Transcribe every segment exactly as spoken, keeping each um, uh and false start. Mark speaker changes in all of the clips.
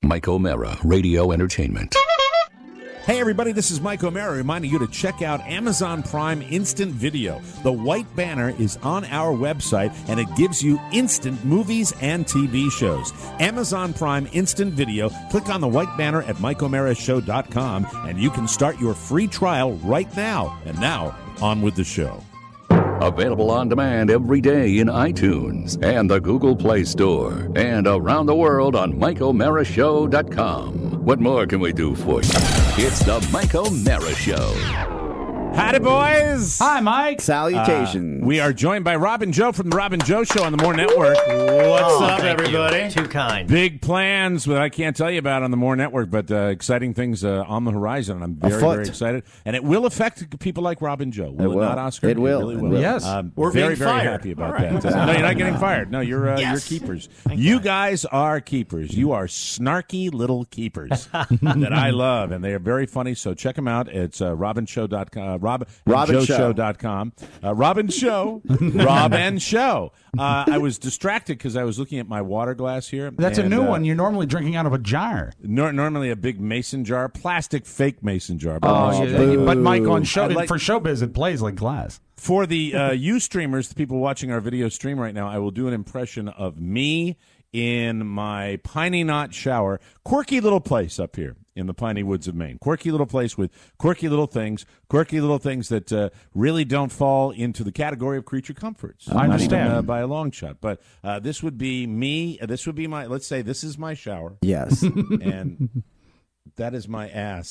Speaker 1: Mike O'Mara, Radio Entertainment.
Speaker 2: Hey everybody, this is Mike O'Mara reminding you to check out Amazon Prime Instant Video. The white banner is on our website and it gives you instant movies and T V shows. Amazon Prime Instant Video. Click on the white banner at mike o'mara show dot com and you can start your free trial right now. And now, on with the show.
Speaker 1: Available on demand every day in iTunes and the Google Play Store and around the world on mike o'mara show dot com. What more can we do for you? It's the Mike O'Mara Show.
Speaker 2: Howdy, boys.
Speaker 3: Hi, Mike.
Speaker 4: Salutations.
Speaker 2: Uh, we are joined by Rob and Joe from the Rob and Joe Show on the More Network. What's
Speaker 5: oh,
Speaker 2: up, everybody?
Speaker 5: You. Too kind.
Speaker 2: Big plans that I can't tell you about on the More Network, but uh, exciting things uh, on the horizon. I'm very,
Speaker 4: Afoot.
Speaker 2: very excited. And it will affect people like Rob and Joe. Will it,
Speaker 4: it will.
Speaker 2: not, Oscar?
Speaker 4: It will.
Speaker 2: It really
Speaker 4: It
Speaker 2: will.
Speaker 4: will.
Speaker 3: Yes.
Speaker 2: Um,
Speaker 5: We're
Speaker 2: very,
Speaker 5: being
Speaker 2: very
Speaker 5: fired.
Speaker 2: happy about
Speaker 5: Right.
Speaker 2: that. Uh, no, you're not getting fired. No, you're uh,
Speaker 5: Yes.
Speaker 2: you're keepers.
Speaker 5: Thank
Speaker 2: you
Speaker 5: God.
Speaker 2: guys are keepers. You are snarky little keepers that I love, and they are very funny. So check them out. It's uh, robin show dot com. Uh, Rob
Speaker 4: Robin
Speaker 2: Joe
Speaker 4: Show.
Speaker 2: Show dot com. Uh, Robin Show. Rob and Show. Uh, I was distracted because I was looking at my water glass here.
Speaker 3: That's
Speaker 2: and,
Speaker 3: a new
Speaker 2: uh,
Speaker 3: one. You're normally drinking out of a jar.
Speaker 2: Nor- normally a big mason jar, plastic fake mason jar. But,
Speaker 3: Oh, yeah, but Mike, on show
Speaker 2: I'd like-
Speaker 3: for showbiz, it plays like glass.
Speaker 2: For the uh, you streamers, the people watching our video stream right now, I will do an impression of me in my Piney Knot shower. Quirky little place up here in the Piney Woods of Maine. Quirky little place with quirky little things, quirky little things that uh, really don't fall into the category of creature comforts.
Speaker 3: I understand.
Speaker 2: Not even, uh, by a long shot. But uh, this would be me. Uh, this would be my, let's say this is my shower.
Speaker 4: Yes.
Speaker 2: And that is my ass.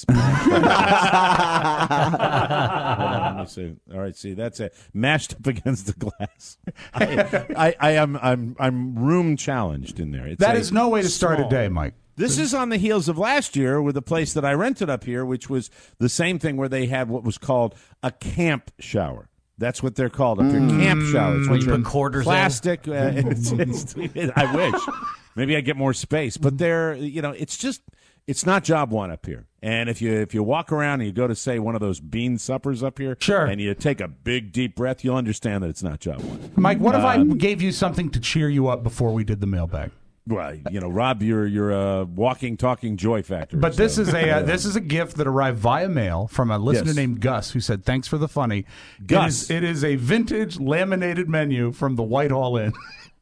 Speaker 2: Hold on, let me see. All right, see, that's it. Mashed up against the glass. I, I, I am, I'm, I'm room challenged in there. It's
Speaker 3: That
Speaker 2: a
Speaker 3: is no way to start
Speaker 2: small-
Speaker 3: a day, Mike.
Speaker 2: This is on the heels of last year with a place that I rented up here, which was the same thing where they had what was called a camp shower. That's what they're called up here, camp showers.
Speaker 5: When
Speaker 2: which
Speaker 5: you
Speaker 2: are
Speaker 5: put quarters in?
Speaker 2: plastic. Uh, it's, it's, I wish. Maybe I get more space, but they're, you know, it's just, it's not job one up here. And if you if you walk around and you go to say one of those bean suppers up here,
Speaker 3: Sure.
Speaker 2: and you take a big deep breath, you'll understand that it's not job one.
Speaker 3: Mike, what if I
Speaker 2: Um,
Speaker 3: gave you something to cheer you up before we did the mailbag?
Speaker 2: Well, you know, Rob, you're you're a walking, talking joy factor.
Speaker 3: But this
Speaker 2: so-
Speaker 3: is a uh, this is a gift that arrived via mail from a listener
Speaker 2: Yes.
Speaker 3: named Gus, who said, "Thanks for the funny."
Speaker 2: Gus.
Speaker 3: it is, it is a vintage laminated menu from the Whitehall Inn.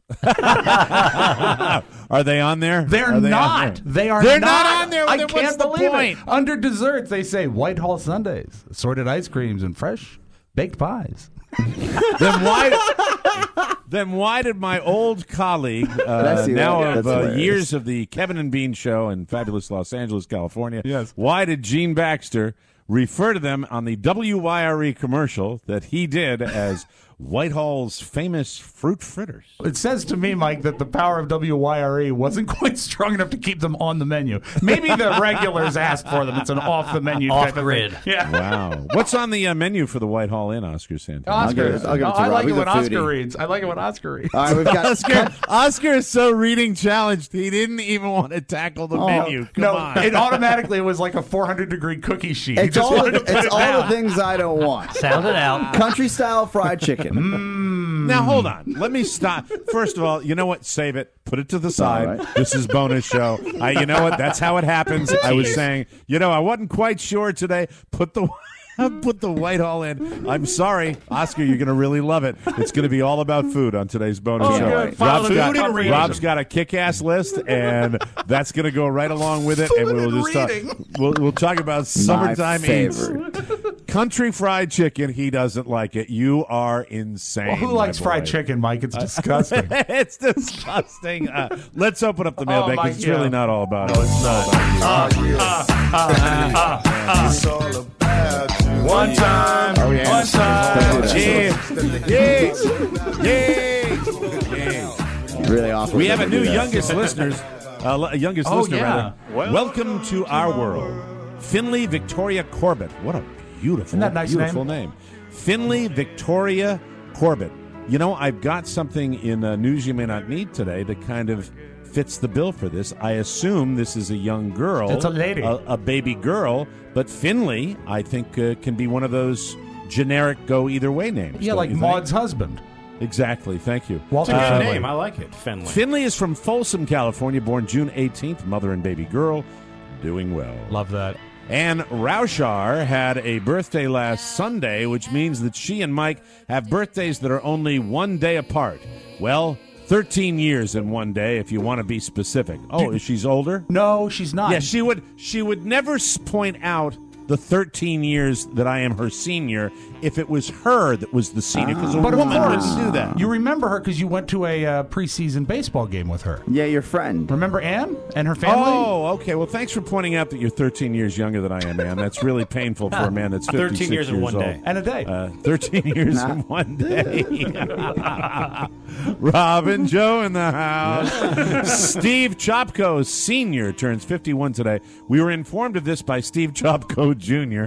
Speaker 2: Are they on there?
Speaker 3: They're
Speaker 2: Are they
Speaker 3: not.
Speaker 2: on there?
Speaker 3: They are
Speaker 2: They're
Speaker 3: not.
Speaker 2: not on there.
Speaker 3: I
Speaker 2: Then
Speaker 3: can't
Speaker 2: what's the
Speaker 3: believe
Speaker 2: point?
Speaker 3: it. Under desserts, they say Whitehall Sundays, assorted ice creams, and fresh baked pies.
Speaker 2: Then why? Then why did my old colleague, uh,
Speaker 4: That's the-
Speaker 2: now
Speaker 4: yeah,
Speaker 2: of
Speaker 4: that's
Speaker 2: uh,
Speaker 4: hilarious.
Speaker 2: years of the Kevin and Bean Show in fabulous Los Angeles, California,
Speaker 3: Yes.
Speaker 2: why did Gene Baxter refer to them on the W Y R E commercial that he did as Whitehall's famous fruit fritters?
Speaker 3: It says to me, Mike, that the power of W Y R E wasn't quite strong enough to keep them on the menu. Maybe the regulars asked for them. It's an off-the-menu type of
Speaker 5: Off-grid.
Speaker 3: thing. Yeah.
Speaker 2: Wow. What's on the uh, menu for the Whitehall Inn, Oscar Santana?
Speaker 3: Oscar,
Speaker 4: give it- I'll give it to
Speaker 3: I
Speaker 4: Rob.
Speaker 3: like it
Speaker 4: He's a
Speaker 3: when Oscar
Speaker 4: foodie.
Speaker 3: reads. I like it when Oscar reads.
Speaker 4: All right, we've got
Speaker 2: Oscar, Oscar is so reading challenged. He didn't even want to tackle the menu. Come
Speaker 3: no,
Speaker 2: on.
Speaker 3: it automatically was like a four hundred degree cookie sheet. He
Speaker 4: It's
Speaker 3: just
Speaker 4: all,
Speaker 3: wanted
Speaker 4: the,
Speaker 3: to put
Speaker 4: it's
Speaker 3: it
Speaker 4: all
Speaker 3: down.
Speaker 4: the things I don't want.
Speaker 5: Sound it out.
Speaker 4: Country style fried chicken.
Speaker 2: Now, hold on. Let me stop. First of all, you know what? Save it. Put it to the side.
Speaker 4: All right.
Speaker 2: This is bonus show. I, you know what? That's how it happens. I was saying, you know, I wasn't quite sure today. Put the put the Whitehall in. I'm sorry, Oscar. You're going to really love it. It's going to be all about food on today's bonus
Speaker 3: Oh,
Speaker 2: show.
Speaker 3: good. Follow
Speaker 2: Rob's
Speaker 3: the
Speaker 2: got,
Speaker 3: food and reading.
Speaker 2: Rob's got a kick-ass list, and that's going to go right along with it. and
Speaker 3: Food
Speaker 2: we'll
Speaker 3: and
Speaker 2: just talk.
Speaker 3: reading.
Speaker 2: We'll, we'll talk about summertime
Speaker 4: My
Speaker 2: eats.
Speaker 4: favorite.
Speaker 2: Country fried chicken. He doesn't like it. You are insane.
Speaker 3: Well, who
Speaker 2: my
Speaker 3: likes fried
Speaker 2: boy.
Speaker 3: chicken, Mike? It's disgusting.
Speaker 2: It's disgusting. Uh, let's open up the mailbag.
Speaker 3: Oh, my
Speaker 2: 'cause it's
Speaker 3: God.
Speaker 2: really not all about it. It's all about you.
Speaker 3: One time.
Speaker 4: Oh, yeah.
Speaker 3: One time.
Speaker 2: Yeah. Yeah. Yeah. Yeah.
Speaker 4: Really awful.
Speaker 2: We have a
Speaker 4: when they
Speaker 2: new
Speaker 4: do that.
Speaker 2: youngest listeners. Uh, li- youngest
Speaker 3: Oh,
Speaker 2: listener,
Speaker 3: yeah.
Speaker 2: rather. Welcome to our world. Finley Victoria Corbett. What a beautiful,
Speaker 3: Isn't that a nice
Speaker 2: beautiful name. Finley Victoria Corbett. You know, I've got something in uh, news you may not need today that kind of fits the bill for this. I assume this is a young girl.
Speaker 3: It's a lady.
Speaker 2: A, a baby girl. But Finley, I think, uh, can be one of those generic go either way names.
Speaker 3: Yeah,
Speaker 2: don't
Speaker 3: like
Speaker 2: you think?
Speaker 3: Maud's husband.
Speaker 2: Exactly. Thank you.
Speaker 3: Walter
Speaker 5: It's a good
Speaker 2: Uh,
Speaker 5: name. I like it. Finley.
Speaker 2: Finley is from Folsom, California, born June eighteenth, mother and baby girl, doing well.
Speaker 3: Love that.
Speaker 2: Ann Rauschar had a birthday last Sunday, which means that she and Mike have birthdays that are only one day apart. Well, thirteen years in one day, if you want to be specific. Oh, is she's older?
Speaker 3: No, she's not.
Speaker 2: Yeah, she would. She would never s- point out the thirteen years that I am her senior if it was her that was the senior, because a
Speaker 3: But of
Speaker 2: woman
Speaker 3: course,
Speaker 2: wouldn't do that.
Speaker 3: You remember her because you went to a uh, preseason baseball game with her.
Speaker 4: Yeah, your friend.
Speaker 3: Remember Ann and her family?
Speaker 2: Oh, okay. Well, thanks for pointing out that you're thirteen years younger than I am, man. That's really painful for a man that's fifty-six
Speaker 5: thirteen years in one
Speaker 2: old.
Speaker 5: day.
Speaker 3: And a day.
Speaker 2: Uh, thirteen years in one day. Robin Joe in the house. Steve Chopko Senior turns fifty-one today. We were informed of this by Steve Chopko Junior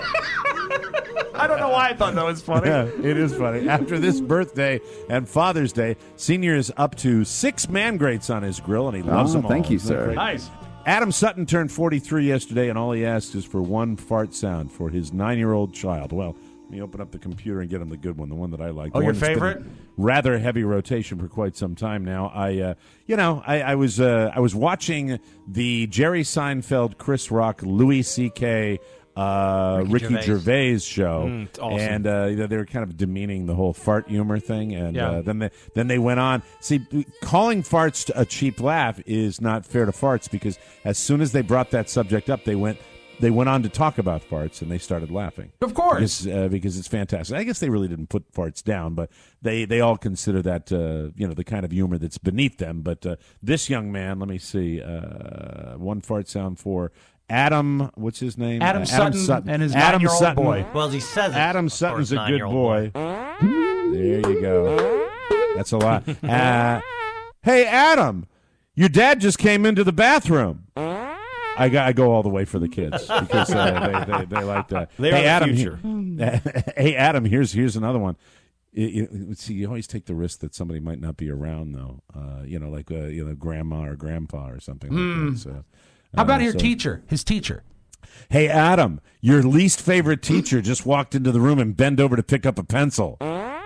Speaker 3: I don't know why I thought that was funny.
Speaker 2: Yeah, it is funny. After this birthday and Father's Day, Senior is up to six man greats on his grill, and he loves
Speaker 4: Oh,
Speaker 2: them all.
Speaker 4: thank you,
Speaker 2: Isn't that
Speaker 4: sir.
Speaker 2: great?
Speaker 3: Nice.
Speaker 2: Adam Sutton turned forty-three yesterday, and all he asked is for one fart sound for his nine-year-old child. Well, let me open up the computer and get him the good one, the one that I like.
Speaker 3: Oh,
Speaker 2: The
Speaker 3: your
Speaker 2: one that's been
Speaker 3: favorite?
Speaker 2: in rather heavy rotation for quite some time now. I, uh, you know, I, I was uh, I was watching the Jerry Seinfeld, Chris Rock, Louis C K, uh, Ricky,
Speaker 5: Ricky
Speaker 2: Gervais.
Speaker 5: Gervais.
Speaker 2: show,
Speaker 5: Mm, it's awesome.
Speaker 2: and uh, you know, they were kind of demeaning the whole fart humor thing, and
Speaker 3: Yeah.
Speaker 2: uh, then they then they went on. See, calling farts a cheap laugh is not fair to farts, because as soon as they brought that subject up, they went they went on to talk about farts, and they started laughing.
Speaker 3: Of course.
Speaker 2: Because, uh, because it's fantastic. I guess they really didn't put farts down, but they, they all consider that uh, you know, the kind of humor that's beneath them. But uh, this young man, let me see, uh, one fart sound for Adam. What's his name?
Speaker 3: Adam
Speaker 2: Uh,
Speaker 3: Sutton and his
Speaker 2: Adam
Speaker 3: nine-year-old
Speaker 2: Sutton.
Speaker 3: boy.
Speaker 6: Well, as he says it.
Speaker 2: Adam
Speaker 6: or
Speaker 2: Sutton's
Speaker 6: his
Speaker 2: a good
Speaker 6: nine-year-old
Speaker 2: boy. There you go. That's a lot. Uh, hey, Adam, your dad just came into the bathroom. I, got, I go all the way for the kids because uh, they, they, they like that.
Speaker 5: They
Speaker 2: hey,
Speaker 5: are the
Speaker 2: Adam,
Speaker 5: future.
Speaker 2: hey, Adam, here's here's another one. You, you, see, you always take the risk that somebody might not be around, though. Uh, you know, like uh, you know, grandma or grandpa or something like that. So,
Speaker 3: How about
Speaker 2: uh,
Speaker 3: your
Speaker 2: so-
Speaker 3: teacher? His teacher.
Speaker 2: Hey, Adam, your least favorite teacher just walked into the room and bent over to pick up a pencil.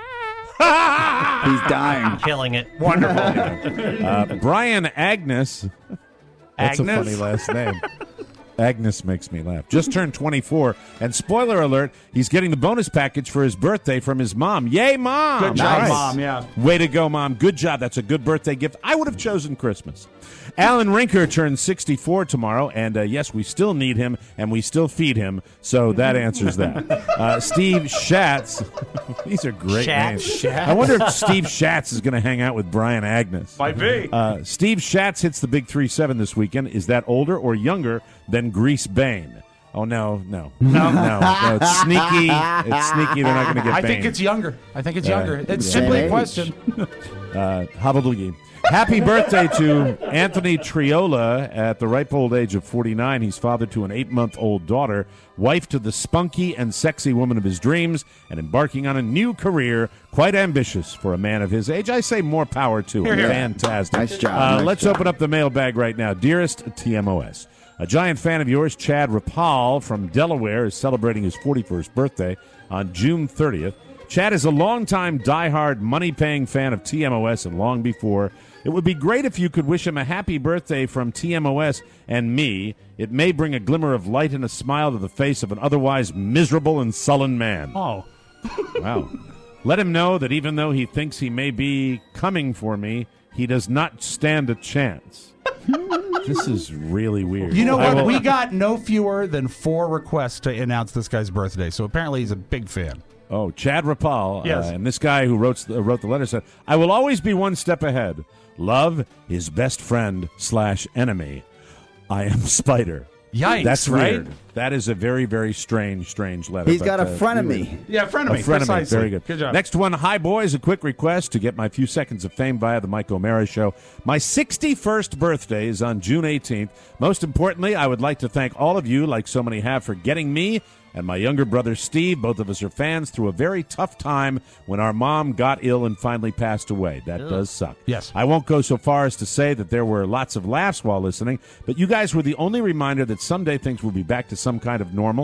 Speaker 4: He's dying.
Speaker 6: Killing it.
Speaker 3: Wonderful.
Speaker 2: Uh, Brian Agnes. That's
Speaker 3: Agnes?
Speaker 2: a funny last name. Agnes makes me laugh. Just turned twenty-four, and spoiler alert, he's getting the bonus package for his birthday from his mom. Yay, Mom!
Speaker 3: Good job,
Speaker 2: Nice.
Speaker 3: Mom, yeah.
Speaker 2: Way to go, Mom. Good job. That's a good birthday gift. I would have chosen Christmas. Alan Rinker turns sixty-four tomorrow, and uh, yes, we still need him, and we still feed him, so that answers that. Uh, Steve Schatz. These are great
Speaker 6: Schatz.
Speaker 2: names. I wonder if Steve Schatz is going to hang out with Brian Agnes.
Speaker 3: Might be.
Speaker 2: Uh, Steve Schatz hits the big three seven this weekend. Is that older or younger than Grease Bane? Oh, no, no. No, no, no. It's sneaky. It's sneaky. They're not going to get
Speaker 3: I
Speaker 2: Bane.
Speaker 3: think it's younger. I think it's
Speaker 2: Yeah.
Speaker 3: younger. It's
Speaker 2: Yeah.
Speaker 3: simply a
Speaker 4: Age.
Speaker 3: question.
Speaker 2: Uh, Hallelujah. Happy birthday to Anthony Triola at the ripe old age of forty-nine. He's father to an eight-month-old daughter, wife to the spunky and sexy woman of his dreams, and embarking on a new career, quite ambitious for a man of his age. I say more power to him.
Speaker 3: Here, here.
Speaker 2: Fantastic.
Speaker 4: Nice job,
Speaker 2: Uh,
Speaker 4: nice
Speaker 2: let's
Speaker 4: job.
Speaker 2: open up the mailbag right now. Dearest T M O S, a giant fan of yours, Chad Rapal from Delaware, is celebrating his forty-first birthday on June thirtieth. Chad is a longtime diehard, money-paying fan of T M O S, and long before. It would be great if you could wish him a happy birthday from T M O S and me. It may bring a glimmer of light and a smile to the face of an otherwise miserable and sullen man.
Speaker 3: Oh.
Speaker 2: Wow. Let him know that even though he thinks he may be coming for me, he does not stand a chance. This is really weird.
Speaker 3: You know
Speaker 2: I
Speaker 3: what?
Speaker 2: will-
Speaker 3: We got no fewer than four requests to announce this guy's birthday, so apparently he's a big fan.
Speaker 2: Oh, Chad Rapal.
Speaker 3: Yes.
Speaker 2: Uh, and this guy who wrote, uh, wrote the letter said, I will always be one step ahead. Love his best friend slash enemy. I am Spider.
Speaker 3: Yikes,
Speaker 2: That's
Speaker 3: right?
Speaker 2: weird. That is a very, very strange, strange letter.
Speaker 4: He's
Speaker 2: but,
Speaker 4: got a
Speaker 2: uh,
Speaker 4: frenemy.
Speaker 3: Yeah, friend
Speaker 2: A
Speaker 3: of me.
Speaker 2: friend of me.
Speaker 3: Precisely.
Speaker 2: Very good.
Speaker 3: Good job.
Speaker 2: Next one. Hi, boys. A quick request to get my few seconds of fame via the Mike O'Mara Show. My sixty-first birthday is on June eighteenth. Most importantly, I would like to thank all of you, like so many have, for getting me and my younger brother Steve, both of us are fans, through a very tough time when our mom got ill and finally passed away. That does suck.
Speaker 3: Yes.
Speaker 2: I won't go so far as to say that there were lots of laughs while listening, but you guys were the only reminder that someday things will be back to some kind of normal.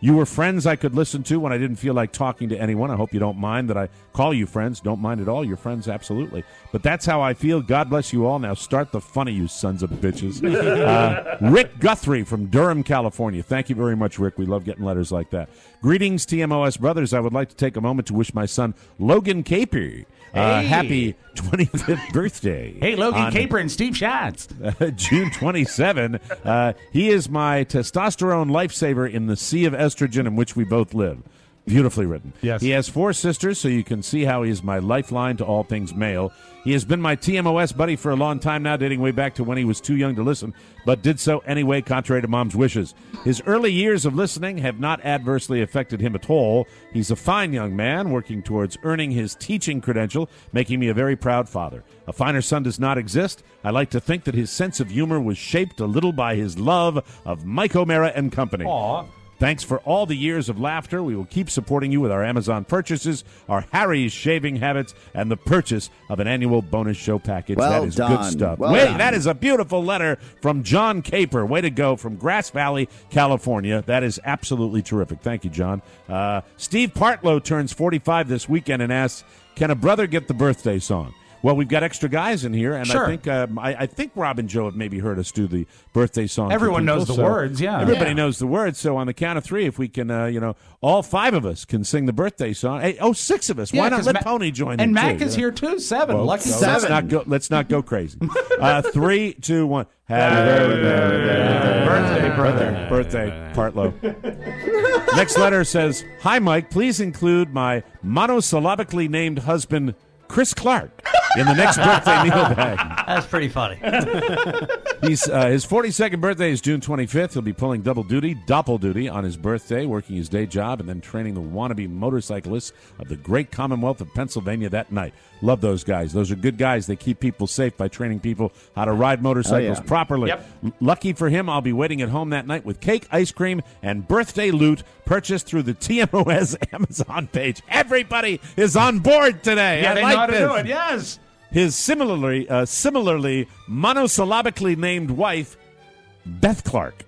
Speaker 2: You were friends I could listen to when I didn't feel like talking to anyone. I hope you don't mind that I call you friends. Don't mind at all. You're friends, absolutely. But that's how I feel. God bless you all. Now start the funny, you sons of bitches. uh, Rick Guthrie from Durham, California. Thank you very much, Rick. We love getting letters like that. Greetings, T M O S brothers. I would like to take a moment to wish my son, Logan Caper, uh,
Speaker 3: Hey.
Speaker 2: happy twenty-fifth birthday.
Speaker 3: Hey, Logan
Speaker 2: on
Speaker 3: Caper and Steve Schatz.
Speaker 2: uh, June twenty-seventh. Uh, he is my testosterone lifesaver in the sea of estrogen in which we both live. Beautifully written.
Speaker 3: Yes.
Speaker 2: He has four sisters, so you can see how he is my lifeline to all things male. He has been my T M O S buddy for a long time now, dating way back to when he was too young to listen, but did so anyway, contrary to Mom's wishes. His early years of listening have not adversely affected him at all. He's a fine young man, working towards earning his teaching credential, making me a very proud father. A finer son does not exist. I like to think that his sense of humor was shaped a little by his love of Mike O'Mara and Company.
Speaker 3: Aw.
Speaker 2: Thanks for all the years of laughter. We will keep supporting you with our Amazon purchases, our Harry's shaving habits, and the purchase of an annual bonus show package.
Speaker 4: Well
Speaker 2: that is
Speaker 4: done.
Speaker 2: good stuff.
Speaker 4: Well
Speaker 2: Wait,
Speaker 4: done.
Speaker 2: that is a beautiful letter from John Caper. Way to go from Grass Valley, California. That is absolutely terrific. Thank you, John. Uh, Steve Partlow turns forty-five this weekend and asks, can a brother get the birthday song? Well, we've got extra guys in here, and
Speaker 3: Sure.
Speaker 2: I think um, I, I think Rob and Joe have maybe heard us do the birthday song. for
Speaker 3: Everyone
Speaker 2: people,
Speaker 3: knows the
Speaker 2: so
Speaker 3: words, yeah.
Speaker 2: Everybody
Speaker 3: Yeah.
Speaker 2: knows the words. So on the count of three, if we can, uh, you know, all five of us can sing the birthday song. Hey, oh, six of us.
Speaker 3: Yeah,
Speaker 2: Why not
Speaker 3: 'cause
Speaker 2: let
Speaker 3: Ma-
Speaker 2: Pony join?
Speaker 3: And
Speaker 2: in
Speaker 3: Mac
Speaker 2: too,
Speaker 3: is
Speaker 2: yeah.
Speaker 3: here too. Seven.
Speaker 2: Well,
Speaker 3: Lucky
Speaker 2: so
Speaker 3: seven.
Speaker 2: Let's not go. Let's not go crazy. Uh, three, two, one. Happy birthday,
Speaker 3: Birthday,
Speaker 2: birthday, birthday, Partlow. Next letter says, "Hi, Mike. Please include my monosyllabically named husband, Chris Clark, in the next birthday meal bag."
Speaker 6: That's pretty funny.
Speaker 2: He's uh, his forty-second birthday is June twenty-fifth. He'll be pulling double duty, doppel duty, on his birthday, working his day job, and then training the wannabe motorcyclists of the great Commonwealth of Pennsylvania that night. Love those guys. Those are good guys. They keep people safe by training people how to ride motorcycles
Speaker 4: Oh, yeah.
Speaker 2: properly.
Speaker 3: Yep.
Speaker 2: L- Lucky for him, I'll be waiting at home that night with cake, ice cream, and birthday loot purchased through the T M O S Amazon page. Everybody is on board today.
Speaker 3: Yeah,
Speaker 2: I
Speaker 3: they
Speaker 2: like
Speaker 3: know how to
Speaker 2: this.
Speaker 3: do it. Yes.
Speaker 2: His similarly, uh, similarly monosyllabically named wife, Beth Clark,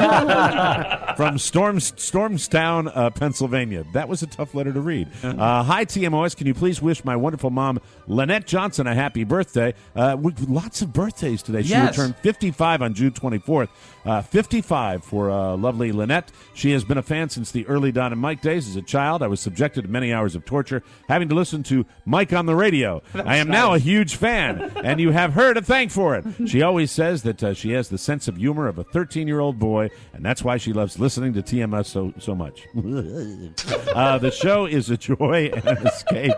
Speaker 2: from Storms, Stormstown, uh, Pennsylvania. That was a tough letter to read. Uh, hi, T M O S. Can you please wish my wonderful mom, Lynette Johnson, a happy birthday? Uh, with lots of birthdays today. She
Speaker 3: Yes.
Speaker 2: will turn fifty-five on June twenty-fourth. Uh, fifty-five for uh, lovely Lynette. She has been a fan since the early Don and Mike days. As a child, I was subjected to many hours of torture, having to listen to Mike on the radio. I am now a huge fan, and you have her to thank for it. She always says that uh, she has the sense of humor of a thirteen-year-old boy, and that's why she loves listening to T M S so, so much. uh, the show is a joy and an escape.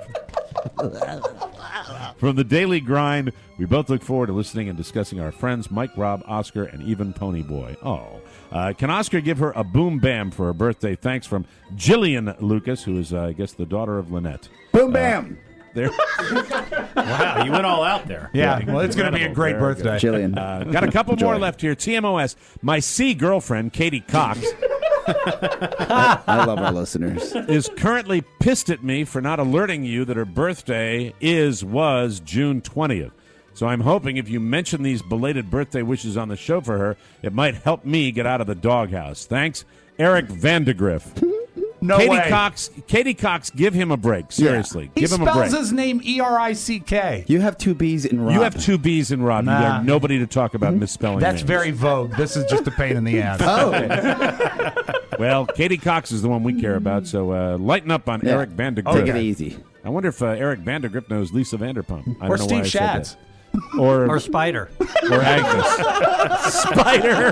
Speaker 2: From the daily grind, we both look forward to listening and discussing our friends Mike, Rob, Oscar, and even Pony Boy. Oh. Uh, can Oscar give her a boom bam for her birthday? Thanks from Jillian Lucas, who is, uh, I guess, the daughter of Lynette.
Speaker 4: Boom, bam.
Speaker 2: There.
Speaker 5: Wow, you went all out there.
Speaker 3: Yeah. Well, it's going to be a great
Speaker 2: Very good.
Speaker 3: birthday.
Speaker 4: Jillian.
Speaker 2: Uh, got a couple more
Speaker 4: Joy.
Speaker 2: left here. T M O S. My C girlfriend, Katie Cox,
Speaker 4: I love our listeners.
Speaker 2: is currently pissed at me for not alerting you that her birthday is was June twentieth. So I'm hoping if you mention these belated birthday wishes on the show for her, it might help me get out of the doghouse. Thanks, Eric Vandegrift.
Speaker 3: No
Speaker 2: Katie
Speaker 3: way.
Speaker 2: Cox, Katie Cox, give him a break. Seriously,
Speaker 3: He
Speaker 2: give him a break.
Speaker 3: spells his name E R I C K.
Speaker 4: You have two B's in Rob.
Speaker 2: You have two B's in Rob. You
Speaker 3: Nah.
Speaker 2: have nobody to talk about misspelling
Speaker 3: That's
Speaker 2: names.
Speaker 3: very vogue. This is just a pain in the ass.
Speaker 4: Oh,
Speaker 2: Well, Katie Cox is the one we care about, so uh, lighten up on
Speaker 4: Yeah.
Speaker 2: Eric Vandegrift.
Speaker 4: take it easy.
Speaker 2: I wonder if uh, Eric Vandergrip knows Lisa Vanderpump. I
Speaker 3: Or
Speaker 2: don't know why
Speaker 3: Steve
Speaker 2: I said
Speaker 3: Schatz.
Speaker 2: that. Or,
Speaker 6: Or Spider.
Speaker 2: or Agnes. Spider.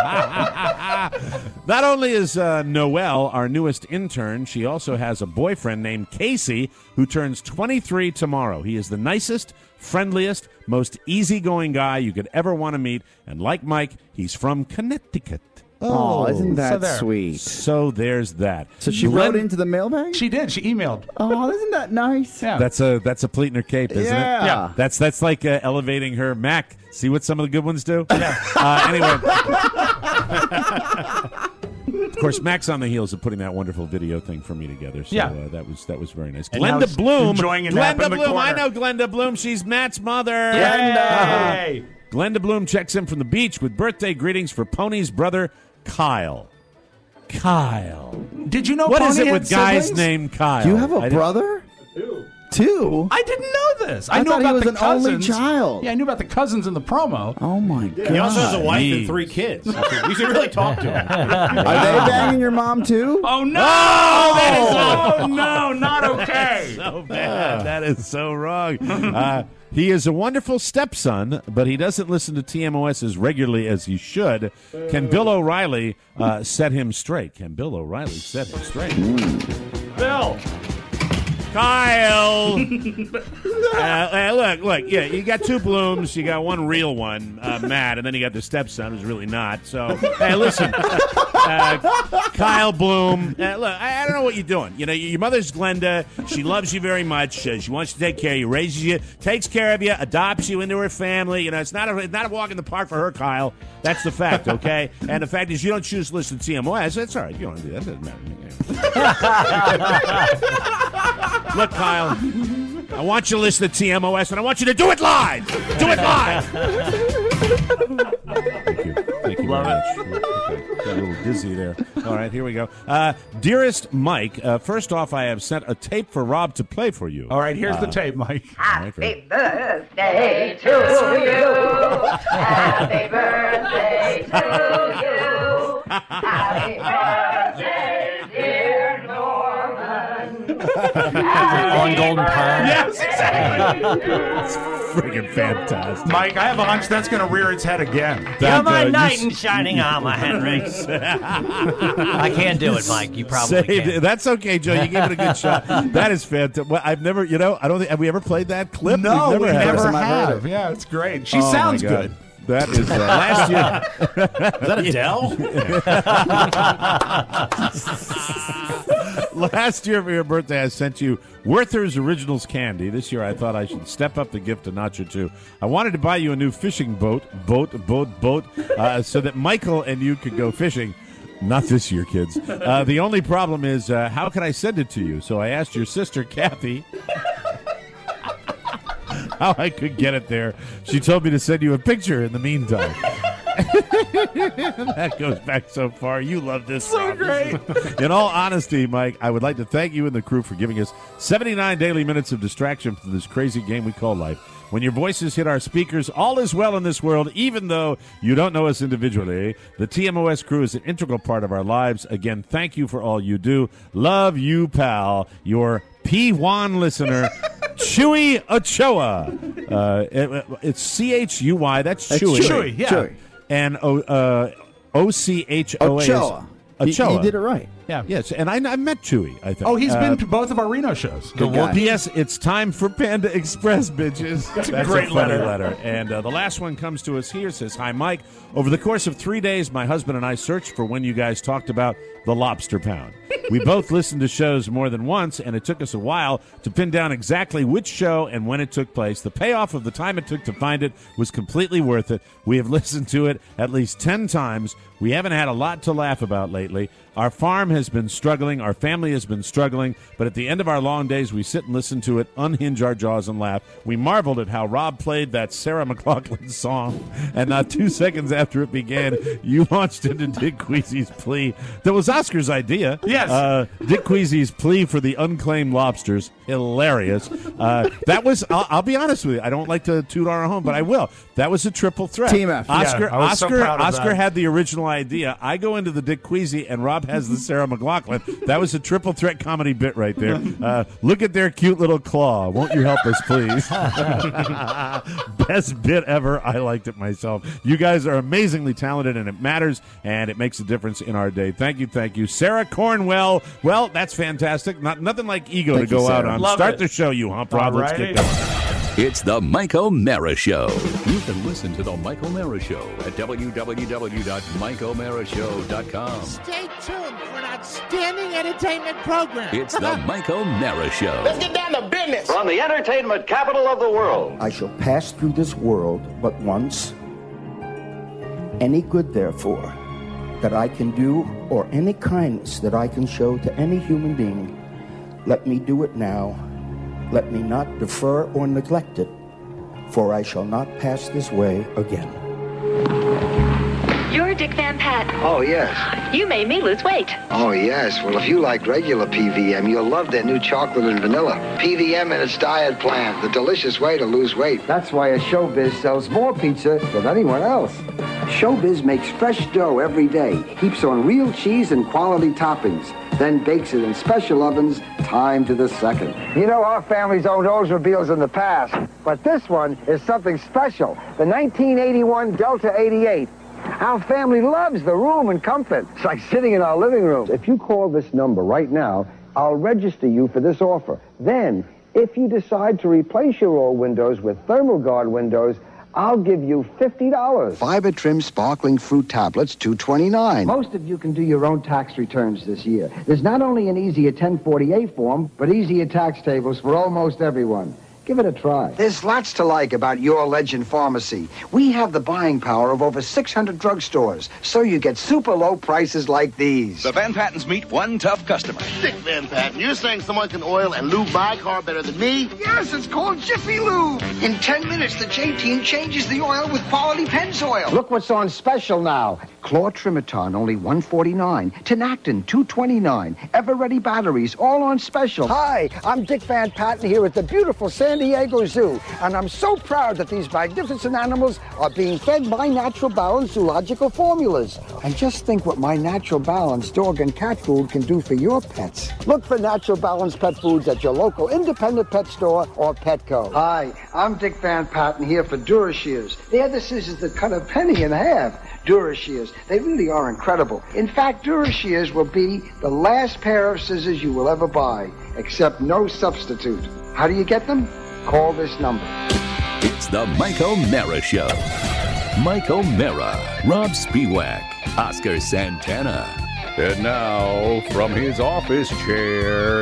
Speaker 2: Not only is uh, Noelle our newest intern, she also has a boyfriend named Casey who turns twenty-three tomorrow. He is the nicest, friendliest, most easygoing guy you could ever want to meet. And like Mike, he's from Connecticut.
Speaker 4: Oh, isn't
Speaker 3: so
Speaker 4: that
Speaker 3: there.
Speaker 4: sweet?
Speaker 2: So there's that.
Speaker 4: So she
Speaker 2: Glenn-
Speaker 4: wrote into the mailbag?
Speaker 3: She did. She emailed.
Speaker 4: Oh, isn't that nice?
Speaker 3: Yeah.
Speaker 2: That's a that's a pleat in her cape, isn't
Speaker 4: Yeah.
Speaker 2: it?
Speaker 3: Yeah.
Speaker 2: That's that's like uh, elevating her. Mac, see what some of the good ones do. Yeah. Uh, anyway, of course, Mac's on the heels of putting that wonderful video thing for me together. So
Speaker 3: Yeah.
Speaker 2: uh, that was that was very nice.
Speaker 3: And now
Speaker 2: Glenda
Speaker 3: it's
Speaker 2: Bloom,
Speaker 3: enjoying a nap
Speaker 2: Glenda
Speaker 3: in the
Speaker 2: Bloom. I
Speaker 3: corner.
Speaker 2: know Glenda Bloom. She's Matt's mother.
Speaker 3: Yay!
Speaker 2: Glenda Bloom checks in from the beach with birthday greetings for Pony's brother Kyle. Kyle.
Speaker 3: Did you know
Speaker 2: What
Speaker 3: Pony
Speaker 2: is it
Speaker 3: had
Speaker 2: with guys
Speaker 3: siblings?
Speaker 2: named Kyle?
Speaker 4: Do you have a
Speaker 2: I didn't-
Speaker 4: brother? Two.
Speaker 3: I didn't know this. I,
Speaker 4: I
Speaker 3: knew
Speaker 4: thought he
Speaker 3: about
Speaker 4: was
Speaker 3: the
Speaker 4: an only
Speaker 3: cousins.
Speaker 4: child.
Speaker 3: Yeah, I knew about the cousins in the promo.
Speaker 4: Oh my god.
Speaker 5: He also has a wife
Speaker 2: Jeez.
Speaker 5: and three kids. You should really talk to him.
Speaker 4: Are they banging your mom too?
Speaker 3: Oh no! That is oh no, not okay.
Speaker 2: So bad. That is so wrong. Uh, he is a wonderful stepson, but he doesn't listen to T M O S as regularly as he should. Can Bill O'Reilly uh, set him straight? Can Bill O'Reilly set him straight?
Speaker 3: Bill.
Speaker 2: Kyle. uh, uh, look, look. Yeah, you got two blooms. You got one real one, uh, Matt, and then you got the stepson who's really not. So, hey, listen, uh, Kyle Bloom. Uh, look, I, I don't know what you're doing. You know, your mother's Glenda. She loves you very much. Uh, she wants to take care of you, raises you, takes care of you, adopts you into her family. You know, it's not a it's not a walk in the park for her, Kyle. That's the fact, okay? And the fact is, you don't choose to listen to T M O S. That's all right. You don't do that. That doesn't matter. Look, Kyle, I want you to listen to T M O S, and I want you to do it live. Do it live. Thank you. Thank you
Speaker 3: Love
Speaker 2: very much. Okay. Got a little dizzy there. All right, here we go. Uh, dearest Mike, uh, first off, I have sent a tape for Rob to play for you.
Speaker 3: All right, here's
Speaker 2: Uh,
Speaker 3: the tape, Mike.
Speaker 6: Happy birthday to you. Happy birthday to you. Happy birthday, dear Norman.
Speaker 5: On Golden Pond.
Speaker 3: Yes, exactly.
Speaker 2: Freaking fantastic.
Speaker 3: Mike, I have a hunch that's going to rear its head again.
Speaker 2: That,
Speaker 7: You're my
Speaker 2: uh, you
Speaker 7: knight
Speaker 2: s-
Speaker 7: in shining armor, Henry. I can't do it, Mike. You probably
Speaker 2: Saved
Speaker 7: can.
Speaker 2: it. That's okay, Joe. You gave it a good shot. That is fantastic. Well, I've never, you know, I don't think, have we ever played that clip?
Speaker 3: No,
Speaker 2: We've
Speaker 3: we
Speaker 2: never,
Speaker 3: never
Speaker 2: have.
Speaker 4: I've heard
Speaker 3: have.
Speaker 4: it.
Speaker 3: Yeah, it's great. She
Speaker 2: Oh, my
Speaker 3: sounds
Speaker 2: God.
Speaker 3: good.
Speaker 2: That is uh, last year.
Speaker 5: Is that Adele?
Speaker 2: Last year for your birthday, I sent you Werther's Originals candy. This year, I thought I should step up the gift a notch or two. I wanted to buy you a new fishing boat, boat, boat, boat, uh, so that Michael and you could go fishing. Not this year, kids. Uh, the only problem is, uh, how can I send it to you? So I asked your sister, Kathy, how I could get it there. She told me to send you a picture in the meantime. That goes back so far. You love this. So great. In all honesty, Mike, I would like to thank you and the crew for giving us seventy-nine daily minutes of distraction from this crazy game we call life. When your voices hit our speakers, all is well in this world, even though you don't know us individually. The T M O S crew is an integral part of our lives. Again, thank you for all you do. Love you, pal. Your P one listener, Chewy Ochoa. Uh, it- it's C H U Y. That's
Speaker 4: That's
Speaker 2: Chewy.
Speaker 3: Chewy, yeah.
Speaker 4: Chewy.
Speaker 2: And O uh, O C H O A. is-
Speaker 4: Ochoa. He,
Speaker 2: Ochoa.
Speaker 4: he did it right.
Speaker 3: Yeah.
Speaker 2: Yes, and I, I met Chewy, I think.
Speaker 3: Oh, he's
Speaker 2: Uh,
Speaker 3: been to both of our Reno shows.
Speaker 4: Good guy.
Speaker 2: P S. It's time for Panda Express, bitches. That's
Speaker 3: a great
Speaker 2: funny
Speaker 3: letter.
Speaker 2: letter. And uh, the last one comes to us here. Says, "Hi, Mike. Over the course of three days, my husband and I searched for when you guys talked about the Lobster Pound. We both listened to shows more than once, and it took us a while to pin down exactly which show and when it took place. The payoff of the time it took to find it was completely worth it. We have listened to it at least ten times. We haven't had a lot to laugh about lately. Our farm has been struggling. Our family has been struggling. But at the end of our long days, we sit and listen to it, unhinge our jaws, and laugh. We marveled at how Rob played that Sarah McLachlan song. And not two seconds after it began, you launched into Dick Queasy's plea. That was Oscar's idea.
Speaker 3: Yes.
Speaker 2: Uh, Dick Queasy's plea for the unclaimed lobsters. Hilarious. Uh, that was, I'll, I'll be honest with you, I don't like to toot our home, but I will. That was a triple threat.
Speaker 4: Team effort.
Speaker 2: Oscar,
Speaker 3: Yeah, I was so
Speaker 2: Oscar,
Speaker 3: proud of
Speaker 2: Oscar
Speaker 3: that.
Speaker 2: had the original idea. I go into the Dick Queasy, and Rob has the Sarah McLachlan. That was a triple threat comedy bit right there. Uh, look at their cute little claw. Won't you help us, please? Best bit ever. I liked it myself. You guys are amazingly talented, and it matters, and it makes a difference in our day. Thank you, thank you. Sarah Cornwell. Well, that's fantastic. Not Nothing like ego
Speaker 4: Thank
Speaker 2: to
Speaker 4: you,
Speaker 2: go out
Speaker 4: Sarah.
Speaker 2: on.
Speaker 3: Love
Speaker 2: Start
Speaker 3: it.
Speaker 2: the show, you hump, Rob. Let's
Speaker 3: Alrighty.
Speaker 2: get going.
Speaker 1: It's the Mike O'Mara Show. You can listen to the Mike O'Mara Show at w w w dot mike o'mara show dot com.
Speaker 8: Stay tuned for an outstanding entertainment program.
Speaker 1: It's the Mike O'Mara Show.
Speaker 8: Get down to business.
Speaker 9: From the entertainment capital of the world.
Speaker 10: I shall pass through this world but once. Any good, therefore, that I can do, or any kindness that I can show to any human being, let me do it now. Let me not defer or neglect it, for I shall not pass this way again.
Speaker 11: You're Dick Van Patten.
Speaker 12: Oh, yes.
Speaker 11: You made me lose weight.
Speaker 12: Oh, yes. Well, if you like regular P V M, you'll love their new chocolate and vanilla. P V M and its diet plan, the delicious way to lose weight. That's why a Showbiz sells more pizza than anyone else. Showbiz makes fresh dough every day, heaps on real cheese and quality toppings, then bakes it in special ovens, time to the second. You know, our family's owned Oldsmobiles in the past, but this one is something special. The nineteen eighty-one Delta eighty-eight. Our family loves the room and comfort. It's like sitting in our living room. If you call this number right now, I'll register you for this offer. Then, if you decide to replace your old windows with Thermal Guard windows, I'll give you fifty dollars. Fiber trim sparkling fruit tablets, two twenty-nine. Most of you can do your own tax returns this year. There's not only an easier ten forty-eight form, but easier tax tables for almost everyone. Give it a try. There's lots to like about Your Legend Pharmacy. We have the buying power of over six hundred drugstores, so you get super low prices like these.
Speaker 9: The Van Pattens meet one tough customer.
Speaker 13: Dick Van Patten, you're saying someone can oil and lube my car better than me?
Speaker 12: Yes, it's called Jiffy Lube. In ten minutes, the J-Team changes the oil with quality Pennzoil. Look what's on special now. Chlortrimeton, only one forty-nine. Tinactin, two twenty-nine. Ever-ready batteries, all on special. Hi, I'm Dick Van Patten here at the beautiful San Diego Zoo, and I'm so proud that these magnificent animals are being fed by Natural Balance zoological formulas. And just think what my Natural Balance dog and cat food can do for your pets. Look for Natural Balance pet foods at your local independent pet store or Petco. Hi, I'm Dick Van Patten here for DuraShears. They're the scissors that cut a penny in half. DuraShears. They really are incredible. In fact, DuraShears will be the last pair of scissors you will ever buy, except no substitute. How do you get them? Call this number.
Speaker 1: It's the Mike O'Mara Show. Mike O'Mara, Rob Spiewak, Oscar Santana. And now, from his office chair,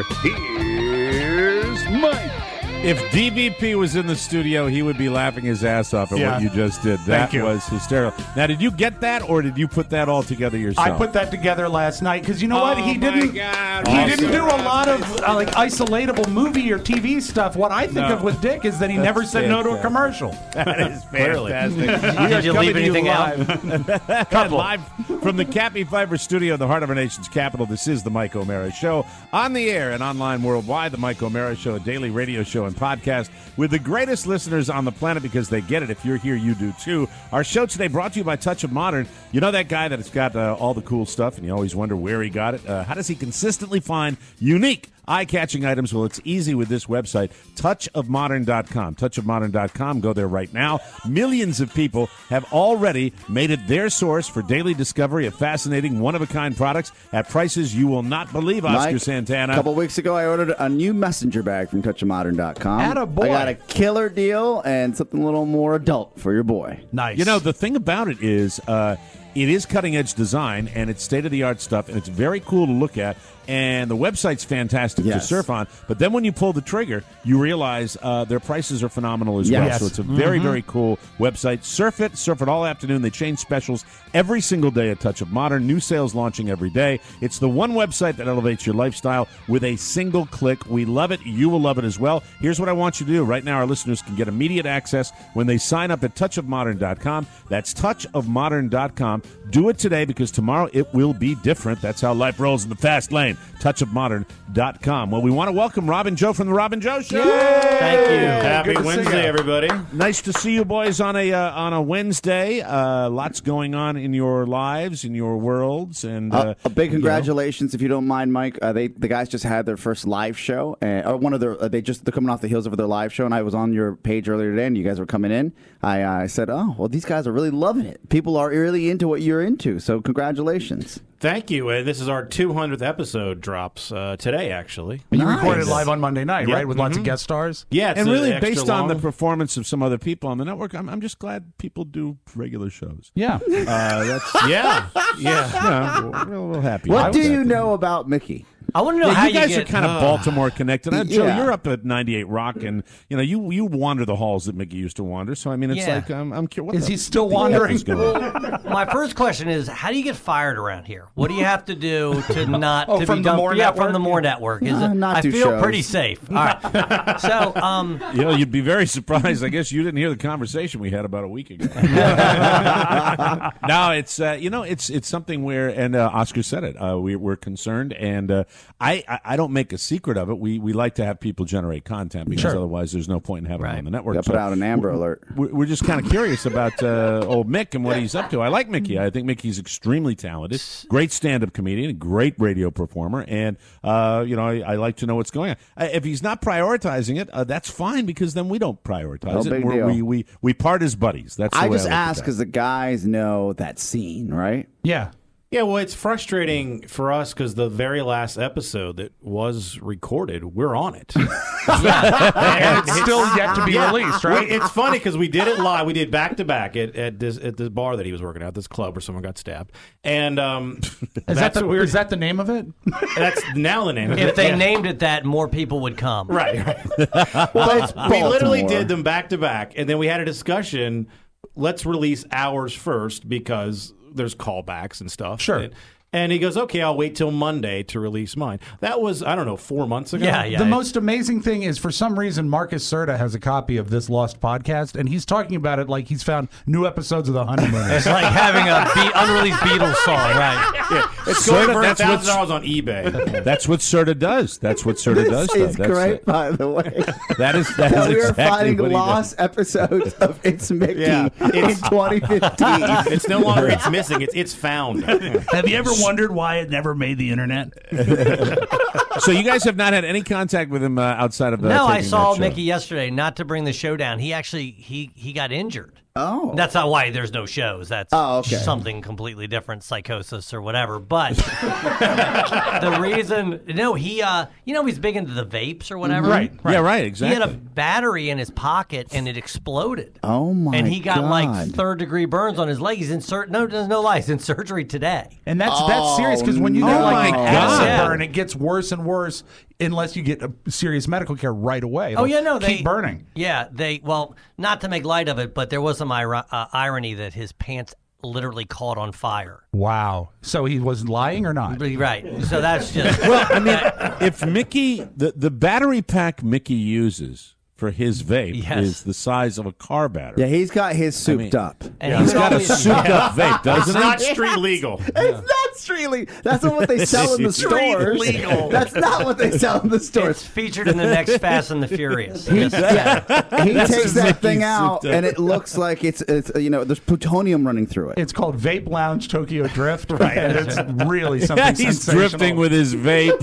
Speaker 1: here's Mike.
Speaker 2: If D V P was in the studio, he would be laughing his ass off at
Speaker 3: Yeah.
Speaker 2: what you just did.
Speaker 3: Thank
Speaker 2: That
Speaker 3: you.
Speaker 2: was hysterical. Now, did you get that, or did you put that all together yourself?
Speaker 3: I put that together last night because you know
Speaker 2: Oh,
Speaker 3: what? He
Speaker 2: my
Speaker 3: didn't.
Speaker 2: God.
Speaker 3: He
Speaker 2: Awesome.
Speaker 3: didn't do a lot of uh, like isolatable movie or T V stuff. What I think
Speaker 2: No.
Speaker 3: of with Dick is that he
Speaker 2: That's
Speaker 3: never said no to a
Speaker 2: fantastic.
Speaker 3: commercial.
Speaker 2: That is
Speaker 7: Clearly.
Speaker 2: fantastic.
Speaker 7: Did
Speaker 2: We are
Speaker 7: you
Speaker 2: coming
Speaker 7: leave
Speaker 2: to you
Speaker 7: anything out?
Speaker 2: live.
Speaker 3: Couple.
Speaker 2: Live from the Cappy Pfeiffer studio in the heart of our nation's capital. This is the Mike O'Mara Show. On the air and online worldwide, the Mike O'Mara Show, a daily radio show and podcast with the greatest listeners on the planet because they get it. If you're here, you do too. Our show today brought to you by Touch of Modern. You know that guy that's got uh, all the cool stuff and you always wonder where he got it? Uh, how does he consistently find unique, eye-catching items? Well, it's easy with this website, touch of modern dot com. touch of modern dot com. Go there right now. Millions of people have already made it their source for daily discovery of fascinating, one-of-a-kind products at prices you will not believe, Oscar
Speaker 4: Mike,
Speaker 2: Santana.
Speaker 4: A couple weeks ago, I ordered a new messenger bag from touch of modern dot com.
Speaker 3: Attaboy.
Speaker 4: I got a killer deal and something a little more adult for your boy.
Speaker 3: Nice.
Speaker 2: You know, the thing about it is uh, it is cutting-edge design, and it's state-of-the-art stuff, and it's very cool to look at, and the website's fantastic
Speaker 4: Yes.
Speaker 2: to surf on. But then when you pull the trigger, you realize uh, their prices are phenomenal as well.
Speaker 4: Yes.
Speaker 2: So it's a very,
Speaker 3: Mm-hmm.
Speaker 2: very cool website. Surf it. Surf it all afternoon. They change specials every single day at Touch of Modern. New sales launching every day. It's the one website that elevates your lifestyle with a single click. We love it. You will love it as well. Here's what I want you to do. Right now, our listeners can get immediate access when they sign up at touch of modern dot com. That's touch of modern dot com. Do it today because tomorrow it will be different. That's how life rolls in the fast lane. touch of modern dot com. Well, we want to welcome Rob and Joe from the Rob and Joe Show.
Speaker 7: Thank you.
Speaker 5: Happy
Speaker 3: Good to see
Speaker 5: Wednesday,
Speaker 3: ya.
Speaker 5: everybody.
Speaker 2: Nice to see you boys on a uh, on a Wednesday. Uh, lots going on in your lives, in your worlds, and uh,
Speaker 4: Uh, a big
Speaker 2: you know.
Speaker 4: congratulations, if you don't mind, Mike. Uh, they the guys just had their first live show, uh, or one of their. Uh, they just they're coming off the heels of their live show, and I was on your page earlier today, and you guys were coming in. I uh, I said, oh well, these guys are really loving it. People are really into what you're into, so congratulations.
Speaker 5: Thank you. Uh, this is our two hundredth episode drops uh, today, actually.
Speaker 3: You
Speaker 4: Nice.
Speaker 3: recorded live on Monday night,
Speaker 5: Yeah.
Speaker 3: right, with lots
Speaker 5: Mhm.
Speaker 3: of guest stars.
Speaker 5: Yeah, it's
Speaker 2: And
Speaker 5: uh,
Speaker 2: really,
Speaker 5: extra
Speaker 2: based on the
Speaker 5: long.
Speaker 2: performance of some other people on the network, I'm, I'm just glad people do regular shows.
Speaker 3: Yeah.
Speaker 2: Uh, that's
Speaker 5: yeah, yeah.
Speaker 2: yeah, we're real, real happy.
Speaker 4: What
Speaker 2: about
Speaker 4: do
Speaker 2: that.
Speaker 4: you know about Mickey?
Speaker 7: I want to know
Speaker 2: yeah,
Speaker 7: how
Speaker 2: you guys
Speaker 7: get,
Speaker 2: are kind of Baltimore connected. Uh, Joe,
Speaker 4: Yeah.
Speaker 2: you're up at ninety-eight Rock, and you know you you wander the halls that Mickey used to wander. So I mean, it's
Speaker 7: Yeah.
Speaker 2: like um, I'm curious.
Speaker 3: Is he still wandering?
Speaker 7: My first question is, how do you get fired around here? What do you have to do to not
Speaker 3: Oh,
Speaker 7: to
Speaker 3: from
Speaker 7: be
Speaker 3: the
Speaker 7: dumped?
Speaker 3: More
Speaker 7: yeah,
Speaker 3: Network?
Speaker 7: from the More Network. Is
Speaker 4: No,
Speaker 7: it,
Speaker 4: not
Speaker 7: I
Speaker 4: do
Speaker 7: feel
Speaker 4: shows.
Speaker 7: pretty safe. All right. So, um,
Speaker 2: You know, you'd be very surprised. I guess you didn't hear the conversation we had about a week ago. No, it's uh, you know, it's it's something where, and uh, Oscar said it. Uh, we, we're concerned, and uh, I, I I don't make a secret of it. We we like to have people generate content because
Speaker 3: Sure.
Speaker 2: otherwise there's no point in having them on the network.
Speaker 4: Got to put out an Amber Alert.
Speaker 2: We're, we're just kind of curious about uh, old Mick and what he's up to. I like Mickey. I think Mickey's extremely talented, great stand-up comedian, great radio performer, and uh, you know I, I like to know what's going on. Uh, if he's not prioritizing it, uh, that's fine because then we don't prioritize
Speaker 4: No
Speaker 2: it.
Speaker 4: big
Speaker 2: We're,
Speaker 4: deal.
Speaker 2: we we we part as buddies. That's the
Speaker 4: I
Speaker 2: way
Speaker 4: just
Speaker 2: look at
Speaker 4: ask
Speaker 2: that.
Speaker 4: because the guys know that scene, right?
Speaker 3: Yeah.
Speaker 5: Yeah, well, it's frustrating for us because the very last episode that was recorded, we're on it.
Speaker 3: And it's still yet to be
Speaker 5: Yeah.
Speaker 3: released, right?
Speaker 5: We- It's funny because we did it live. We did back to back at at this at this bar that he was working at, this club where someone got stabbed. And um,
Speaker 3: Is that,
Speaker 5: that's
Speaker 3: the,
Speaker 5: what we were,
Speaker 3: is that the name of it?
Speaker 5: that's now the name of
Speaker 7: if
Speaker 5: it.
Speaker 7: they
Speaker 5: Yeah.
Speaker 7: named it that, more people would come.
Speaker 5: Right. right.
Speaker 4: Well, it's
Speaker 5: We literally
Speaker 4: Baltimore.
Speaker 5: did them back to back, and then we had a discussion. Let's release ours first because there's callbacks and stuff.
Speaker 3: Sure.
Speaker 5: And, and he goes, okay, I'll wait till Monday to release mine. That was, I don't know, four months ago.
Speaker 7: Yeah, yeah.
Speaker 3: The most amazing thing is, for some reason, Marcus Serta has a copy of this Lost podcast, and he's talking about it like he's found new episodes of The Honeymooners.
Speaker 7: It's like having a be- unreleased Beatles song, right?
Speaker 5: Yeah, it's
Speaker 2: Serta,
Speaker 5: going for a
Speaker 2: that's what's-
Speaker 5: thousand dollars on eBay.
Speaker 2: That's what Serta does. That's what Serta
Speaker 4: This
Speaker 2: does. though.
Speaker 4: is
Speaker 2: That's
Speaker 4: great,
Speaker 2: it.
Speaker 4: by the way.
Speaker 2: That is that
Speaker 4: That
Speaker 2: is
Speaker 4: we are
Speaker 2: exactly
Speaker 4: finding
Speaker 2: what he
Speaker 4: lost episodes of It's Mickey
Speaker 5: Yeah,
Speaker 4: in
Speaker 5: it's-
Speaker 4: twenty fifteen.
Speaker 5: It's no longer it's missing. It's it's found.
Speaker 3: Have you ever wondered why it never made the internet?
Speaker 2: does. So you guys have not had any contact with him uh, outside of the.
Speaker 7: No, I
Speaker 2: taping
Speaker 7: saw
Speaker 2: that show?
Speaker 7: Mickey yesterday. Not to bring the show down, he actually he he got injured.
Speaker 4: Oh.
Speaker 7: That's not why there's no shows. That's
Speaker 4: Oh, okay.
Speaker 7: something completely different, psychosis or whatever. But the reason, no, he, uh, you know, he's big into the vapes or whatever.
Speaker 3: Right, right.
Speaker 2: Yeah, right.
Speaker 7: He
Speaker 2: Exactly.
Speaker 7: had a battery in his pocket and it exploded.
Speaker 4: Oh, my
Speaker 7: And he got
Speaker 4: God.
Speaker 7: like third degree burns on his leg. He's in sur- no, there's no lie. He's in surgery today.
Speaker 3: And that's that's serious because when you
Speaker 4: Oh,
Speaker 3: get
Speaker 2: no.
Speaker 3: like
Speaker 2: Oh,
Speaker 3: an
Speaker 2: my
Speaker 3: acid
Speaker 7: God.
Speaker 3: burn, it gets worse and worse unless you get a serious medical care right away.
Speaker 7: Oh
Speaker 3: It'll
Speaker 7: yeah, no, they
Speaker 3: keep burning.
Speaker 7: Yeah, they well, not to make light of it, but there was some iro- uh, irony that his pants literally caught on fire.
Speaker 3: Wow. So he was lying or not?
Speaker 7: Right. So that's just
Speaker 2: Well, I mean, if Mickey, the, the battery pack Mickey uses for his vape
Speaker 7: Yes.
Speaker 2: is the size of a car battery.
Speaker 4: Yeah, he's got his souped
Speaker 2: mean-
Speaker 4: up.
Speaker 7: and
Speaker 2: He's
Speaker 7: he would
Speaker 2: got a
Speaker 7: always-
Speaker 2: souped up vape, doesn't
Speaker 5: It's
Speaker 2: he?
Speaker 5: not street legal.
Speaker 4: It's not street legal. That's not what they sell in the
Speaker 7: Street
Speaker 4: stores.
Speaker 7: legal.
Speaker 4: That's not what they sell in the
Speaker 7: It's
Speaker 4: stores.
Speaker 7: featured in the next Fast and the Furious.
Speaker 4: He,
Speaker 7: Yes.
Speaker 4: yeah, he
Speaker 2: That's
Speaker 4: takes
Speaker 2: his
Speaker 4: that
Speaker 2: Mickey
Speaker 4: thing out,
Speaker 2: souped up.
Speaker 4: and it looks like it's, it's you know, there's plutonium running through it.
Speaker 3: It's called Vape Lounge Tokyo Drift, right? And it's really something
Speaker 2: Yeah, he's
Speaker 3: sensational.
Speaker 2: drifting with his vape.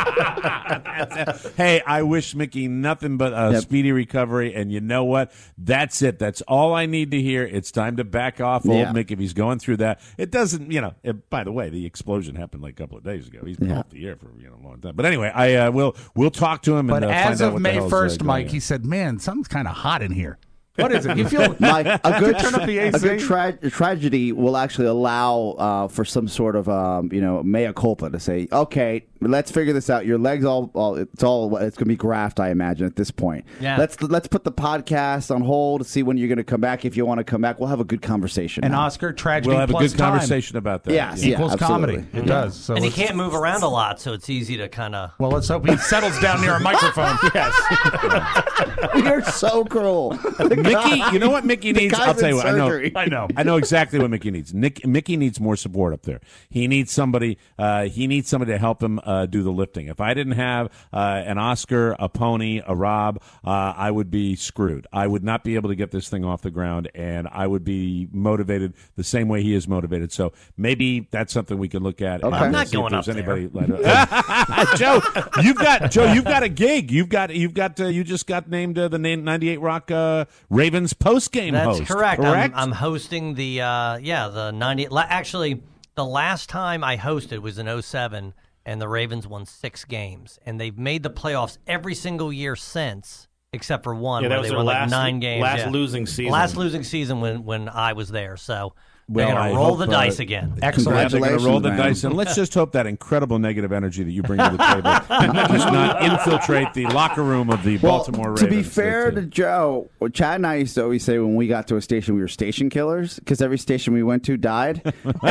Speaker 2: Hey, I wish Mickey nothing but a
Speaker 4: Yep.
Speaker 2: speedy recovery. And you know what? That's it. That's all I need to hear. It's time to back off old
Speaker 4: Yeah.
Speaker 2: Mick if he's going through that. It doesn't, you know. It, by the way, the explosion happened like a couple of days ago. He's been
Speaker 4: Yeah.
Speaker 2: off the air for you know a long time. But anyway, I uh, will we'll talk to him.
Speaker 3: But
Speaker 2: and uh,
Speaker 3: as
Speaker 2: find out
Speaker 3: of
Speaker 2: what the
Speaker 3: May
Speaker 2: hell's, uh,
Speaker 3: first,
Speaker 2: going
Speaker 3: Mike,
Speaker 2: on.
Speaker 3: he said, "Man, something's kind of hot in here." What is it? You feel
Speaker 4: Like a good,
Speaker 3: turn up the A C?
Speaker 4: a good tra- tragedy will actually allow uh, for some sort of um, you know mea culpa to say, okay, let's figure this out. Your legs all, all it's all it's going to be graft, I imagine at this point.
Speaker 7: Yeah.
Speaker 4: Let's let's put the podcast on hold to see when you're going to come back. If you want to come back, we'll have a good conversation.
Speaker 3: an
Speaker 4: now.
Speaker 3: Oscar tragedy
Speaker 2: we'll have a
Speaker 3: plus
Speaker 2: good
Speaker 3: time
Speaker 2: conversation about that.
Speaker 4: Yes,
Speaker 2: Yeah.
Speaker 4: yeah.
Speaker 3: equals
Speaker 4: absolutely.
Speaker 3: comedy. It does. So
Speaker 7: And he
Speaker 3: let's-
Speaker 7: can't move around a lot, so it's easy to kind of.
Speaker 3: Well, let's hope he settles down near a microphone.
Speaker 5: Yes.
Speaker 4: You're so cruel. The
Speaker 2: Mickey,
Speaker 4: guy-
Speaker 2: you know what Mickey
Speaker 4: the
Speaker 2: needs?
Speaker 4: guy's
Speaker 2: I'll tell
Speaker 4: in
Speaker 2: you what. I know.
Speaker 4: surgery.
Speaker 3: I know.
Speaker 2: I know exactly what Mickey needs. Nick, Mickey needs more support up there. He needs somebody. Uh, he needs somebody to help him uh, do the lifting. If I didn't have uh, an Oscar, a Pony, a Rob, uh, I would be screwed. I would not be able to get this thing off the ground, and I would be motivated the same way he is motivated. So maybe that's something we can look at.
Speaker 4: Okay.
Speaker 2: and
Speaker 4: I'm
Speaker 7: not
Speaker 2: see if
Speaker 7: going
Speaker 2: there's
Speaker 7: up there.
Speaker 2: anybody like- Joe, you've got Joe. You've got a gig. You've got. You've got. Uh, you just got named uh, the ninety-eight Rock uh, Ravens post game
Speaker 7: That's
Speaker 2: host.
Speaker 7: correct.
Speaker 2: Correct.
Speaker 7: I'm, I'm hosting the uh, yeah the ninety. la- Actually, the last time I hosted was in oh seven, and the Ravens won six games, and they've made the playoffs every single year since, except for one
Speaker 5: Yeah, that
Speaker 7: where
Speaker 5: was
Speaker 7: they
Speaker 5: their
Speaker 7: won like
Speaker 5: last-
Speaker 7: nine games.
Speaker 5: last
Speaker 7: yeah.
Speaker 5: losing season.
Speaker 7: Last losing season when when I was there. So They're
Speaker 2: Well,
Speaker 7: going
Speaker 2: I
Speaker 7: to roll
Speaker 2: hope,
Speaker 7: the
Speaker 2: uh,
Speaker 7: dice again.
Speaker 3: Excellent.
Speaker 2: Yeah, they're going to roll the
Speaker 4: man.
Speaker 2: dice, and let's just hope that incredible negative energy that you bring to the table does not infiltrate the locker room of the
Speaker 4: Well,
Speaker 2: Baltimore
Speaker 4: to
Speaker 2: Ravens.
Speaker 4: be fair to Joe, well, Chad and I used to always say when we got to a station we were station killers because every station we went to died.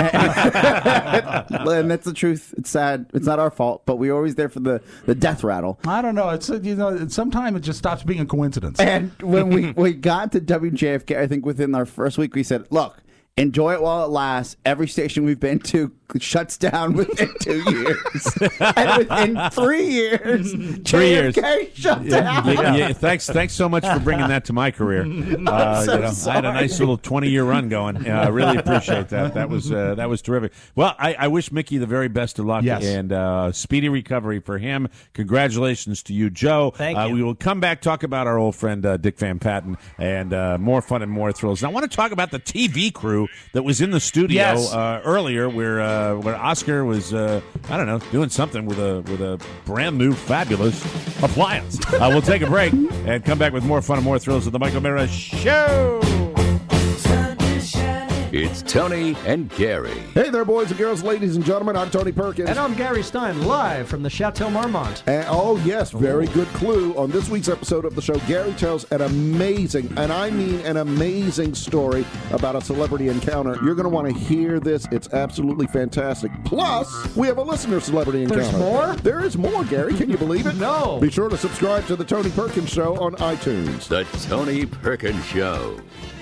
Speaker 4: And that's the truth. It's sad. It's not our fault, but we were always there for the, the death rattle.
Speaker 3: I don't know. It's uh, you know. Sometimes it just stops being a coincidence.
Speaker 4: And when we, we got to W J F K, I think within our first week, we said, look, enjoy it while it lasts. Every station we've been to shuts down within two years. And within three years,
Speaker 2: Three years.
Speaker 4: J F K shut
Speaker 2: Yeah,
Speaker 4: down.
Speaker 2: yeah, yeah, thanks, thanks so much for bringing that to my career. Uh,
Speaker 4: so
Speaker 2: you know, I had a
Speaker 4: sorry.
Speaker 2: nice little twenty-year run going. Yeah, I really appreciate that. That was uh, that was terrific. Well, I, I wish Mickey the very best of luck
Speaker 3: Yes.
Speaker 2: and uh, speedy recovery for him. Congratulations to you, Joe.
Speaker 7: Thank
Speaker 2: uh,
Speaker 7: you.
Speaker 2: We will come back talk about our old friend uh, Dick Van Patten and uh, more fun and more thrills. And I want to talk about the T V crew that was in the studio
Speaker 3: Yes.
Speaker 2: uh, earlier, where uh, where Oscar was uh, I don't know doing something with a with a brand new fabulous appliance. Uh, we'll take a break and come back with more fun and more thrills of the Mike O'Meara Show.
Speaker 1: It's Tony and Gary.
Speaker 14: Hey there, boys and girls, ladies and gentlemen. I'm Tony Perkins.
Speaker 15: And I'm Gary Stein, live from the Chateau Marmont.
Speaker 14: And, oh, yes, very good clue. On this week's episode of the show, Gary tells an amazing, and I mean an amazing story about a celebrity encounter. You're going to want to hear this. It's absolutely fantastic. Plus, we have a listener celebrity encounter.
Speaker 15: There's more?
Speaker 14: There is more, Gary. Can you believe it?
Speaker 15: No.
Speaker 14: Be sure to subscribe to the Tony Perkins Show on iTunes.
Speaker 1: The Tony Perkins Show.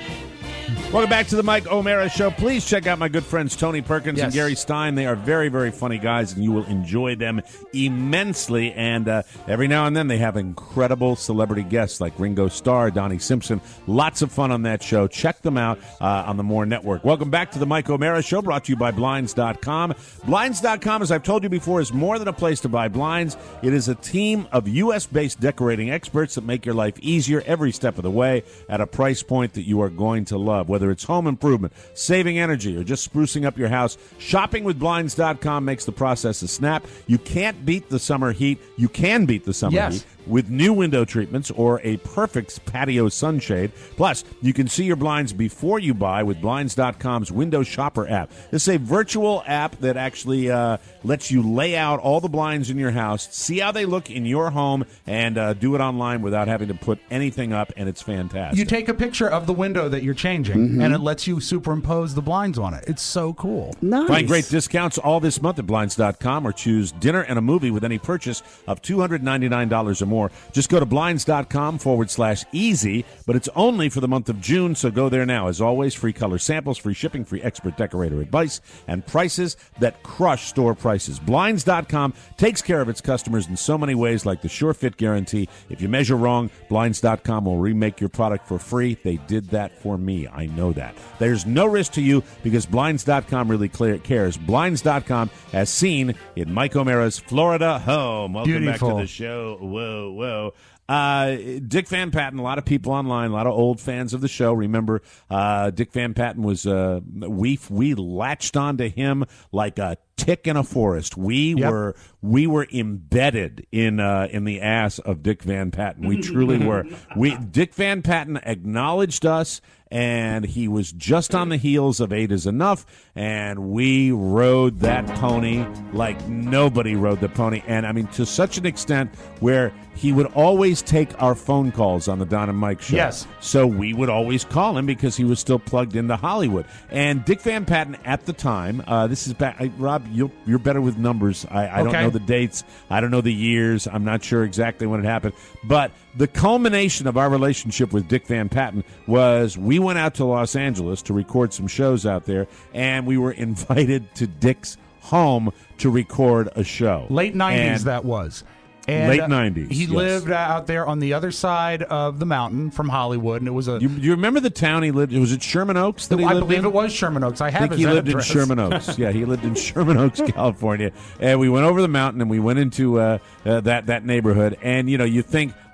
Speaker 2: Welcome back to the Mike O'Meara Show. Please check out my good friends Tony Perkins and
Speaker 15: Yes.
Speaker 2: Gary Stein. They are very, very funny guys, and you will enjoy them immensely. And uh, every now and then they have incredible celebrity guests like Ringo Starr, Donnie Simpson. Lots of fun on that show. Check them out uh, on the More Network. Welcome back to the Mike O'Meara Show, brought to you by Blinds dot com. Blinds dot com, as I've told you before, is more than a place to buy blinds. It is a team of U S-based decorating experts that make your life easier every step of the way at a price point that you are going to love. Whether it's home improvement, saving energy, or just sprucing up your house, shopping with Blinds dot com makes the process a snap. You can't beat the summer heat. You can beat the summer
Speaker 3: Yes.
Speaker 2: heat with new window treatments or a perfect patio sunshade. Plus, you can see your blinds before you buy with Blinds dot com's Window Shopper app. It's a virtual app that actually uh, lets you lay out all the blinds in your house, see how they look in your home, and uh, do it online without having to put anything up, and it's fantastic.
Speaker 3: You take a picture of the window that you're changing,
Speaker 2: Mhm.
Speaker 3: and it lets you superimpose the blinds on it. It's so cool.
Speaker 2: Find great discounts all this month at Blinds dot com or choose dinner and a movie with any purchase of two hundred ninety-nine dollars or more. Just go to Blinds dot com forward slash easy, but it's only for the month of June, so go there now. As always, free color samples, free shipping, free expert decorator advice, and prices that crush store prices. Blinds dot com takes care of its customers in so many ways, like the Sure Fit Guarantee. If you measure wrong, Blinds dot com will remake your product for free. They did that for me. I know that. There's no risk to you because Blinds dot com really clear, cares. Blinds dot com, as seen in Mike O'Meara's Florida home. Welcome
Speaker 3: Beautiful.
Speaker 2: back to the show. Whoa, whoa. Uh, Dick Van Patten, a lot of people online, a lot of old fans of the show remember uh, Dick Van Patten was, uh, we we latched onto him like a tick in a forest. We
Speaker 3: Yep.
Speaker 2: were we were embedded in uh, in the ass of Dick Van Patten. We truly were. We Dick Van Patten acknowledged us, and he was just on the heels of Eight Is Enough, and we rode that pony like nobody rode the pony. And I mean, to such an extent where he would always take our phone calls on the Don and Mike show.
Speaker 3: Yes.
Speaker 2: So we would always call him because he was still plugged into Hollywood. And Dick Van Patten at the time, uh, this is back, I, Rob, you'll, you're better with numbers. I, I don't
Speaker 3: Okay.
Speaker 2: know the dates. I don't know the years. I'm not sure exactly when it happened. But the culmination of our relationship with Dick Van Patten was we went out to Los Angeles to record some shows out there, and we were invited to Dick's home to record a show.
Speaker 3: Late nineties,
Speaker 2: And-
Speaker 3: that was. And,
Speaker 2: Late
Speaker 3: uh,
Speaker 2: nineties,
Speaker 3: He
Speaker 2: yes.
Speaker 3: lived uh, out there on the other side of the mountain from Hollywood, and it was a.
Speaker 2: You, you remember the town he lived? Was it Sherman Oaks that he
Speaker 3: I
Speaker 2: lived
Speaker 3: believe
Speaker 2: in?
Speaker 3: it was Sherman Oaks. I
Speaker 2: I
Speaker 3: have
Speaker 2: think
Speaker 3: his
Speaker 2: he lived
Speaker 3: address.
Speaker 2: in Sherman Oaks. Yeah, he lived in Sherman Oaks, California. And we went over the mountain and we went into uh, uh, that that neighborhood. And you know, you think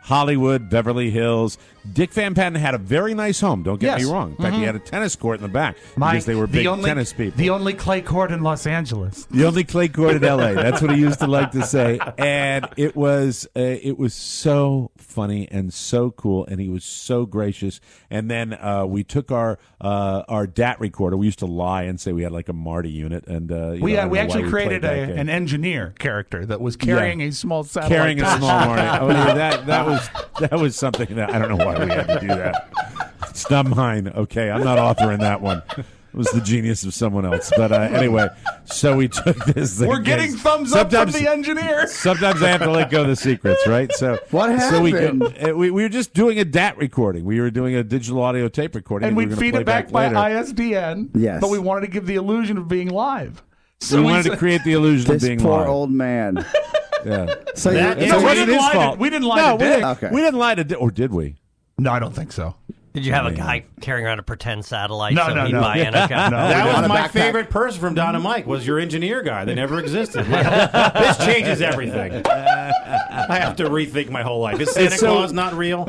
Speaker 2: Hollywood, Beverly Hills. Dick Van Patten had a very nice home. Don't get
Speaker 3: Yes.
Speaker 2: me wrong. In fact,
Speaker 3: Mhm.
Speaker 2: he had a tennis court in the back
Speaker 3: Mike,
Speaker 2: because they were
Speaker 3: the
Speaker 2: big
Speaker 3: only-
Speaker 2: tennis people.
Speaker 3: The only clay court in Los Angeles.
Speaker 2: The only clay court in L A. That's what he used to like to say. And it was uh, it was so funny and so cool, and he was so gracious. And then uh, we took our uh, our D A T recorder. We used to lie and say we had like a Marty unit, and uh, you
Speaker 3: We,
Speaker 2: know, I
Speaker 3: uh,
Speaker 2: don't
Speaker 3: we
Speaker 2: know
Speaker 3: actually
Speaker 2: why
Speaker 3: created
Speaker 2: played
Speaker 3: a,
Speaker 2: that game.
Speaker 3: an engineer character that was carrying
Speaker 2: Yeah.
Speaker 3: a small satellite.
Speaker 2: carrying a
Speaker 3: dish.
Speaker 2: small Marty. Oh, yeah, that that was that was something that I don't know why we had to do that. It's not mine. Okay, I'm not authoring that one. It was the genius of someone else. But uh, anyway, so we took this thing.
Speaker 3: We're getting thumbs up from the engineer.
Speaker 2: Sometimes I have to let go of the secrets, right? So
Speaker 4: What
Speaker 2: So we,
Speaker 4: happened?
Speaker 2: go, uh, we we were just doing a D A T recording. We were doing a digital audio tape recording,
Speaker 3: And
Speaker 2: we
Speaker 3: we'd
Speaker 2: were gonna
Speaker 3: feed
Speaker 2: play
Speaker 3: it back, by
Speaker 2: later.
Speaker 3: I S D N.
Speaker 4: Yes.
Speaker 3: But we wanted to give the illusion of being live.
Speaker 2: we wanted to
Speaker 3: said-
Speaker 2: create the illusion
Speaker 4: This
Speaker 2: of being
Speaker 4: poor
Speaker 2: live.
Speaker 4: old man.
Speaker 2: Yeah.
Speaker 4: So
Speaker 3: That-
Speaker 4: you,
Speaker 3: No,
Speaker 2: So
Speaker 3: we
Speaker 2: it wasn't
Speaker 3: didn't
Speaker 2: his
Speaker 3: lie to-
Speaker 2: fault.
Speaker 3: we didn't lie
Speaker 2: no,
Speaker 3: to
Speaker 2: we
Speaker 3: Dick.
Speaker 2: didn't,
Speaker 4: Okay.
Speaker 2: we didn't lie to Dick, or did we?
Speaker 3: No, I don't think so.
Speaker 7: Did you have a guy carrying around a pretend satellite
Speaker 3: No,
Speaker 7: so
Speaker 3: no,
Speaker 7: he'd
Speaker 3: no.
Speaker 7: buy in? Okay.
Speaker 3: No,
Speaker 5: That
Speaker 3: we
Speaker 5: was
Speaker 3: didn't.
Speaker 5: my
Speaker 4: backpack.
Speaker 5: favorite person from Don and Mike was your engineer guy. They never existed. This changes everything. I have to rethink my whole life. Is Santa
Speaker 2: So-
Speaker 5: Claus not real?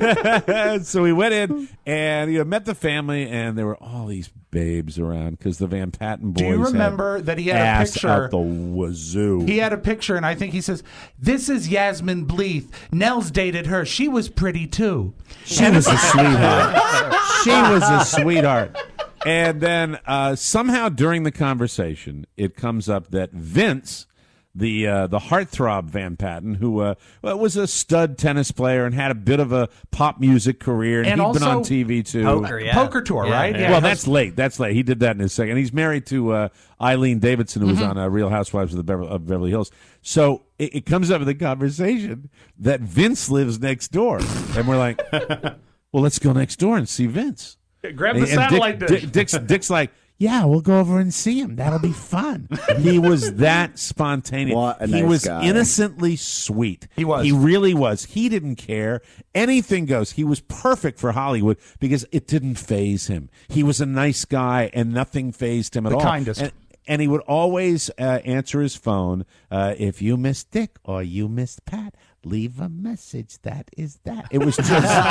Speaker 2: So we went in and you know met the family, and there were all these babes around because the Van Patten boys.
Speaker 3: Do you
Speaker 2: had
Speaker 3: remember that he had a
Speaker 2: ass
Speaker 3: picture-
Speaker 2: out the wazoo?
Speaker 3: He had a picture, and I think he says, "This is Yasmin Bleeth. Nels dated her. She was pretty too."
Speaker 2: She was a sweetheart. She was a sweetheart. And then uh, somehow during the conversation, it comes up that Vince, the uh, the heartthrob Van Patten, who uh, well, was a stud tennis player and had a bit of a pop music career, and,
Speaker 3: And
Speaker 2: he'd been
Speaker 3: also
Speaker 2: on T V too.
Speaker 7: Poker, yeah.
Speaker 3: Poker tour,
Speaker 7: Yeah,
Speaker 3: right?
Speaker 7: yeah.
Speaker 2: Well, that's late. That's late. He did that in his second. He's married to uh, Eileen Davidson, who was
Speaker 3: Mm-hmm.
Speaker 2: on uh, Real Housewives of the Beverly, of Beverly Hills. So it, it comes up in the conversation that Vince lives next door, and we're like, "Well, let's go next door and see Vince."
Speaker 3: Grab the
Speaker 2: And- and
Speaker 3: satellite
Speaker 2: Dick,
Speaker 3: dish.
Speaker 2: Dick- Dick's, Dick's like, "Yeah, we'll go over and see him. That'll be fun." He was that spontaneous.
Speaker 4: What a
Speaker 2: he
Speaker 4: nice
Speaker 2: was
Speaker 4: guy.
Speaker 2: innocently sweet.
Speaker 3: He was.
Speaker 2: He really was. He didn't care. Anything goes. He was perfect for Hollywood because it didn't faze him. He was a nice guy, and nothing fazed him at
Speaker 3: The
Speaker 2: all.
Speaker 3: kindest.
Speaker 2: And, and he would always uh, answer his phone. Uh, if you missed Dick or you missed Pat, leave a message. That is that. It was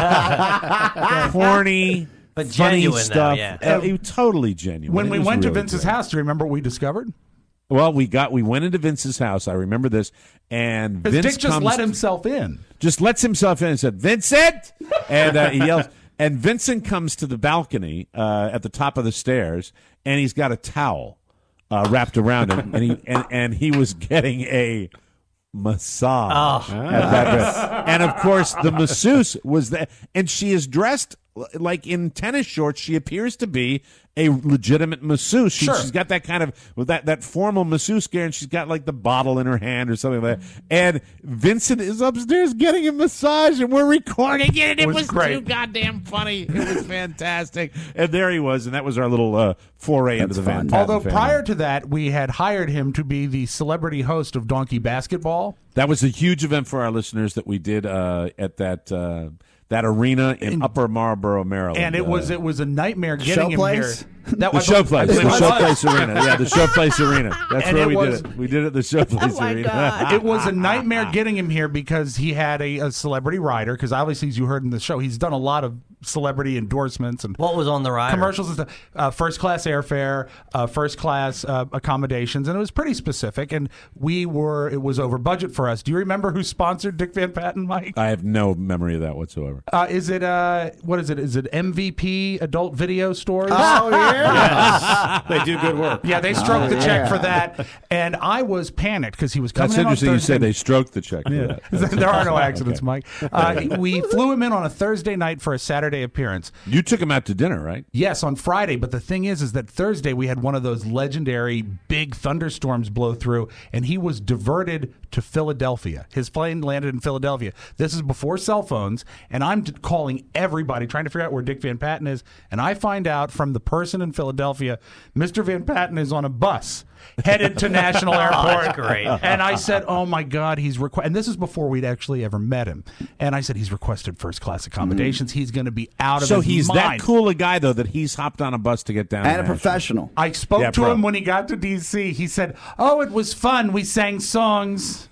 Speaker 2: just corny.
Speaker 7: But
Speaker 2: funny
Speaker 7: genuine, though,
Speaker 2: stuff.
Speaker 7: yeah.
Speaker 2: Uh, it was totally genuine.
Speaker 3: When
Speaker 2: It
Speaker 3: we
Speaker 2: was
Speaker 3: went to
Speaker 2: really
Speaker 3: Vince's
Speaker 2: great.
Speaker 3: house, do you remember what we discovered?
Speaker 2: Well, we got we went into Vince's house. I remember this, and
Speaker 3: Because
Speaker 2: Vince
Speaker 3: Dick just
Speaker 2: comes
Speaker 3: let himself in.
Speaker 2: just lets himself in and said, "Vincent!" And uh, he yells. And Vincent comes to the balcony uh, at the top of the stairs, and he's got a towel uh, wrapped around him, and he and, and he was getting a massage
Speaker 7: Oh.
Speaker 2: at that. And of course, the masseuse was there, and she is dressed l- like in tennis shorts. She appears to be a legitimate masseuse. She,
Speaker 3: Sure.
Speaker 2: She's got that kind of with that that formal masseuse gear, and she's got like the bottle in her hand or something like that. And Vincent is upstairs getting a massage, and we're recording it. And it,
Speaker 3: It was
Speaker 2: was,
Speaker 3: great.
Speaker 2: too goddamn funny. It was fantastic. And there he was, and that was our little uh, foray into
Speaker 4: That's
Speaker 2: the Van
Speaker 4: fun.
Speaker 2: Patten
Speaker 3: Although
Speaker 2: family.
Speaker 3: prior to that, we had hired him to be the celebrity host of Donkey Basketball.
Speaker 2: That was a huge event for our listeners that we did uh, at that uh, that arena in Upper Marlboro, Maryland.
Speaker 3: And it was
Speaker 2: Uh,
Speaker 3: it was a nightmare getting him
Speaker 4: Showplace?
Speaker 3: here. That
Speaker 2: the
Speaker 3: was
Speaker 2: Showplace,
Speaker 3: I
Speaker 2: the
Speaker 3: believe it was.
Speaker 2: Showplace Arena. Yeah, the Showplace Arena. That's
Speaker 3: And
Speaker 2: where
Speaker 3: it
Speaker 2: we
Speaker 3: was-
Speaker 2: did it. We did it at the Showplace Arena.
Speaker 3: It was a nightmare getting him here because he had a, a celebrity rider. Because obviously, as you heard in the show, he's done a lot of celebrity endorsements and
Speaker 7: What was on the rider?
Speaker 3: commercials and stuff. Uh, first class airfare, uh, first class uh, accommodations, and it was pretty specific. And we were it was over budget for us. Do you remember who sponsored Dick Van Patten, Mike?
Speaker 2: I have no memory of that whatsoever.
Speaker 3: Uh, is it uh, what is it? Is it M V P Adult Video Stores?
Speaker 4: Oh, yeah.
Speaker 5: They do good work.
Speaker 3: Yeah, they stroked
Speaker 4: Oh,
Speaker 3: the check
Speaker 4: yeah.
Speaker 3: for that, and I was panicked because he was coming
Speaker 2: That's
Speaker 3: in on
Speaker 2: interesting. You
Speaker 3: Thursday.
Speaker 2: said they stroked the check for that.
Speaker 3: there are no accidents,
Speaker 2: Okay.
Speaker 3: Mike. Uh, we flew him in on a Thursday night for a Saturday appearance.
Speaker 2: You took him out to dinner, right?
Speaker 3: Yes, on Friday. But the thing is, is that Thursday we had one of those legendary big thunderstorms blow through, and he was diverted to Philadelphia. His plane landed in Philadelphia. This is before cell phones, and I'm d- calling everybody trying to figure out where Dick Van Patten is, and I find out from the person in Philadelphia, Mister Van Patten is on a bus. headed to National Airport.
Speaker 7: that's great.
Speaker 3: And I said, oh, my God, he's requ-. And this is before we'd actually ever met him. And I said, he's requested first-class accommodations. He's going to be out of
Speaker 2: So
Speaker 3: his
Speaker 2: he's
Speaker 3: mind.
Speaker 2: that cool a guy, though, that he's hopped on a bus to get down
Speaker 4: And
Speaker 2: to
Speaker 4: a
Speaker 2: Nashville.
Speaker 4: professional.
Speaker 3: I spoke
Speaker 2: Yeah,
Speaker 3: to
Speaker 2: pro.
Speaker 3: him when he got to D C. He said, oh, it was fun. We sang songs.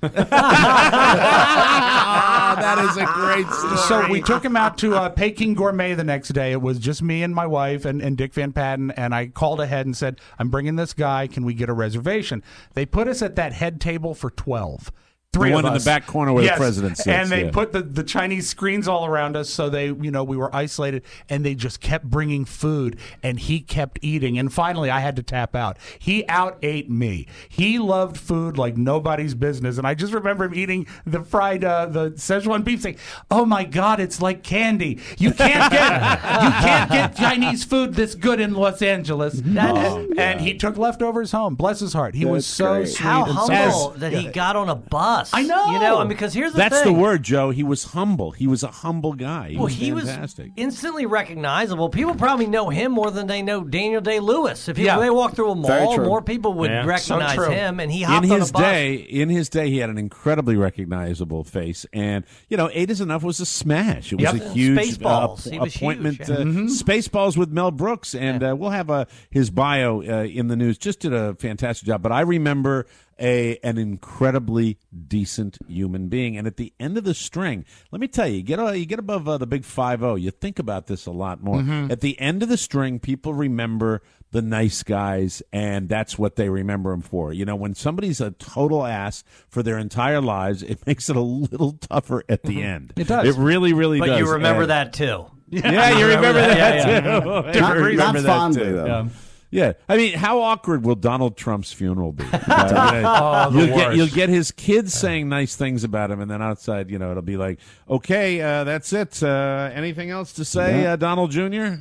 Speaker 2: Ah, that is a great story.
Speaker 3: So we took him out to uh, Peking Gourmet the next day. It was just me and my wife and, and Dick Van Patten, and I called ahead and said, I'm bringing this guy. Can we get a reservation? They put us at that head table for twelve. Three
Speaker 2: The one
Speaker 3: of
Speaker 2: in the
Speaker 3: us.
Speaker 2: back corner where the
Speaker 3: Yes.
Speaker 2: president sits,
Speaker 3: And they
Speaker 2: yeah.
Speaker 3: put the, the Chinese screens all around us, so they, you know, we were isolated, and they just kept bringing food, and he kept eating. And finally, I had to tap out. He out ate me. He loved food like nobody's business, and I just remember him eating the fried, uh, the Szechuan beef, saying, "Oh my God, it's like candy. You can't get, you can't get Chinese food this good in Los Angeles."
Speaker 7: That is-
Speaker 3: and he took leftovers home. Bless his heart. He was
Speaker 4: That's
Speaker 3: so
Speaker 4: great.
Speaker 3: sweet.
Speaker 7: How
Speaker 3: and so-
Speaker 7: humble that he got on a bus.
Speaker 3: I know.
Speaker 7: You know, I mean, because here's the
Speaker 2: That's
Speaker 7: thing.
Speaker 2: the word, Joe. He was humble. He was a humble guy. He
Speaker 7: Well,
Speaker 2: was
Speaker 7: he
Speaker 2: fantastic.
Speaker 7: was instantly recognizable. People probably know him more than they know Daniel Day-Lewis. If you,
Speaker 3: Yeah.
Speaker 7: they walk through a
Speaker 4: Very
Speaker 7: mall,
Speaker 4: true.
Speaker 7: more people would
Speaker 5: Yeah.
Speaker 7: recognize
Speaker 3: So true.
Speaker 7: him, and he
Speaker 2: in
Speaker 7: hopped on
Speaker 2: his
Speaker 7: a bus.
Speaker 2: day, in his day, he had an incredibly recognizable face, and you know, Eight is Enough was a smash. It was
Speaker 3: Yep.
Speaker 2: a huge
Speaker 7: Spaceballs.
Speaker 2: uh,
Speaker 7: He was
Speaker 2: appointment.
Speaker 7: huge, yeah.
Speaker 2: uh, Spaceballs with Mel Brooks, and uh, we'll have uh, his bio uh, in the news. Just did a fantastic job. But I remember a an incredibly decent human being, and at the end of the string, let me tell you, you get uh, you get above uh, the big five zero. You think about this a lot more. At the end of the string, people remember the nice guys, and that's what they remember him for. You know, when somebody's a total ass for their entire lives, it makes it a little tougher at the end.
Speaker 3: It does.
Speaker 2: It really, really
Speaker 7: But
Speaker 2: does.
Speaker 7: you remember
Speaker 2: And-
Speaker 7: that too.
Speaker 2: Yeah, you remember that,
Speaker 7: Yeah, yeah.
Speaker 2: too. You
Speaker 4: Not,
Speaker 2: remember
Speaker 4: not
Speaker 2: that,
Speaker 4: fondly,
Speaker 2: too.
Speaker 4: though.
Speaker 3: Yeah.
Speaker 2: Yeah, I mean, how awkward will Donald Trump's funeral be? Uh,
Speaker 3: Oh, the
Speaker 2: you'll get
Speaker 3: worst.
Speaker 2: you'll get his kids saying nice things about him, and then outside, you know, it'll be like, okay, uh, that's it. Uh, anything else to say,
Speaker 4: Yeah.
Speaker 2: uh, Donald Junior?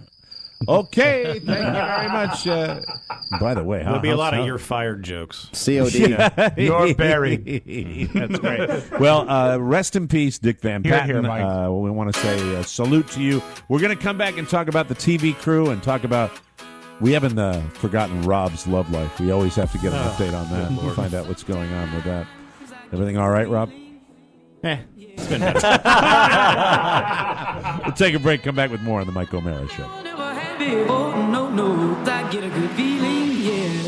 Speaker 2: Okay, thank you very much. Uh, by the way, how,
Speaker 5: There'll be a
Speaker 2: how-
Speaker 5: lot
Speaker 2: how-
Speaker 5: of "you're fired" jokes.
Speaker 4: C O D.
Speaker 3: You're buried.
Speaker 2: That's great. Well, uh, rest in peace, Dick Van
Speaker 3: Here,
Speaker 2: Patten.
Speaker 3: here, Mike.
Speaker 2: Uh, we want to say uh, salute to you. We're going to come back and talk about the T V crew and talk about. We haven't uh, forgotten Rob's love life. We always have to get an
Speaker 5: Oh,
Speaker 2: update on that. We'll find out what's going on with that. Everything all right, Rob?
Speaker 5: Eh, it's been better.
Speaker 2: We'll take a break. Come back with more on the Mike O'Mara Show.
Speaker 16: Oh, no, no, I get a good feeling, yeah.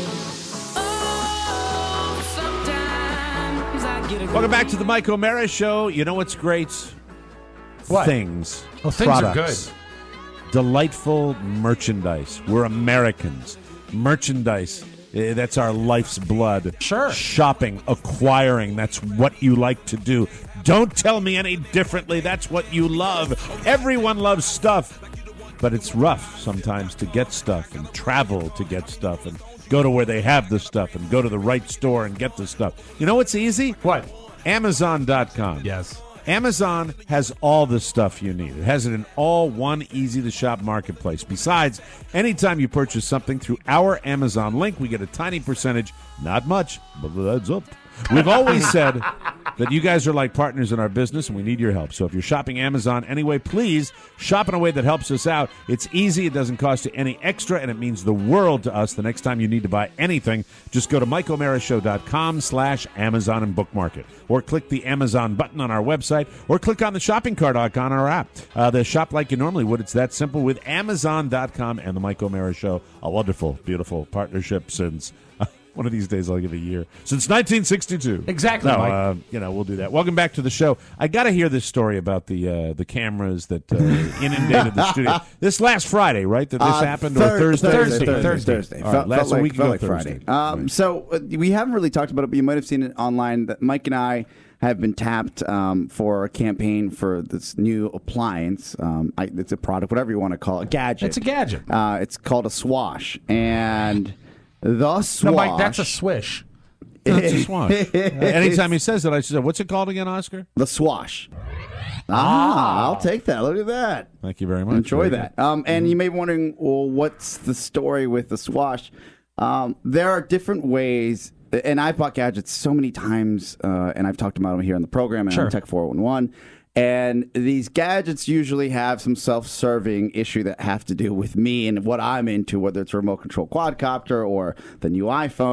Speaker 16: Oh, sometimes I get a good
Speaker 2: Welcome back to the Mike O'Mara Show. You know what's great?
Speaker 3: What?
Speaker 2: Things.
Speaker 3: Oh, things are
Speaker 2: products. Delightful merchandise. We're Americans. Merchandise. eh, That's our life's blood.
Speaker 3: Sure.
Speaker 2: Shopping, acquiring. That's what you like to do. Don't tell me any differently. That's what you love. Everyone loves stuff. But it's rough sometimes to get stuff and travel to get stuff and go to where they have the stuff and go to the right store and get the stuff. You know what's easy?
Speaker 3: What?
Speaker 2: Amazon dot com.
Speaker 3: Yes.
Speaker 2: Amazon has all the stuff you need. It has it in all one easy-to-shop marketplace. Besides, anytime you purchase something through our Amazon link, we get a tiny percentage, not much, but that's up. We've always said that you guys are like partners in our business, and we need your help. So if you're shopping Amazon anyway, please shop in a way that helps us out. It's easy. It doesn't cost you any extra, and it means the world to us. The next time you need to buy anything, just go to Mike O'Mara Show dot com slash Amazon and bookmark it. Or click the Amazon button on our website, or click on the shopping cart icon on our app. Uh, the shop like you normally would. It's that simple with Amazon dot com and the Mike O'Mara Show. A wonderful, beautiful partnership since... One of these days I'll give a year. Since nineteen sixty-two.
Speaker 3: Exactly,
Speaker 2: No,
Speaker 3: Mike.
Speaker 2: uh, you know, we'll do that. Welcome back to the show. I got to hear this story about the uh, the cameras that uh, inundated the studio. This last Friday, right, that this
Speaker 4: Uh,
Speaker 2: happened?
Speaker 4: thir-
Speaker 2: or Thursday?
Speaker 4: Thursday, Thursday,
Speaker 3: Thursday.
Speaker 4: Thursday.
Speaker 2: All right,
Speaker 4: Felt,
Speaker 2: last
Speaker 4: felt like,
Speaker 2: week
Speaker 4: felt
Speaker 2: ago
Speaker 4: like
Speaker 2: Thursday.
Speaker 4: Friday. Um, So uh, we haven't really talked about it, but you might have seen it online. That Mike and I have been tapped um, for a campaign for this new appliance. Um, I, it's a product, whatever you want to call it, a gadget.
Speaker 3: It's a gadget.
Speaker 4: Uh, it's called a Swash, and the Swash.
Speaker 3: No, Mike, that's a swish.
Speaker 2: That's a swash. Anytime he says that, I say, what's it called again, Oscar?
Speaker 4: The Swash. Ah, I'll take that. Look at that.
Speaker 2: Thank you very much.
Speaker 4: Enjoy
Speaker 2: Very
Speaker 4: that. Um, and you may be wondering, well, what's the story with the Swash? Um, there are different ways, and I've bought gadgets so many times, uh, and I've talked about them here on the program and
Speaker 3: Sure.
Speaker 4: on Tech four one one. And these gadgets usually have some self-serving issue that have to do with me and what I'm into, whether it's a remote control quadcopter or the new iPhone.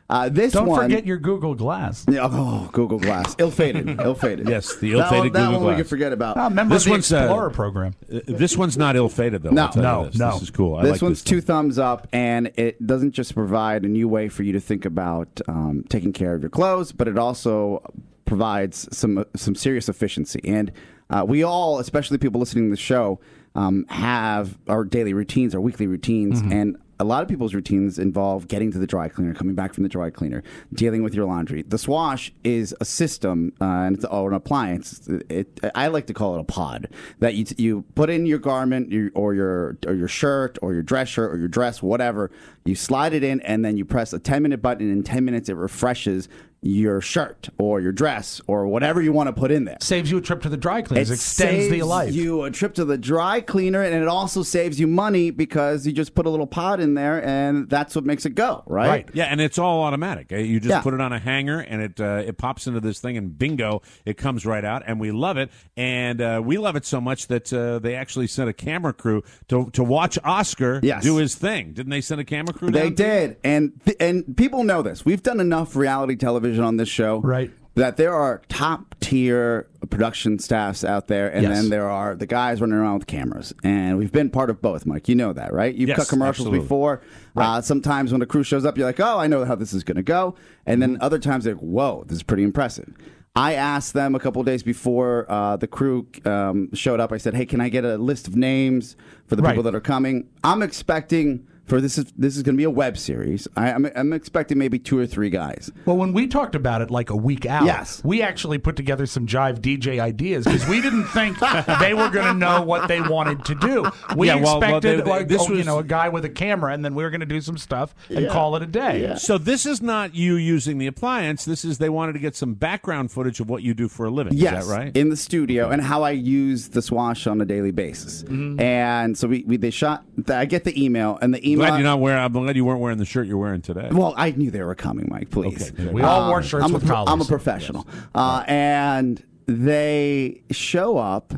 Speaker 4: Uh, this
Speaker 3: Don't
Speaker 4: one,
Speaker 3: forget your Google Glass.
Speaker 4: Yeah, oh, Google Glass, ill-fated, ill-fated.
Speaker 2: Yes, the
Speaker 4: That one-
Speaker 2: ill-fated
Speaker 4: that
Speaker 2: Google
Speaker 4: one we
Speaker 2: Glass.
Speaker 4: can forget about.
Speaker 3: Oh, remember
Speaker 2: This
Speaker 3: the
Speaker 2: one's, uh,
Speaker 3: Explorer program?
Speaker 2: Uh, This one's not ill-fated, though.
Speaker 4: No.
Speaker 2: I'll tell you
Speaker 3: No,
Speaker 2: this.
Speaker 3: no.
Speaker 2: This is cool. I
Speaker 4: This
Speaker 2: like
Speaker 4: one's
Speaker 2: this
Speaker 4: two thumbs up, and it doesn't just provide a new way for you to think about um, taking care of your clothes, but it also provides some some serious efficiency. And uh, we all, especially people listening to the show, um, have our daily routines, our weekly routines,
Speaker 3: Mm-hmm.
Speaker 4: and a lot of people's routines involve getting to the dry cleaner, coming back from the dry cleaner, dealing with your laundry. The Swash is a system uh, and it's or an appliance. It, I like to call it a pod that you you put in your garment your, or your or your shirt or your dress shirt or your dress, whatever. You slide it in and then you press a ten minute button, and in ten minutes it refreshes your shirt or your dress or whatever you want to put in there.
Speaker 3: Saves you a trip to the dry cleaners.
Speaker 4: It
Speaker 3: Extends
Speaker 4: saves
Speaker 3: the life.
Speaker 4: you a trip to the dry cleaner, and it also saves you money because you just put a little pod in there, and that's what makes it go, right?
Speaker 2: Right. Yeah, and it's all automatic. Uh, You just
Speaker 4: Yeah.
Speaker 2: put it on a hanger, and it uh, it pops into this thing, and bingo, it comes right out. And we love it, and uh, we love it so much that uh, they actually sent a camera crew to to watch Oscar
Speaker 4: Yes.
Speaker 2: do his thing. Didn't they send a camera crew?
Speaker 4: They
Speaker 2: down?
Speaker 4: did, and and people know this. We've done enough reality television on this show,
Speaker 3: Right.
Speaker 4: that there are top tier production staffs out there, and
Speaker 3: Yes.
Speaker 4: then there are the guys running around with cameras. And we've been part of both, Mike. You know that, right? You've
Speaker 2: Yes,
Speaker 4: cut commercials
Speaker 2: absolutely.
Speaker 4: before. Uh, sometimes when a crew shows up, you're like, oh, I know how this is going to go. And then other times they're like, whoa, this is pretty impressive. I asked them a couple of days before uh, the crew um, showed up. I said, hey, can I get a list of names for the
Speaker 3: Right.
Speaker 4: people that are coming? I'm expecting... For this is this is going to be a web series. I, I'm, I'm expecting maybe two or three guys.
Speaker 3: Well, when we talked about it like a week out,
Speaker 4: Yes.
Speaker 3: we actually put together some Jive D J ideas because we didn't think they were going to know what they wanted to do. We
Speaker 2: Yeah, well, well,
Speaker 3: expected
Speaker 2: they- they-
Speaker 3: like,
Speaker 2: this
Speaker 3: oh, you
Speaker 2: was-
Speaker 3: know, a guy with a camera, and then we were going to do some stuff and call it a day.
Speaker 2: So this is not you using the appliance. This is they wanted to get some background footage of what you do for a living.
Speaker 4: Yes,
Speaker 2: Is that right?
Speaker 4: in the studio, and how I use the Swash on a daily basis.
Speaker 2: Mm-hmm.
Speaker 4: And so we, we they shot. I get the email, and the email.
Speaker 2: Glad you're not wearing. I'm glad you weren't wearing the shirt you're wearing today.
Speaker 4: Well, I knew they were coming, Mike. Please.
Speaker 2: Okay, good.
Speaker 3: We all wore shirts
Speaker 4: I'm a,
Speaker 3: with
Speaker 4: pro-
Speaker 3: collars.
Speaker 4: I'm a professional, uh, and they show up,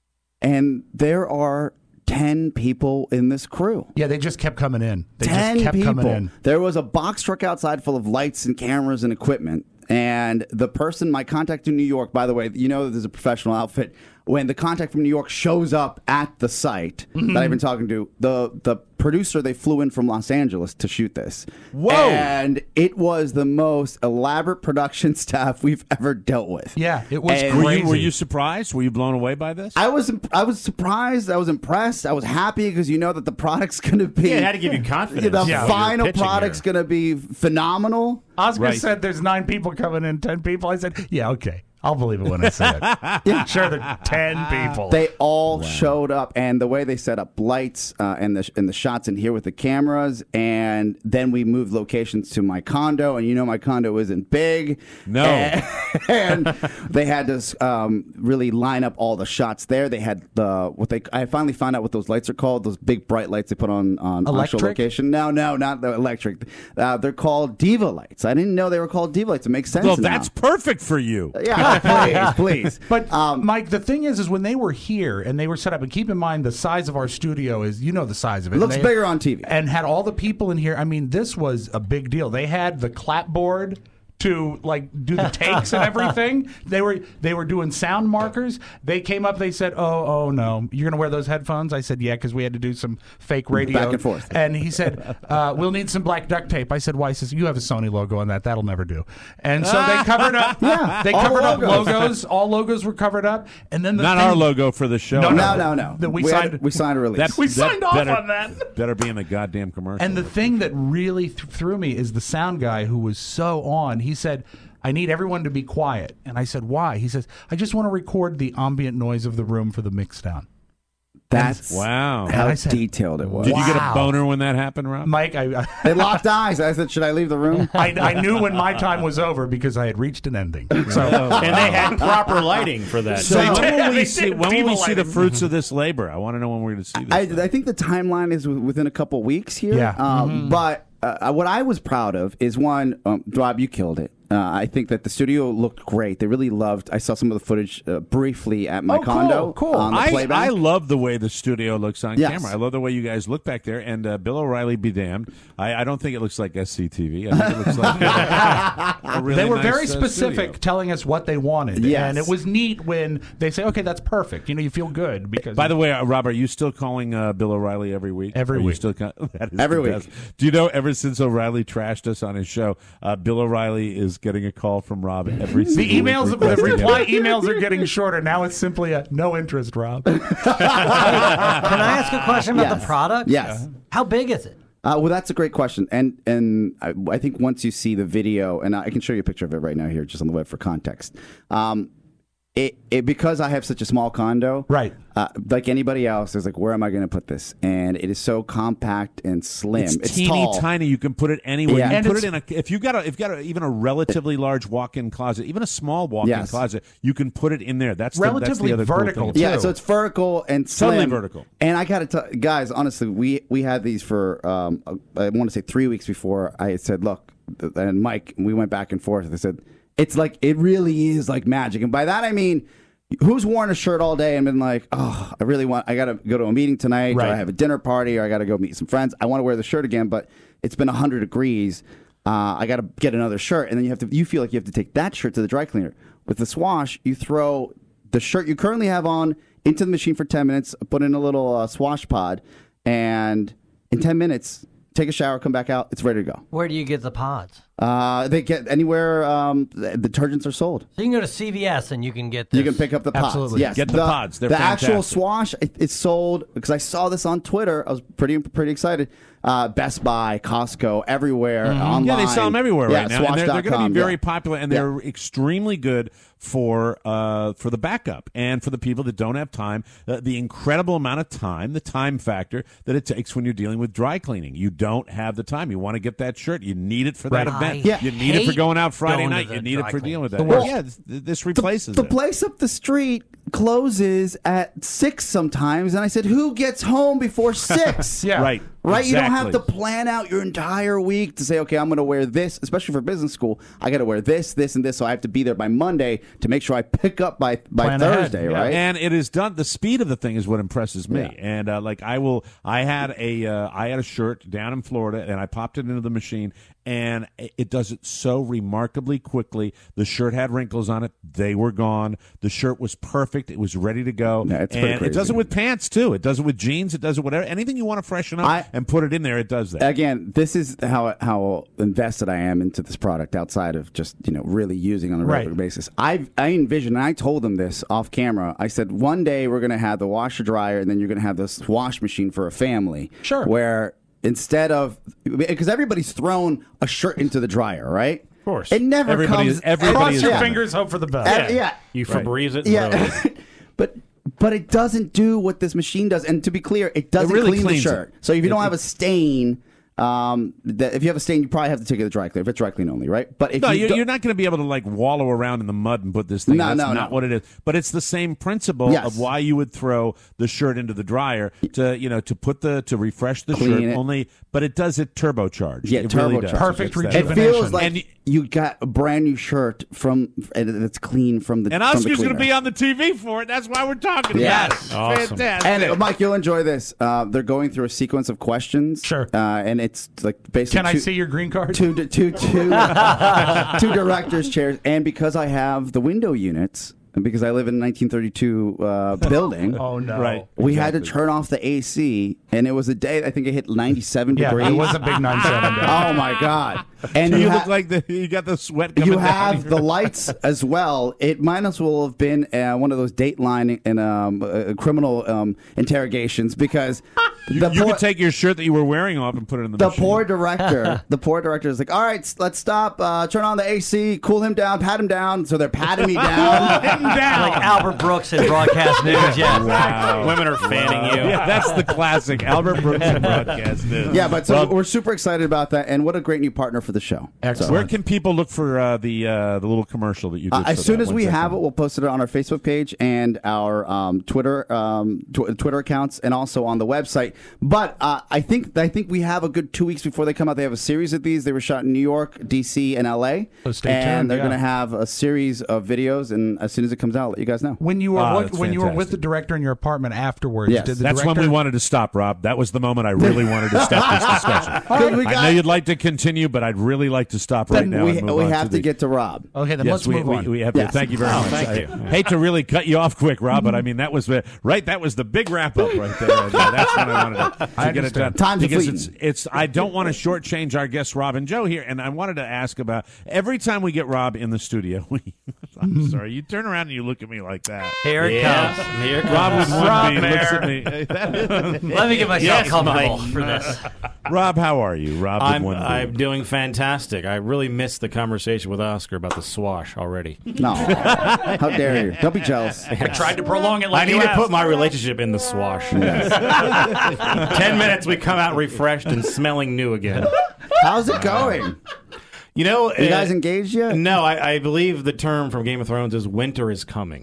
Speaker 4: and there are ten people in this crew.
Speaker 3: Yeah, they just kept coming in. They
Speaker 4: ten
Speaker 3: just kept
Speaker 4: people.
Speaker 3: coming in.
Speaker 4: There was a box truck outside full of lights and cameras and equipment. And the person, my contact in New York, by the way, you know that there's a professional outfit. When the contact from New York shows up at the site
Speaker 3: Mm-hmm.
Speaker 4: that I've been talking to, the the producer, they flew in from Los Angeles to shoot this.
Speaker 2: Whoa.
Speaker 4: And it was the most elaborate production staff we've ever dealt with.
Speaker 3: Yeah, it was
Speaker 4: And-
Speaker 2: Were
Speaker 3: crazy.
Speaker 2: you, were you surprised? Were you blown away by this?
Speaker 4: I was imp- I was surprised. I was impressed. I was happy because you know that the product's going to be.
Speaker 5: Yeah, it had to give you confidence.
Speaker 4: The
Speaker 5: Yeah, what you're
Speaker 4: final
Speaker 5: pitching
Speaker 4: product's
Speaker 5: here.
Speaker 4: going to be phenomenal.
Speaker 3: Oscar
Speaker 2: Right.
Speaker 3: said there's nine people coming in, ten people. I said, yeah, okay. I'll believe it when I see it. Yeah, sure, there are ten people.
Speaker 4: They all showed up, and the way they set up lights uh, and the and the shots in here with the cameras, and then we moved locations to my condo, and you know my condo isn't big.
Speaker 2: No.
Speaker 4: and, and they had to um, really line up all the shots there. They had the what they. I finally found out what those lights are called. Those big bright lights they put on on actual
Speaker 3: Electric?
Speaker 4: location. No, no, not the electric. Uh, they're called Diva lights. I didn't know they were called Diva lights. It makes sense.
Speaker 2: well,
Speaker 4: now.
Speaker 2: that's perfect for you.
Speaker 4: yeah. Please, please.
Speaker 3: But
Speaker 4: Um,
Speaker 3: Mike, the thing is, is when they were here and they were set up, and keep in mind the size of our studio is, you know, the size of it.
Speaker 4: It looks
Speaker 3: And they-
Speaker 4: bigger on T V.
Speaker 3: And had all the people in here. I mean, this was a big deal. They had the clapboard to like do the takes and everything. They were they were doing sound markers. They came up. They said, "Oh, oh no, you're gonna wear those headphones?" I said, "Yeah," because we had to do some fake radio
Speaker 4: Back and forth.
Speaker 3: And he said, uh, "We'll need some black duct tape." I said, "Why?" He says, "You have a Sony logo on that. That'll never do." And so they covered up.
Speaker 4: Yeah,
Speaker 3: they
Speaker 4: all
Speaker 3: covered up
Speaker 4: logos.
Speaker 3: logos. All logos were covered up. And then the
Speaker 2: Not
Speaker 3: thing,
Speaker 2: our logo for the show.
Speaker 3: No,
Speaker 4: No, no, no.
Speaker 3: That we
Speaker 4: had-
Speaker 3: signed-
Speaker 4: we signed a release.
Speaker 2: That-
Speaker 3: We
Speaker 2: that
Speaker 3: signed off
Speaker 2: better-
Speaker 3: on that.
Speaker 2: Better be in the goddamn commercial.
Speaker 3: And the thing that really th- threw me is the sound guy who was so on. He said, "I need everyone to be quiet." And I said, "Why?" He says, "I just want to record the ambient noise of the room for the mix down."
Speaker 4: That's
Speaker 2: wow.
Speaker 4: how
Speaker 3: I said,
Speaker 4: detailed it was.
Speaker 2: Did you get a
Speaker 3: Wow.
Speaker 2: boner when that happened, Rob?
Speaker 3: Mike, I,
Speaker 4: They locked eyes. I said, "Should I leave the room?"
Speaker 3: I, I knew when my time was over because I had reached an ending. So,
Speaker 5: And they had proper lighting for that.
Speaker 2: So
Speaker 3: They
Speaker 2: when
Speaker 3: did-
Speaker 2: will we
Speaker 3: they
Speaker 2: see?
Speaker 3: did
Speaker 2: When will we
Speaker 3: people
Speaker 2: see the
Speaker 3: lighting.
Speaker 2: fruits of this labor? I want to know when we're going to see this.
Speaker 4: I,
Speaker 2: thing.
Speaker 4: I think the timeline is w- within a couple weeks here.
Speaker 3: Yeah.
Speaker 4: Um, But uh, what I was proud of is one, um, Rob, you killed it. Uh, I think that the studio looked great. They really loved. I saw some of the footage uh, briefly at my
Speaker 2: oh,
Speaker 4: condo.
Speaker 2: Cool. cool.
Speaker 4: On the
Speaker 2: I,
Speaker 4: playback.
Speaker 2: I love the way the studio looks on
Speaker 4: Yes.
Speaker 2: camera. I love the way you guys look back there. And uh, Bill O'Reilly, be damned. I, I don't think it looks like S C T V. I think it looks like a, a really
Speaker 3: They were
Speaker 2: nice,
Speaker 3: very
Speaker 2: uh,
Speaker 3: specific,
Speaker 2: studio.
Speaker 3: telling us what they wanted,
Speaker 4: Yes.
Speaker 3: and it was neat when they say, "Okay, that's perfect." You know, you feel good because.
Speaker 2: By the way, uh, Rob, are you still calling uh, Bill O'Reilly every week?
Speaker 3: Every
Speaker 2: Are you
Speaker 3: week.
Speaker 2: Still ca- that is
Speaker 4: Every
Speaker 2: the
Speaker 4: week.
Speaker 2: best. Do you know, ever since O'Reilly trashed us on his show, uh, Bill O'Reilly is getting a call from Rob every single
Speaker 3: the emails,
Speaker 2: week.
Speaker 3: the
Speaker 2: requesting
Speaker 3: reply
Speaker 2: him.
Speaker 3: emails are getting shorter. Now it's simply a no interest, Rob.
Speaker 7: Can I ask a question about
Speaker 4: Yes.
Speaker 7: the product?
Speaker 4: Yes.
Speaker 7: How big is it?
Speaker 4: Uh, well, that's a great question, and and I, I think once you see the video, and I can show you a picture of it right now here, just on the web for context. Um, it, it because I have such a small condo,
Speaker 3: right?
Speaker 4: Uh, like anybody else, is like, where am I going to put this? And it is so compact and slim.
Speaker 2: It's,
Speaker 4: It's,
Speaker 2: teeny
Speaker 4: tall.
Speaker 2: tiny. You can put it anywhere.
Speaker 4: Yeah.
Speaker 2: You
Speaker 4: And
Speaker 2: can put it
Speaker 4: it's-
Speaker 2: in a. If you got a, if you got a, even a relatively large walk-in closet, even a small walk-in
Speaker 4: Yes.
Speaker 2: closet, you can put it in there. That's the, that's
Speaker 3: Relatively
Speaker 2: the other
Speaker 3: vertical,
Speaker 2: Cool thing.
Speaker 4: Yeah, so it's vertical and slim.
Speaker 2: Totally vertical.
Speaker 4: And I got to tell guys, honestly, we we had these for um, I want to say three weeks before I had said, look, and Mike, we went back and forth. I said, it's like it really is like magic, and by that I mean. Who's worn a shirt all day and been like, oh, I really want, I got to go to a meeting tonight,
Speaker 3: Right.
Speaker 4: or I have a dinner party, or I got to go meet some friends. I want to wear the shirt again, but it's been one hundred degrees. Uh, I got to get another shirt. And then you have to, you feel like you have to take that shirt to the dry cleaner. With the Swash, you throw the shirt you currently have on into the machine for ten minutes, put in a little uh, Swash pod, and in ten minutes, take a shower, come back out, it's ready to go.
Speaker 7: Where do you get the pods?
Speaker 4: Uh, they get anywhere um, the detergents are sold.
Speaker 7: So you can go to C V S and you can get this.
Speaker 4: You can pick up the pods.
Speaker 3: Absolutely.
Speaker 4: Yes,
Speaker 2: Get the pods. They're
Speaker 4: the actual
Speaker 2: fantastic.
Speaker 4: Swash it, it's sold because I saw this on Twitter. I was pretty pretty excited. Uh, Best Buy, Costco, everywhere online.
Speaker 2: Yeah, they sell them everywhere
Speaker 4: Yeah,
Speaker 2: right now, and they're, they're going to
Speaker 4: swash dot com,
Speaker 2: be very
Speaker 4: yeah.
Speaker 2: popular, and they're extremely good for uh, for the backup and for the people that don't have time. Uh, the incredible amount of time, the time factor that it takes when you're dealing with dry cleaning. You don't have the time. You want to get that shirt. You need it for that
Speaker 7: Right.
Speaker 2: event.
Speaker 7: I
Speaker 4: Yeah.
Speaker 2: You need it for
Speaker 7: hate
Speaker 2: going out Friday
Speaker 7: going to
Speaker 2: night.
Speaker 7: the
Speaker 2: You need it
Speaker 7: dry
Speaker 2: for
Speaker 7: cleaning.
Speaker 2: dealing with
Speaker 3: The
Speaker 2: that.
Speaker 3: worst.
Speaker 2: Yeah, this, this replaces
Speaker 4: the
Speaker 2: it.
Speaker 4: place up the street closes at six sometimes, and I said, "Who gets home before six?"
Speaker 3: Yeah.
Speaker 2: Right.
Speaker 4: Right, you don't have to
Speaker 2: Exactly.
Speaker 4: plan out your entire week to say, okay, I'm going to wear this, especially for business school. I got to wear this, this, and this, so I have to be there by Monday to make sure I pick up by by
Speaker 3: Plan ahead,
Speaker 4: Thursday,
Speaker 3: yeah.
Speaker 4: right?
Speaker 2: And it is done. The speed of the thing is what impresses me.
Speaker 4: Yeah.
Speaker 2: And uh, like I will, I had a, uh, I had a shirt down in Florida, and I popped it into the machine, and it it does it so remarkably quickly. The shirt had wrinkles on it; they were gone. The shirt was perfect; it was ready to go.
Speaker 4: Yeah, it's pretty
Speaker 2: and it does
Speaker 4: crazy.
Speaker 2: it with pants too. It does it with jeans. It does it whatever. Anything you want to freshen up
Speaker 4: I-
Speaker 2: and put it in there, it does that.
Speaker 4: Again, this is how how invested I am into this product outside of just you know really using on a regular
Speaker 3: Right.
Speaker 4: basis. I I envisioned, and I told them this off camera. I said one day we're going to have the washer dryer, and then you're going to have this wash machine for a family.
Speaker 3: Sure.
Speaker 4: Where instead of because everybody's thrown a shirt into the dryer, right? Of
Speaker 5: course.
Speaker 4: It never
Speaker 2: Everybody
Speaker 4: comes.
Speaker 2: is- everybody
Speaker 3: Cross
Speaker 2: is
Speaker 3: your
Speaker 2: done.
Speaker 3: fingers, hope for the best.
Speaker 4: Ev- yeah.
Speaker 5: You
Speaker 2: Right.
Speaker 5: Febreze it. And throw it.
Speaker 4: Yeah, but but it doesn't do what this machine does. And to be clear, it doesn't
Speaker 2: really
Speaker 4: clean the
Speaker 2: cleans
Speaker 4: shirt.
Speaker 2: it.
Speaker 4: So if you
Speaker 2: It-
Speaker 4: don't have
Speaker 2: it-
Speaker 4: a stain, um, that if you have a stain, you probably have to take it to the dry cleaner. If it's dry clean only, right? But if
Speaker 2: No,
Speaker 4: you
Speaker 2: you're,
Speaker 4: don't-
Speaker 2: you're not going to be able to like wallow around in the mud and put this thing.
Speaker 4: No,
Speaker 2: That's
Speaker 4: no,
Speaker 2: not
Speaker 4: no.
Speaker 2: what it is. But it's the same principle
Speaker 4: Yes.
Speaker 2: of why you would throw the shirt into the dryer to you know to put the to refresh the
Speaker 4: Clean
Speaker 2: shirt
Speaker 4: it.
Speaker 2: only. But it does it turbocharged.
Speaker 4: Yeah,
Speaker 2: it really
Speaker 4: turbocharged.
Speaker 2: does.
Speaker 3: Perfect
Speaker 2: It gets that.
Speaker 4: it
Speaker 3: rejuvenation.
Speaker 4: feels like
Speaker 2: And y-
Speaker 4: you got a brand new shirt from and it's clean from the.
Speaker 2: And
Speaker 4: from the
Speaker 2: Oscar's going to
Speaker 4: cleaner.
Speaker 2: be on the T V for it. That's why we're talking
Speaker 4: Yes.
Speaker 2: about it.
Speaker 5: Awesome.
Speaker 2: Fantastic.
Speaker 4: And uh, Mike, you'll enjoy this. Uh, they're going through a sequence of questions.
Speaker 3: Sure.
Speaker 4: Uh, and it's like basically.
Speaker 3: Can I
Speaker 4: two-
Speaker 3: see your green card?
Speaker 4: Two, two, two, two, two directors' chairs, and because I have the window units, and because I live in a nineteen thirty-two uh, building,
Speaker 3: Oh no!
Speaker 2: Right.
Speaker 4: we had to
Speaker 2: Exactly.
Speaker 4: turn off the A C, and it was a day I think it hit ninety-seven
Speaker 3: Yeah,
Speaker 4: degrees.
Speaker 3: it was a big ninety-seven day.
Speaker 4: Oh my god! And
Speaker 2: you
Speaker 4: you,
Speaker 2: look
Speaker 4: ha-
Speaker 2: like the you got the sweat coming
Speaker 4: you
Speaker 2: down
Speaker 4: have
Speaker 2: your-
Speaker 4: the lights as well. It might as well have been uh, one of those Dateline and um, uh, criminal um, interrogations because
Speaker 2: You,
Speaker 4: the
Speaker 2: you
Speaker 4: poor,
Speaker 2: could take your shirt that you were wearing off and put it in the,
Speaker 4: the
Speaker 2: machine.
Speaker 4: poor director, the poor director is like, all right, s- let's stop, uh, turn on the A C, cool him down, pat him down. So they're patting me down.
Speaker 3: Him down.
Speaker 7: Like Albert Brooks in broadcast news. Yeah.
Speaker 2: Wow.
Speaker 5: Women are fanning you.
Speaker 2: Yeah, that's the classic Albert Brooks in broadcast news.
Speaker 4: Yeah, but so
Speaker 2: Well,
Speaker 4: we're super excited about that, and what a great new partner for the show.
Speaker 3: Excellent.
Speaker 2: where can people look for uh, the uh, the little commercial that you did?
Speaker 4: Uh,
Speaker 2: for
Speaker 4: as soon
Speaker 2: that
Speaker 4: as
Speaker 2: one
Speaker 4: we
Speaker 2: second?
Speaker 4: have it, we'll post it on our Facebook page and our um, Twitter um, tw- Twitter accounts, and also on the website. But uh, I think I think we have a good two weeks before they come out. They have a series of these. They were shot in New York, D C, and L A.
Speaker 3: So stay
Speaker 4: and
Speaker 3: tuned,
Speaker 4: they're
Speaker 3: yeah.
Speaker 4: going to have a series of videos. And as soon as it comes out, I'll let you guys know.
Speaker 3: When you were
Speaker 2: Oh,
Speaker 3: what,
Speaker 2: that's
Speaker 3: when you were with
Speaker 2: fantastic.
Speaker 3: the director in your apartment afterwards,
Speaker 4: Yes.
Speaker 3: did the
Speaker 2: That's
Speaker 3: director,
Speaker 2: when we wanted to stop, Rob. That was the moment I really wanted to stop this discussion.
Speaker 4: Good, we
Speaker 2: I
Speaker 4: got-
Speaker 2: know you'd like to continue, but I'd really like to stop right
Speaker 4: Then
Speaker 2: now.
Speaker 4: we,
Speaker 2: and move
Speaker 4: we
Speaker 2: on
Speaker 4: have
Speaker 2: to,
Speaker 4: to
Speaker 2: the,
Speaker 4: get to Rob.
Speaker 3: Okay, then
Speaker 2: yes,
Speaker 3: let's
Speaker 2: we,
Speaker 3: move
Speaker 2: we,
Speaker 3: on.
Speaker 2: we have
Speaker 4: Yes.
Speaker 2: to. Thank you very
Speaker 5: Oh,
Speaker 2: much.
Speaker 5: thank
Speaker 2: I
Speaker 5: you.
Speaker 2: hate to really cut you off quick, Rob, but I mean that was the right. That was the big wrap up right there. And, uh, that's when I wanted to, to
Speaker 3: I
Speaker 2: get it done.
Speaker 3: understand.
Speaker 4: Time's
Speaker 2: because
Speaker 4: fleeting.
Speaker 2: it's it's. I don't want to shortchange our guests, Rob and Joe here, and I wanted to ask about every time we get Rob in the studio. We, I'm sorry, you turn around and you look at me like that.
Speaker 7: Here it
Speaker 5: Yeah.
Speaker 7: comes.
Speaker 5: Here it
Speaker 2: Rob
Speaker 5: comes.
Speaker 2: with one
Speaker 7: Rob
Speaker 2: B looks
Speaker 7: Mayer.
Speaker 2: at me. That is-
Speaker 7: Let me get myself
Speaker 5: Yes,
Speaker 7: comfortable
Speaker 5: Mike.
Speaker 7: for this.
Speaker 2: Rob, how are you? Rob with
Speaker 5: I'm,
Speaker 2: one B.
Speaker 5: I'm doing fantastic. I really missed the conversation with Oscar about the swash already.
Speaker 4: No. How dare you? Don't be jealous.
Speaker 3: I tried to prolong it like
Speaker 5: I
Speaker 3: you
Speaker 5: need to
Speaker 3: asked.
Speaker 5: put my relationship in the swash. Ten minutes, we come out refreshed and smelling new again.
Speaker 4: How's it going?
Speaker 5: You know,
Speaker 4: You guys
Speaker 5: uh,
Speaker 4: engaged yet?
Speaker 5: No, I, I believe the term from Game of Thrones is "winter is coming."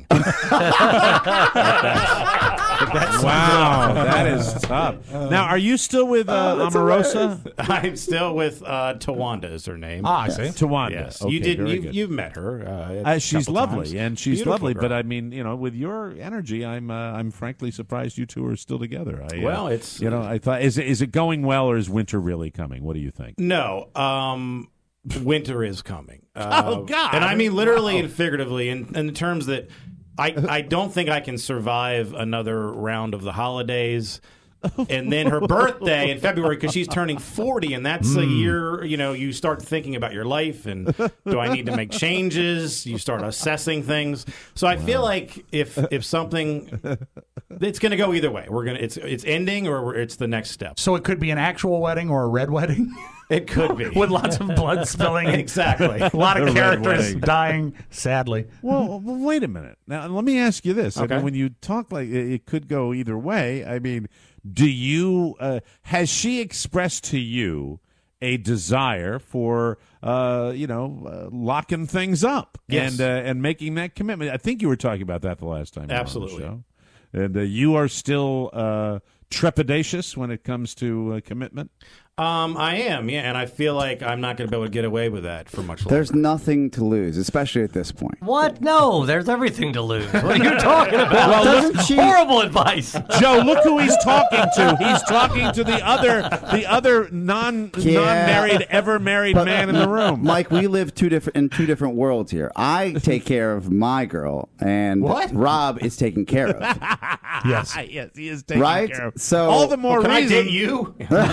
Speaker 2: Wow, that is tough. Now, are you still with uh, Omarosa?
Speaker 5: I'm still with uh, Tawanda, is her name.
Speaker 3: Ah, I see.
Speaker 2: Tawanda.
Speaker 5: Yes,
Speaker 2: Okay,
Speaker 5: you did.
Speaker 2: very
Speaker 5: You've,
Speaker 2: good.
Speaker 5: you've met her. Uh, a
Speaker 2: Uh, she's
Speaker 5: couple
Speaker 2: lovely,
Speaker 5: times.
Speaker 2: and she's
Speaker 5: Beautiful
Speaker 2: lovely.
Speaker 5: girl.
Speaker 2: But I mean, you know, with your energy, I'm uh, I'm frankly surprised you two are still together. I, uh,
Speaker 5: Well, it's-
Speaker 2: you know, I thought is it, is it going well, or is winter really coming? What do you think?
Speaker 5: No, um, winter is coming. Uh,
Speaker 2: Oh, God.
Speaker 5: And I mean literally
Speaker 2: Wow.
Speaker 5: and figuratively, in, in the terms that I, I don't think I can survive another round of the holidays. And then her birthday in February, because she's turning forty, and that's a year, you know, you start thinking about your life and do I need to make changes? You start assessing things. So I feel like if if something, it's going to go either way. We're gonna it's it's ending or it's the next step.
Speaker 3: So it could be an actual wedding or a red wedding
Speaker 5: It could be.
Speaker 3: with lots of blood spilling.
Speaker 5: Exactly.
Speaker 3: A lot
Speaker 2: The
Speaker 3: of
Speaker 2: red
Speaker 3: characters
Speaker 2: wedding.
Speaker 3: dying, sadly.
Speaker 2: Well, well, wait a minute. Now, let me ask you this. I
Speaker 5: Okay.
Speaker 2: mean, when you talk like it it could go either way, I mean, do you uh, has she expressed to you a desire for uh, you know uh, locking things up
Speaker 5: Yes.
Speaker 2: and uh, and making that commitment? I think you were talking about that the last time. you were on the
Speaker 5: Absolutely.
Speaker 2: show. And uh, you are still uh, trepidatious when it comes to uh, commitment.
Speaker 5: Um, I am, yeah, and I feel like I'm not going to be able to get away with that for much longer.
Speaker 4: There's nothing to lose, especially at this point.
Speaker 7: What? No, there's everything to lose. What are you talking about?
Speaker 4: Well, doesn't she-
Speaker 7: Horrible advice.
Speaker 2: Joe, look who he's talking to. He's talking to the other the other non
Speaker 4: Yeah.
Speaker 2: non-married ever married
Speaker 4: But-
Speaker 2: man in the room.
Speaker 4: Mike, we live two different in two different worlds here. I take care of my girl, and
Speaker 5: What?
Speaker 4: Rob is taken care of.
Speaker 3: Yes.
Speaker 2: yes, he is taking
Speaker 4: Right?
Speaker 2: care of.
Speaker 4: So-
Speaker 2: all the more
Speaker 5: Well, can
Speaker 2: reason
Speaker 5: I date you?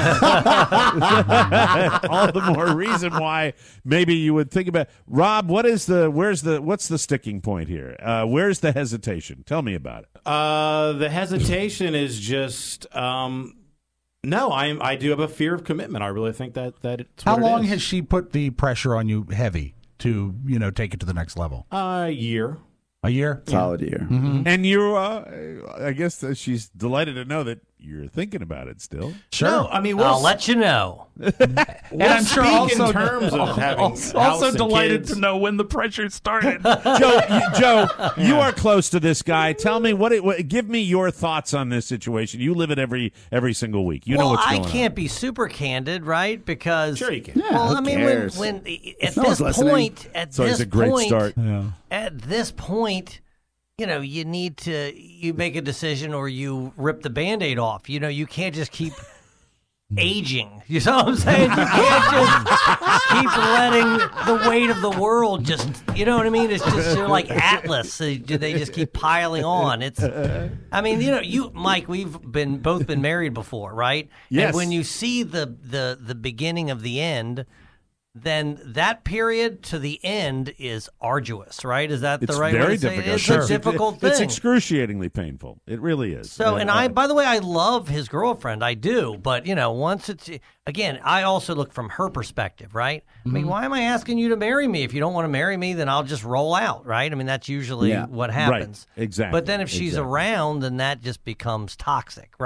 Speaker 2: all the more reason why maybe you would think about Rob. What is the where's the what's the sticking point here? Uh, where's the hesitation? Tell me about it.
Speaker 5: Uh, the hesitation is just um, no. I I do have a fear of commitment. I really think that that it's
Speaker 3: How
Speaker 5: what it
Speaker 3: long
Speaker 5: is.
Speaker 3: has she put the pressure on you heavy to, you know, take it to the next level?
Speaker 5: a year?
Speaker 3: A year?
Speaker 4: Solid year.
Speaker 2: And you, uh, I guess that she's delighted to know that you're thinking about it still.
Speaker 3: Sure.
Speaker 5: No, I mean, we'll
Speaker 7: I'll let you know.
Speaker 3: and I'm sure
Speaker 5: speak
Speaker 3: also
Speaker 5: in terms of having
Speaker 3: also,
Speaker 5: house
Speaker 3: also
Speaker 5: and
Speaker 3: delighted
Speaker 5: kids.
Speaker 3: to know when the pressure started.
Speaker 2: Joe, you, Joe, you are close to this guy. Tell me what, it, what. Give me your thoughts on this situation. You live it every every single week. You
Speaker 7: well,
Speaker 2: know what's
Speaker 7: I
Speaker 2: going
Speaker 7: can't be super candid, right? Because
Speaker 5: Sure you can.
Speaker 4: Yeah,
Speaker 7: well,
Speaker 4: who
Speaker 7: I mean,
Speaker 4: cares?
Speaker 7: when when at
Speaker 4: No one's
Speaker 7: this
Speaker 4: listening.
Speaker 7: point, at
Speaker 2: It's always
Speaker 7: this
Speaker 2: a great
Speaker 7: point,
Speaker 2: start.
Speaker 7: at this point, you know, you need to you make a decision or you rip the Band-Aid off. You know, you can't just keep aging. You know what I'm saying? You can't just keep letting the weight of the world just, you know what I mean? It's just you're like Atlas. They, they just keep piling on. It's, I mean, you know, you, Mike, we've been both been married before, right?
Speaker 2: Yes.
Speaker 7: And when you see the the the beginning of the end, then that period to the end is arduous, right? Is that
Speaker 2: It's
Speaker 7: the right way
Speaker 2: very
Speaker 7: to say it?
Speaker 2: difficult.
Speaker 7: It's
Speaker 2: Sure.
Speaker 7: a difficult
Speaker 2: It's
Speaker 7: thing.
Speaker 2: excruciatingly painful. It really is.
Speaker 7: So,
Speaker 2: Uh,
Speaker 7: and I, by the way, I love his girlfriend. I do. But, you know, once it's, again, I also look from her perspective, right? I mean, why am I asking you to marry me? If you don't want to marry me, then I'll just roll out, right? I mean, that's usually
Speaker 4: Yeah.
Speaker 7: what
Speaker 2: Right.
Speaker 7: happens.
Speaker 2: Exactly.
Speaker 7: But then if she's
Speaker 2: Exactly.
Speaker 7: around, then that just becomes toxic, right?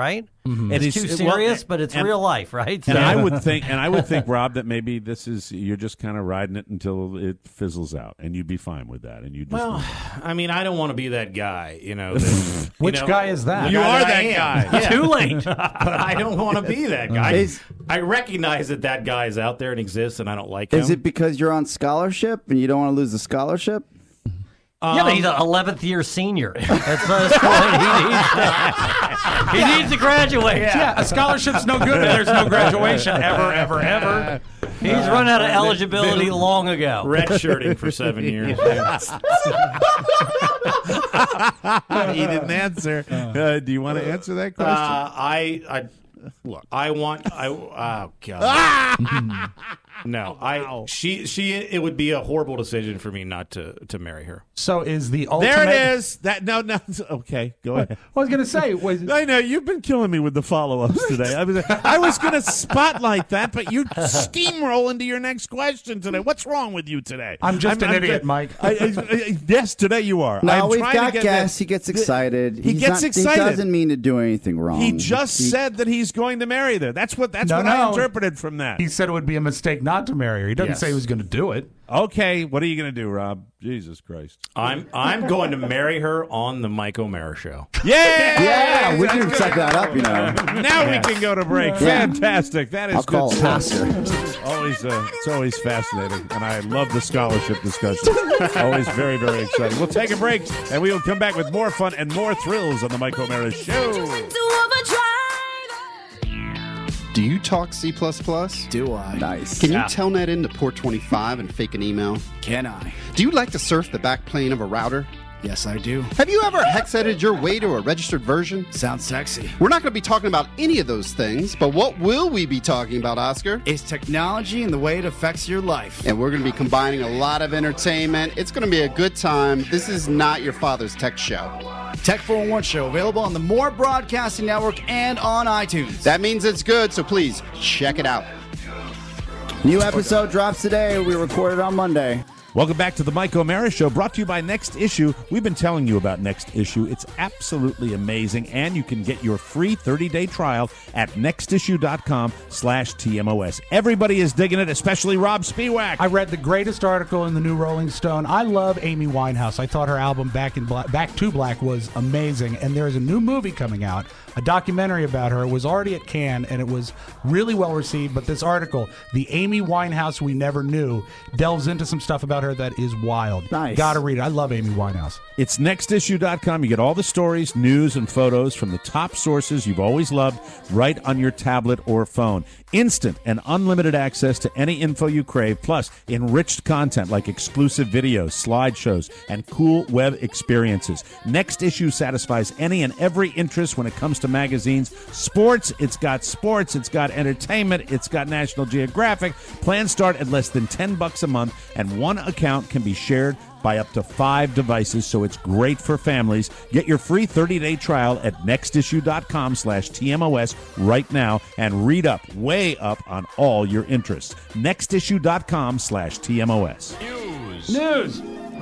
Speaker 3: Mm-hmm.
Speaker 7: It's
Speaker 2: And
Speaker 7: too
Speaker 2: he's- well,
Speaker 7: serious, but it's
Speaker 2: and-
Speaker 7: real life, right?
Speaker 2: And I would think, and I would think, Rob, that maybe this is you're just kind of riding it until it fizzles out, and you'd be fine with that. And you just
Speaker 5: Well, I mean, I don't want to be that guy, you know. That,
Speaker 3: Which
Speaker 5: you know,
Speaker 3: guy is that?
Speaker 5: the
Speaker 2: You
Speaker 5: guy
Speaker 2: are
Speaker 5: I
Speaker 2: that
Speaker 5: am.
Speaker 2: guy.
Speaker 5: Yeah.
Speaker 7: Too late.
Speaker 5: But I don't want to be that guy.
Speaker 4: Is-
Speaker 5: I recognize that that guy is out there and exists, and I don't like
Speaker 4: Is
Speaker 5: him.
Speaker 4: it because you're on scholarship and you don't want to lose the scholarship?
Speaker 7: Yeah, but he's an eleventh year senior. That's the point. He needs to, he needs to graduate.
Speaker 3: Yeah, a scholarship's no good if there's no graduation ever, ever, ever.
Speaker 7: He's run out of eligibility long ago.
Speaker 5: Redshirting for seven years.
Speaker 2: he didn't answer. Uh, do you want to answer that question?
Speaker 5: Uh, I, I look. I want. I. Oh God. No, I. She. She. It would be a horrible decision for me not to to marry her.
Speaker 3: So is the ultimate...
Speaker 2: There it is. That no, no. Okay, go ahead.
Speaker 3: I was going to say... Was,
Speaker 2: I know you've been killing me with the follow-ups today. I was, I was going to spotlight that, but you steamroll into your next question today. What's wrong with you today?
Speaker 3: I'm just an idiot, Mike.
Speaker 2: I, I, I, yes, today you are.
Speaker 4: No,
Speaker 2: I'm
Speaker 4: we've
Speaker 2: trying to
Speaker 4: got
Speaker 2: get
Speaker 4: guests.
Speaker 2: that-
Speaker 4: He gets excited.
Speaker 2: He
Speaker 4: He's
Speaker 2: gets
Speaker 4: not-
Speaker 2: excited.
Speaker 4: He doesn't mean to do anything wrong.
Speaker 2: He just
Speaker 4: He-
Speaker 2: said that he's going to marry her. That's what. That's
Speaker 3: No,
Speaker 2: what I
Speaker 3: no.
Speaker 2: interpreted from that.
Speaker 3: he said it would be a mistake not to marry her. He doesn't
Speaker 5: Yes.
Speaker 3: say he was going to do it.
Speaker 2: Okay, what are you going to do, Rob? Jesus Christ!
Speaker 5: I'm. I'm going to marry her on the Mike O'Mara show.
Speaker 2: Yeah,
Speaker 4: Yeah, we can set that up, you know.
Speaker 2: Now
Speaker 5: Yes.
Speaker 2: we can go to break.
Speaker 4: Yeah.
Speaker 2: Fantastic. That is
Speaker 4: I'll
Speaker 2: good
Speaker 4: call it
Speaker 2: stuff.
Speaker 4: pastor.
Speaker 2: Always, uh, it's always fascinating, and I love the scholarship discussion. Always very, very exciting. We'll take a break, and we will come back with more fun and more thrills on the Mike O'Mara Show.
Speaker 17: Do you talk C plus plus?
Speaker 4: Do I? Nice.
Speaker 17: Can you telnet into port twenty-five and fake an email?
Speaker 4: Can I?
Speaker 17: Do you like to surf the backplane of a router?
Speaker 4: Yes, I do.
Speaker 17: Have you ever hex edited your way to a registered version?
Speaker 4: Sounds sexy.
Speaker 17: We're not going to be talking about any of those things, but what will we be talking about, Oscar?
Speaker 4: It's technology and the way it affects your life.
Speaker 17: And we're going to be combining a lot of entertainment. It's going to be a good time. This is not your father's tech show.
Speaker 4: Tech four one Show, available on the More Broadcasting Network and on iTunes.
Speaker 17: That means it's good, so please check it out.
Speaker 4: New episode drops today. We recorded on Monday.
Speaker 2: Welcome back to the Mike O'Mara Show, brought to you by Next Issue. We've been telling you about Next Issue. It's absolutely amazing, and you can get your free thirty-day trial at nextissue.com slash TMOS. Everybody is digging it, especially Rob Spiewak.
Speaker 3: I read the greatest article in the new Rolling Stone. I love Amy Winehouse. I thought her album Back in Black, Back to Black was amazing, and there is a new movie coming out, a documentary about her. It was already at Cannes, and it was really well received, but this article, The Amy Winehouse We Never Knew, delves into some stuff about her that is wild.
Speaker 4: Nice.
Speaker 3: Gotta read it. I love Amy Winehouse.
Speaker 2: It's next issue dot com. You get all the stories, news, and photos from the top sources you've always loved right on your tablet or phone. Instant and unlimited access to any info you crave, plus enriched content like exclusive videos, slideshows, and cool web experiences. Next Issue satisfies any and every interest when it comes to magazines. Sports, it's got sports, it's got entertainment, it's got National Geographic. Plans start at less than ten bucks a month, and one account can be shared by up to five devices, so it's great for families. Get your free thirty-day trial at nextissue.com slash TMOS right now and read up, way up on all your interests. nextissue.com slash TMOS.
Speaker 3: News. News.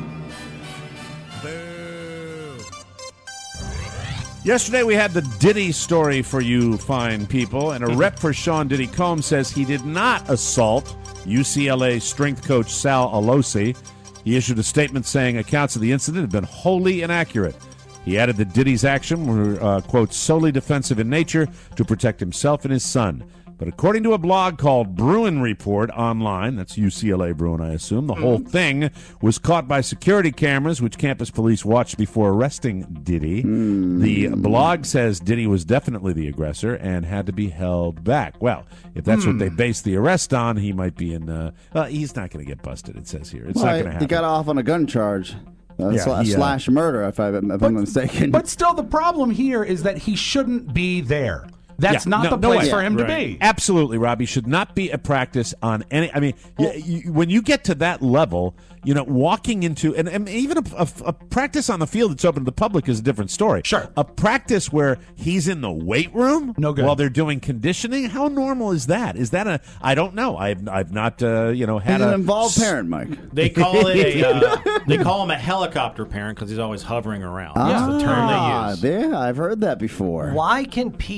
Speaker 2: Yesterday we had the Diddy story for you fine people, and a rep for Sean Diddy Combs says he did not assault U C L A strength coach Sal Alosi. He issued a statement saying accounts of the incident have been wholly inaccurate. He added that Diddy's action were, uh, quote, solely defensive in nature to protect himself and his son. But according to a blog called Bruin Report online, that's U C L A Bruin, I assume, the whole thing was caught by security cameras, which campus police watched before arresting Diddy.
Speaker 4: Mm.
Speaker 2: The blog says Diddy was definitely the aggressor and had to be held back. Well, if that's
Speaker 4: Mm.
Speaker 2: what they based the arrest on, he might be in, uh, well, he's not going to get busted, it says here. It's
Speaker 4: Well,
Speaker 2: not going to happen.
Speaker 4: He got off on a gun charge. Uh,
Speaker 2: Yeah,
Speaker 4: sla-
Speaker 2: he, uh,
Speaker 4: slash murder, if, I, if I'm mistaken.
Speaker 3: But still, the problem here is that he shouldn't be there. That's
Speaker 2: Yeah,
Speaker 3: not
Speaker 2: no-
Speaker 3: the
Speaker 2: no
Speaker 3: place
Speaker 2: way.
Speaker 3: for him to
Speaker 2: Right.
Speaker 3: be.
Speaker 2: Absolutely, Robbie. Should not be a practice on any. I mean, you, you, when you get to that level, you know, walking into and, and even a, a, a practice on the field that's open to the public is a different story.
Speaker 3: Sure,
Speaker 2: a practice where he's in the weight room,
Speaker 3: no good.
Speaker 2: while they're doing conditioning. How normal is that? Is that a? I don't know. I've I've not uh, you know had
Speaker 4: He's
Speaker 2: a
Speaker 4: an involved parent, Mike.
Speaker 5: They call it a. Uh, they call him a helicopter parent because he's always hovering around. That's the term
Speaker 4: Ah,
Speaker 5: they use.
Speaker 4: there, I've heard that before.
Speaker 7: Why can P. Diddy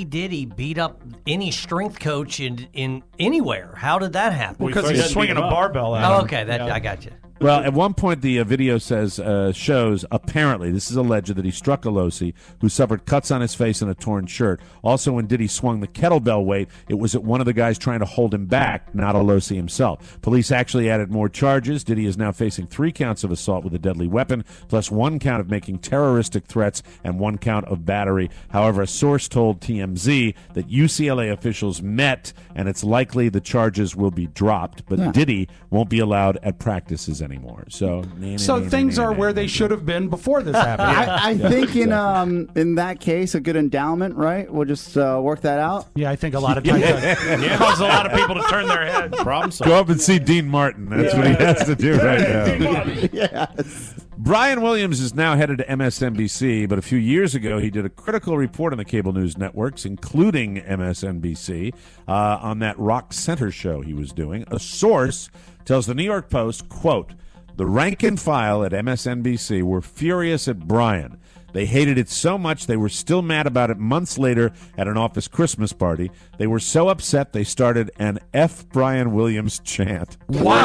Speaker 7: beat up any strength coach in in anywhere. How did that happen?
Speaker 3: Because he's swinging a barbell at
Speaker 7: Oh,
Speaker 3: him.
Speaker 7: okay, that
Speaker 3: Yeah.
Speaker 7: I got you.
Speaker 2: Well, at one point, the uh, video says uh, shows apparently this is alleged that he struck Alosi, who suffered cuts on his face and a torn shirt. Also, when Diddy swung the kettlebell weight, it was at one of the guys trying to hold him back, not Alosi himself. Police actually added more charges. Diddy is now facing three counts of assault with a deadly weapon, plus one count of making terroristic threats and one count of battery. However, a source told T M Z that U C L A officials met, and it's likely the charges will be dropped, but
Speaker 4: Yeah.
Speaker 2: Diddy won't be allowed at practices anymore. So,
Speaker 3: So things are where they should have been before this happened.
Speaker 4: I, I think in um in that case, a good endowment, right? We'll just uh, work that out.
Speaker 3: Yeah, I think a lot of times that causes a lot of people to turn their head.
Speaker 5: Problem solved.
Speaker 2: Go up and see Dean Martin. That's what he has to do right now.
Speaker 4: Yes.
Speaker 2: Brian Williams is now headed to M S N B C, but a few years ago he did a critical report on the cable news networks, including M S N B C, uh, on that Rock Center show he was doing. A source tells the New York Post, quote, "The rank and file at M S N B C were furious at Brian. They hated it so much they were still mad about it months later at an office Christmas party. They were so upset they started an F. Brian Williams chant."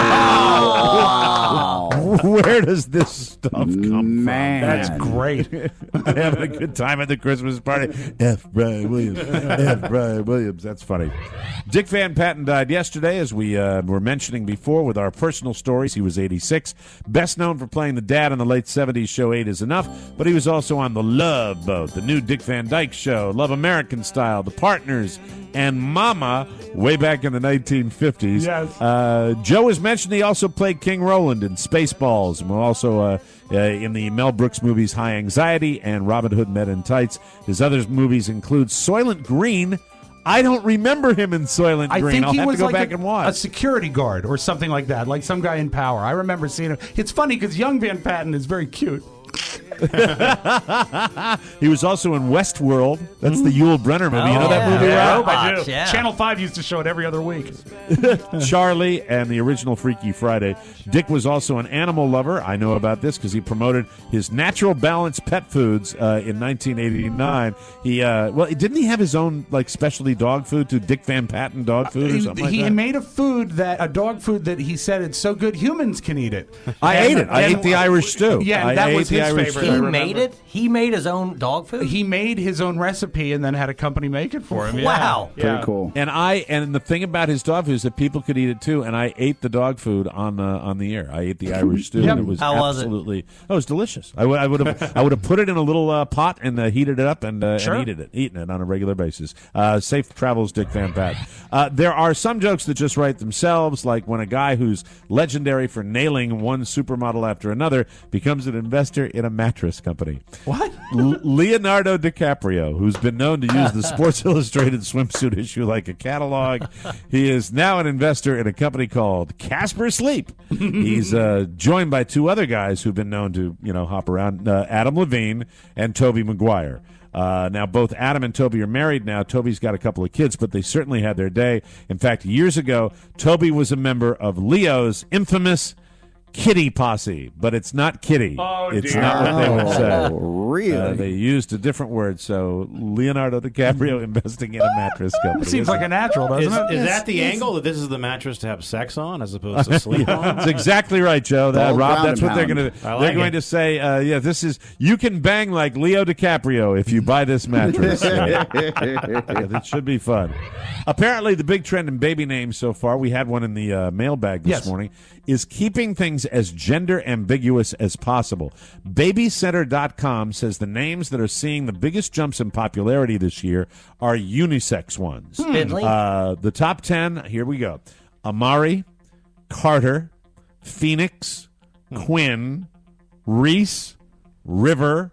Speaker 4: Wow.
Speaker 2: Where does this stuff come
Speaker 4: Man.
Speaker 2: from?
Speaker 3: That's great.
Speaker 2: Having a good time at the Christmas party. F. Brian Williams. F. Brian Williams. That's funny. Dick Van Patten died yesterday, as we uh, were mentioning before with our personal stories. He was eighty-six. Best known for playing the dad on the late seventies show Eight Is Enough, but he was also on The Love Boat, the new Dick Van Dyke Show, Love American Style, The Partners, and Mama way back in the nineteen fifties.
Speaker 3: Yes.
Speaker 2: Uh, Joe has mentioned he also played King Roland in Spaceballs, and also uh, uh, in the Mel Brooks movies High Anxiety and Robin Hood Men in Tights. His other movies include Soylent Green. I don't remember him in Soylent
Speaker 3: I
Speaker 2: Green.
Speaker 3: think
Speaker 2: I'll
Speaker 3: he
Speaker 2: have
Speaker 3: was
Speaker 2: to go
Speaker 3: like
Speaker 2: back
Speaker 3: a,
Speaker 2: and
Speaker 3: a
Speaker 2: watch.
Speaker 3: security guard or something like that, like some guy in power. I remember seeing him. It's funny because young Van Patten is very cute.
Speaker 2: He was also in Westworld. That's the Yul Brynner movie. you know
Speaker 7: Oh,
Speaker 2: that
Speaker 7: yeah.
Speaker 2: movie,
Speaker 7: Yeah.
Speaker 2: Rob?
Speaker 3: I
Speaker 7: Robots,
Speaker 3: do.
Speaker 7: yeah.
Speaker 3: Channel five used to show it every other week.
Speaker 2: Charlie and the original Freaky Friday. Dick was also an animal lover. I know about this because he promoted his Natural Balance pet foods uh, in nineteen eighty-nine. He uh, well, didn't he have his own like specialty dog food to Dick Van Patten dog food or
Speaker 3: He,
Speaker 2: something like
Speaker 3: he
Speaker 2: that?
Speaker 3: made a food that a dog food that he said it's so good humans can eat it.
Speaker 2: I
Speaker 3: And-
Speaker 2: ate it. I
Speaker 3: and-
Speaker 2: ate the Irish stew.
Speaker 3: Yeah, and
Speaker 2: I-
Speaker 3: that
Speaker 2: I
Speaker 3: was
Speaker 2: ate the
Speaker 3: his
Speaker 2: Irish
Speaker 3: favorite.
Speaker 2: stew.
Speaker 3: I
Speaker 7: He
Speaker 3: remember.
Speaker 7: made it. He made his own dog food.
Speaker 3: He made his own recipe and then had a company make it for him. Yeah.
Speaker 7: Wow.
Speaker 3: Yeah.
Speaker 4: Pretty cool.
Speaker 2: And I and the thing about his dog food is that people could eat it too. And I ate the dog food on the on the air. I ate the Irish stew,
Speaker 3: Yep.
Speaker 2: and it was
Speaker 7: How was it?
Speaker 2: absolutely. Oh, it was delicious. I would I would have I would have put it in a little uh, pot and uh, heated it up and, uh,
Speaker 3: Sure.
Speaker 2: and eaten it, eaten it on a regular basis. Uh, safe travels, Dick Van Patten. Uh, there are some jokes that just write themselves, like when a guy who's legendary for nailing one supermodel after another becomes an investor in a mattress company.
Speaker 3: What?
Speaker 2: L- Leonardo DiCaprio, who's been known to use the Sports Illustrated swimsuit issue like a catalog, he is now an investor in a company called Casper Sleep. He's uh, joined by two other guys who've been known to, you know, hop around: uh, Adam Levine and Toby Maguire. Uh, now, both Adam and Toby are married now. Toby's got a couple of kids, but they certainly had their day. In fact, years ago, Toby was a member of Leo's infamous Kitty Posse, but it's not Kitty.
Speaker 3: Oh,
Speaker 2: it's
Speaker 3: dear.
Speaker 2: not what they would say.
Speaker 4: Oh, really?
Speaker 2: Uh, they used a different word. So Leonardo DiCaprio investing in a mattress company.
Speaker 3: Seems like a natural, doesn't
Speaker 5: Is,
Speaker 3: it?
Speaker 5: is that the angle that this is the mattress to have sex on as opposed to sleep on?
Speaker 2: That's exactly right, Joe. That,
Speaker 4: All
Speaker 2: Rob,
Speaker 4: ground
Speaker 2: that's
Speaker 4: and
Speaker 2: what they're
Speaker 4: pound.
Speaker 2: going to.
Speaker 5: I like
Speaker 2: They're going
Speaker 5: it.
Speaker 2: to say, uh, yeah, this is. You can bang like Leo DiCaprio if you buy this mattress. Yeah. Yeah, that should be fun. Apparently, the big trend in baby names so far, we had one in the uh, mailbag this
Speaker 3: Yes.
Speaker 2: morning, is keeping things as gender ambiguous as possible. Baby Center dot com says the names that are seeing the biggest jumps in popularity this year are unisex ones.
Speaker 7: Spindly.
Speaker 2: Uh, the top ten, here we go. Amari, Carter, Phoenix, Quinn, Reese, River,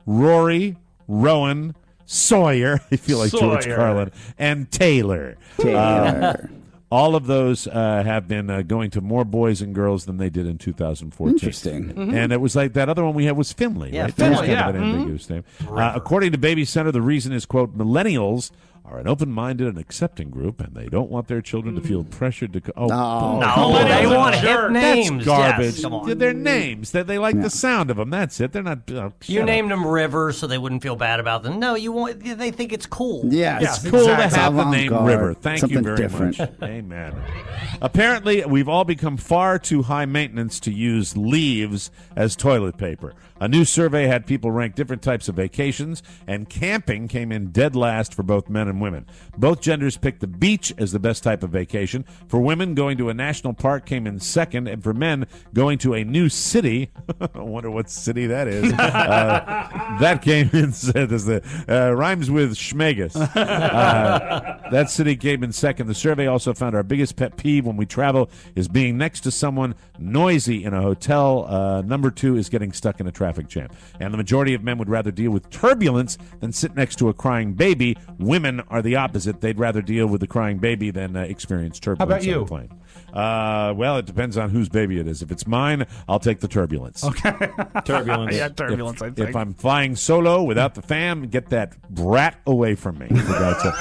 Speaker 2: Rory, Rowan, Sawyer, I feel like George
Speaker 3: Sawyer.
Speaker 2: Carlin, and Taylor.
Speaker 4: Taylor.
Speaker 2: Um, all of those uh, have been uh, going to more boys and girls than they did in two thousand fourteen.
Speaker 4: Interesting.
Speaker 7: Mm-hmm.
Speaker 2: And it was like that other one we had was Finley,
Speaker 7: Yeah,
Speaker 2: right? That was
Speaker 3: Finley,
Speaker 2: kind of
Speaker 3: yeah.
Speaker 2: an ambiguous name. Uh, according to Baby Center, the reason is, quote, millennials are an open-minded and accepting group, and they don't want their children to feel pressured to. Co- oh,
Speaker 4: No.
Speaker 7: No, they want hip names.
Speaker 2: That's garbage.
Speaker 7: Yes, come on.
Speaker 2: They're names. They, they like the sound of them. That's it. They're not. Uh,
Speaker 7: You
Speaker 2: shut
Speaker 7: named
Speaker 2: up.
Speaker 7: them River so they wouldn't feel bad about them. No, you want. They think it's cool.
Speaker 4: Yeah,
Speaker 2: It's
Speaker 4: it's
Speaker 2: cool
Speaker 4: exactly.
Speaker 2: to have the name
Speaker 4: Avant-garde.
Speaker 2: River. Thank
Speaker 4: Something
Speaker 2: you very
Speaker 4: different.
Speaker 2: much. Amen. Apparently, we've all become far too high maintenance to use leaves as toilet paper. A new survey had people rank different types of vacations, and camping came in dead last for both men and women. Both genders picked the beach as the best type of vacation. For women, going to a national park came in second, and for men, going to a new city, I wonder what city that is, uh, that came in, as the, uh, rhymes with Schmegus. Uh, that city came in second. The survey also found our biggest pet peeve when we travel is being next to someone noisy in a hotel. Uh, number two is getting stuck in a traffic jam. And the majority of men would rather deal with turbulence than sit next to a crying baby. Women are the opposite. They'd rather deal with the crying baby than uh, experience turbulence.
Speaker 3: How about you?
Speaker 2: on a plane. Uh, well, it depends on whose baby it is. If it's mine, I'll take the turbulence.
Speaker 3: Okay.
Speaker 5: Turbulence.
Speaker 3: Yeah, turbulence,
Speaker 2: If,
Speaker 3: I think.
Speaker 2: if I'm flying solo without the fam, get that brat away from me. For God's sake.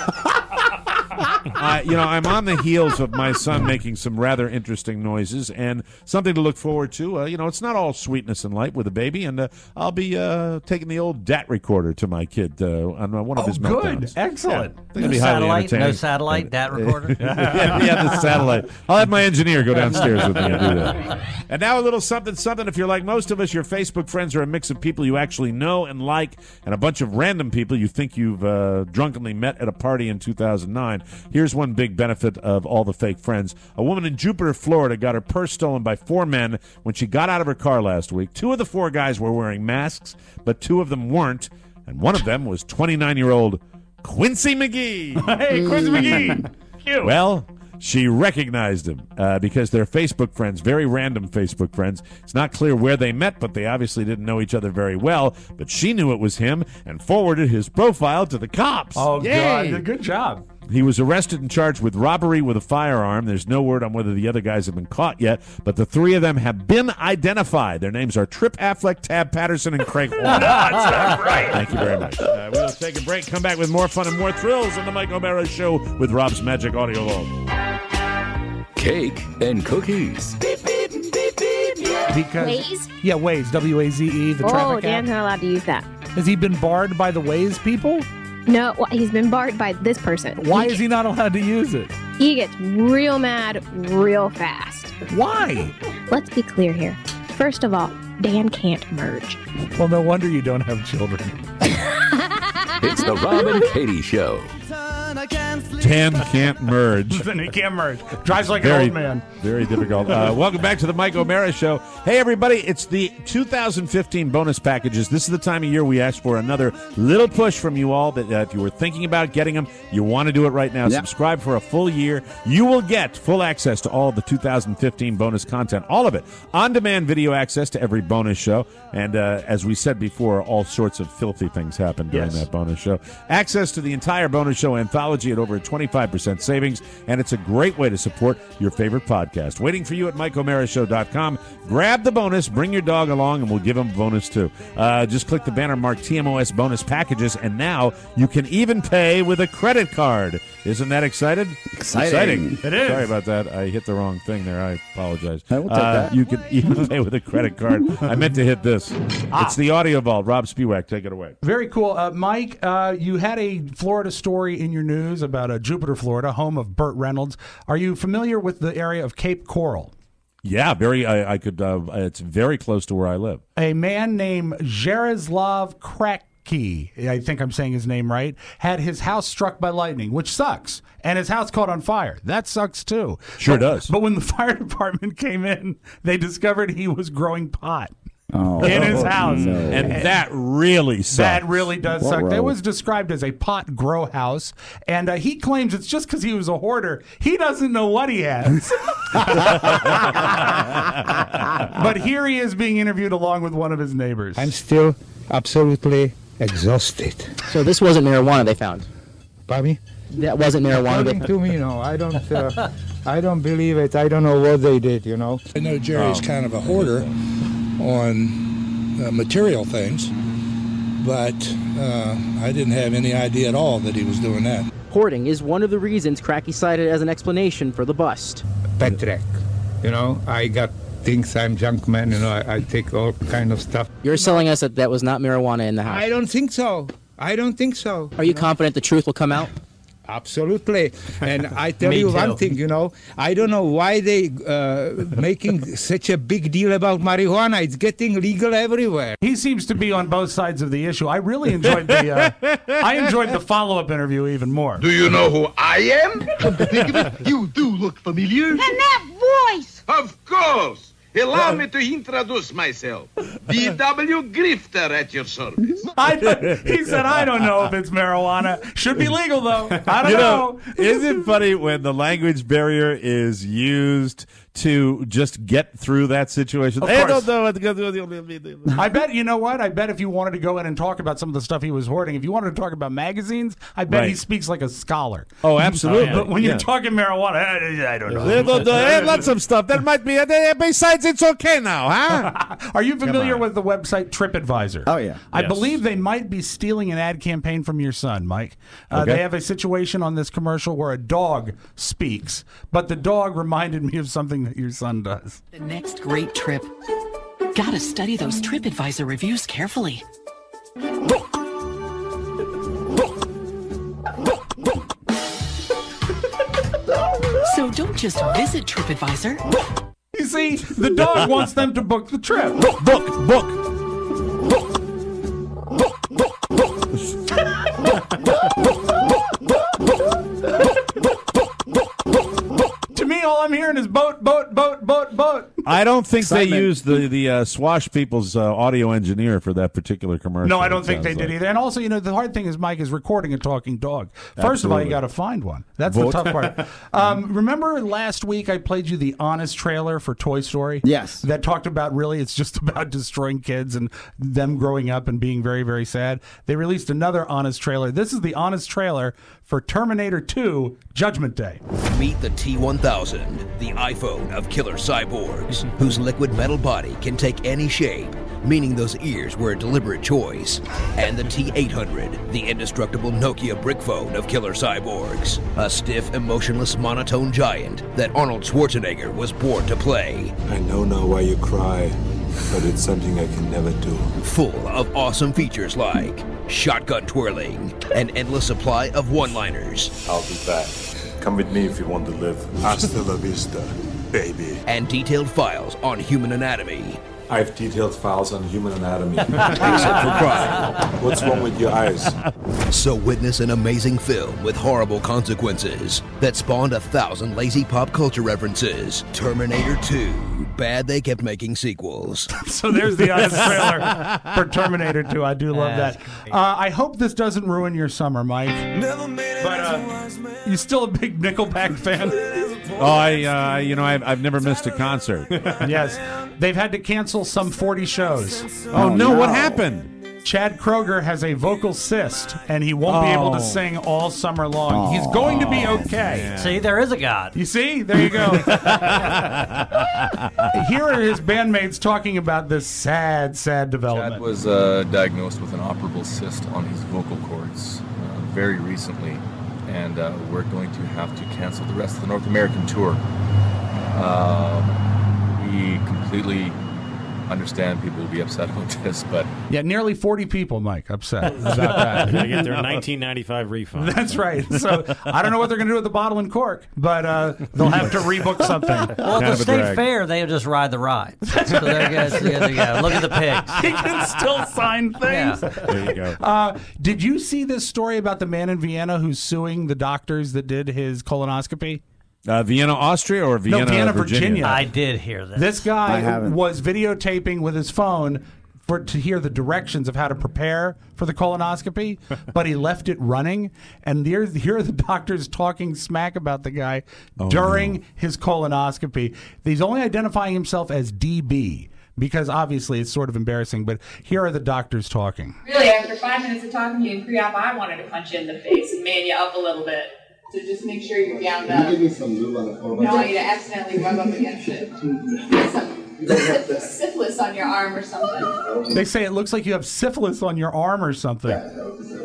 Speaker 2: Uh, you know, I'm on the heels of my son making some rather interesting noises, and something to look forward to. Uh, you know, it's not all sweetness and light with a baby, and uh, I'll be uh, taking the old D A T recorder to my kid uh, on uh, one of
Speaker 3: Oh,
Speaker 2: his
Speaker 3: good.
Speaker 2: meltdowns.
Speaker 3: Excellent.
Speaker 2: Yeah, I think it'll
Speaker 7: No
Speaker 2: be highly
Speaker 7: satellite,
Speaker 2: entertaining.
Speaker 7: no satellite, that recorder.
Speaker 2: yeah, yeah, the satellite. I'll have my engineer go downstairs with me and do that. And now a little something, something. If you're like most of us, your Facebook friends are a mix of people you actually know and like, and a bunch of random people you think you've uh, drunkenly met at a party in two thousand nine. Here's one big benefit of all the fake friends. A woman in Jupiter, Florida got her purse stolen by four men when she got out of her car last week. Two of the four guys were wearing masks, but two of them weren't, and one of them was twenty-nine-year-old Quincy McGee.
Speaker 3: Hey, Quincy McGee. Cute.
Speaker 2: Well, she recognized him uh, because they're Facebook friends, very random Facebook friends. It's not clear where they met, but they obviously didn't know each other very well. But she knew it was him and forwarded his profile to the cops.
Speaker 3: Oh,
Speaker 2: Yay!
Speaker 3: God. Good job.
Speaker 2: He was arrested and charged with robbery with a firearm. There's no word on whether the other guys have been caught yet, but the three of them have been identified. Their names are Trip Affleck, Tab Patterson, and Craig Horner.
Speaker 3: right.
Speaker 2: Thank you very much. Uh, we will take a break, come back with more fun and more thrills on the Mike O'Mara Show with Rob's Magic Audio Vault.
Speaker 1: Cake and cookies.
Speaker 3: Because,
Speaker 18: Waze?
Speaker 3: Yeah, Waze. W A Z E, the
Speaker 18: Oh,
Speaker 3: traffic
Speaker 18: Dan's
Speaker 3: app.
Speaker 18: not allowed to use that.
Speaker 3: Has he been barred by the Waze people?
Speaker 18: No, well, he's been barred by this person.
Speaker 3: Why is he not allowed to use it?
Speaker 18: He gets real mad real fast.
Speaker 3: Why?
Speaker 18: Let's be clear here. First of all, Dan can't merge.
Speaker 3: Well, no wonder you don't have children.
Speaker 1: It's the Rob and Katie Show.
Speaker 2: Dan can't merge.
Speaker 3: Then he can't merge. Drives like
Speaker 2: Very,
Speaker 3: an old man.
Speaker 2: very difficult. Uh, welcome back to the Mike O'Mara Show. Hey, everybody, it's the two thousand fifteen bonus packages. This is the time of year we ask for another little push from you all that uh, if you were thinking about getting them, you want to do it right now.
Speaker 4: Yep.
Speaker 2: Subscribe for a full year. You will get full access to all the two thousand fifteen bonus content, all of it. On-demand video access to every bonus show. And uh, as we said before, all sorts of filthy things happen during
Speaker 3: Yes.
Speaker 2: that bonus show. Access to the entire bonus show anthology at over a twenty-five percent savings, and it's a great way to support your favorite podcast. Waiting for you at mike o'mara show dot com. Grab the bonus, bring your dog along, and we'll give him a bonus too. Uh, just click the banner marked T M O S bonus packages, and now you can even pay with a credit card. Isn't that excited?
Speaker 4: Exciting.
Speaker 3: It is.
Speaker 2: Sorry about that. I hit the wrong thing there. I apologize.
Speaker 4: Hey, we'll take
Speaker 2: Uh,
Speaker 4: that.
Speaker 2: You can even pay with a credit card. I meant to hit this.
Speaker 3: Ah.
Speaker 2: It's the Audio Vault. Rob Spiewak, take it away.
Speaker 3: Very cool. Uh, Mike, uh, you had a Florida story in your news about uh, Jupiter, Florida, home of Burt Reynolds. Are you familiar with the area of Cape Coral?
Speaker 2: Yeah, very. I, I could. Uh, it's very close to where I live.
Speaker 3: A man named Jaroslav Kratky, I think I'm saying his name right, had his house struck by lightning, which sucks. And his house caught on fire. That sucks too.
Speaker 2: Sure
Speaker 3: But-
Speaker 2: does.
Speaker 3: But when the fire department came in, they discovered he was growing pot.
Speaker 4: Oh,
Speaker 3: in his house.
Speaker 4: no.
Speaker 2: And that really sucks.
Speaker 3: That really does suck.
Speaker 4: Whoa.
Speaker 3: That was described as a pot grow house, and uh, he claims it's just because he was a hoarder. He doesn't know what he has. But here he is being interviewed along with one of his neighbors.
Speaker 19: I'm still absolutely exhausted.
Speaker 20: So this wasn't marijuana they found?
Speaker 19: Pardon me?
Speaker 20: That wasn't marijuana.
Speaker 19: According to me, no. I don't. Uh, I don't believe it. I don't know what they did. You know.
Speaker 21: I know Jerry's
Speaker 19: Oh.
Speaker 21: kind of a hoarder on uh, material things, but uh, I didn't have any idea at all that he was doing that.
Speaker 20: reporting is one of the reasons Cracky cited as an explanation for the bust.
Speaker 21: Patrick, you know, I got things, I'm junk man, you know, I, I take all kind of stuff.
Speaker 20: You're telling us that that was not marijuana in the house.
Speaker 21: I don't think so. I don't think so.
Speaker 20: Are you confident the truth will come out?
Speaker 21: Absolutely. And I tell
Speaker 20: Me
Speaker 21: you
Speaker 20: too.
Speaker 21: one thing, you know, I don't know why they uh, making such a big deal about marijuana. It's getting legal everywhere.
Speaker 3: He seems to be on both sides of the issue. I really enjoyed the uh, I enjoyed the follow-up interview even more.
Speaker 6: Do you know who I am? Come to think of it, you do look familiar.
Speaker 8: And that voice!
Speaker 6: Of course. Allow me to introduce myself. B W Grifter at your service.
Speaker 3: I, he said, I don't know if it's marijuana. Should be legal, though. I don't
Speaker 2: you
Speaker 3: know.
Speaker 2: know. Isn't it funny when the language barrier is used to just get through that situation?
Speaker 3: Of
Speaker 2: Hey,
Speaker 3: course.
Speaker 2: don't know.
Speaker 3: I bet, you know what? I bet if you wanted to go in and talk about some of the stuff he was hoarding, if you wanted to talk about magazines, I bet
Speaker 2: Right.
Speaker 3: he speaks like a scholar.
Speaker 2: Oh, absolutely.
Speaker 3: But when you're
Speaker 2: Yeah.
Speaker 3: talking marijuana, I, I don't know.
Speaker 2: They don't know. Hey, lots of stuff. That might be. Besides, it's okay now, huh?
Speaker 3: Are you familiar
Speaker 2: on.
Speaker 3: with the website TripAdvisor?
Speaker 4: Oh, yeah.
Speaker 3: I
Speaker 2: Yes.
Speaker 3: believe they might be stealing an ad campaign from your son, Mike. Uh,
Speaker 2: Okay.
Speaker 3: They have a situation on this commercial where a dog speaks, but the dog reminded me of something that your son does.
Speaker 22: The next great trip. Gotta study those TripAdvisor reviews carefully. So don't just visit TripAdvisor.
Speaker 3: You see, the dog wants them to book the trip.
Speaker 2: Book, book, book.
Speaker 3: To me, all I'm hearing is boat, boat, boat, boat, boat.
Speaker 2: I don't think they
Speaker 3: Excitement.
Speaker 2: used the the uh, Swash People's uh, audio engineer for that particular commercial.
Speaker 3: No, I don't
Speaker 2: it
Speaker 3: think they
Speaker 2: sounds
Speaker 3: did
Speaker 2: like.
Speaker 3: either. And also, you know, the hard thing is, Mike, is recording a talking dog. First of all, you
Speaker 2: Absolutely.
Speaker 3: got to find one. That's
Speaker 2: Vote.
Speaker 3: the tough part. Um, remember last week I played you the Honest trailer for Toy Story?
Speaker 4: Yes.
Speaker 3: That talked about really it's just about destroying kids and them growing up and being very, very sad. They released another Honest trailer. This is the Honest trailer for Terminator two Judgment Day.
Speaker 23: Meet the T one thousand, the iPhone of killer cyborgs, whose liquid metal body can take any shape, meaning those ears were a deliberate choice. And the T eight hundred, the indestructible Nokia brick phone of killer cyborgs, a stiff, emotionless, monotone giant that Arnold Schwarzenegger was born to play.
Speaker 24: I know now why you cry, but it's something I can never do.
Speaker 23: Full of awesome features like shotgun twirling, an endless supply of one-liners,
Speaker 24: I'll be back. Come with me if you want to live. Hasta la vista, baby.
Speaker 23: and detailed files on human anatomy.
Speaker 24: I have detailed files on human anatomy.
Speaker 23: Except for crime.
Speaker 24: What's wrong with your eyes?
Speaker 23: So witness an amazing film with horrible consequences that spawned a thousand lazy pop culture references. Terminator two. Bad they kept making sequels.
Speaker 3: So there's the Honest trailer for Terminator two. I do love that. Uh, I hope this doesn't ruin your summer, Mike. But uh, you still a big Nickelback fan?
Speaker 2: Oh, I uh, you know I've I've never missed a concert.
Speaker 3: Yes, they've had to cancel some forty shows.
Speaker 2: Oh, no, what happened?
Speaker 3: Chad Kroger has a vocal cyst, and he won't be able
Speaker 2: Oh.
Speaker 3: to sing all summer long. He's going to be okay.
Speaker 7: See, there is a God.
Speaker 3: You see? There you go. Here are his bandmates talking about this sad, sad development.
Speaker 25: Chad was uh, diagnosed with an operable cyst on his vocal cords uh, very recently, and uh, we're going to have to cancel the rest of the North American tour. Um, we completely understand people will be upset about this, but
Speaker 3: Yeah, nearly forty people, Mike, upset about that.
Speaker 5: They get their nineteen ninety-five refund.
Speaker 3: That's right. So I don't know what they're going to do with the bottle and cork, but uh, they'll have to rebook something.
Speaker 7: Well, at the state fair, they just ride the ride. So there goes, there you go. Look at the pigs.
Speaker 3: He can still sign things.
Speaker 2: There you go.
Speaker 3: Uh, did you see this story about the man in Vienna who's suing the doctors that did his colonoscopy?
Speaker 2: Uh, Vienna, Austria, or Vienna,
Speaker 3: no, Vienna,
Speaker 2: Virginia?
Speaker 3: Virginia.
Speaker 7: I did hear this.
Speaker 3: This
Speaker 2: I
Speaker 3: guy
Speaker 2: haven't.
Speaker 3: was videotaping with his phone for to hear the directions of how to prepare for the colonoscopy, but he left it running. And here, here are the doctors talking smack about the guy
Speaker 2: Oh,
Speaker 3: during
Speaker 2: no.
Speaker 3: his colonoscopy. He's only identifying himself as D B because obviously it's sort of embarrassing, but here are the doctors talking.
Speaker 26: Really, after five minutes of talking to you in pre-op, I wanted to punch you in the face and man you up a little bit. So just make sure you're gowned up.
Speaker 12: Can you give me some lube on the four by
Speaker 26: I don't want you to accidentally rub up against it. Get some syphilis on your arm or something.
Speaker 3: They say it looks like you have syphilis on your arm or something.
Speaker 26: You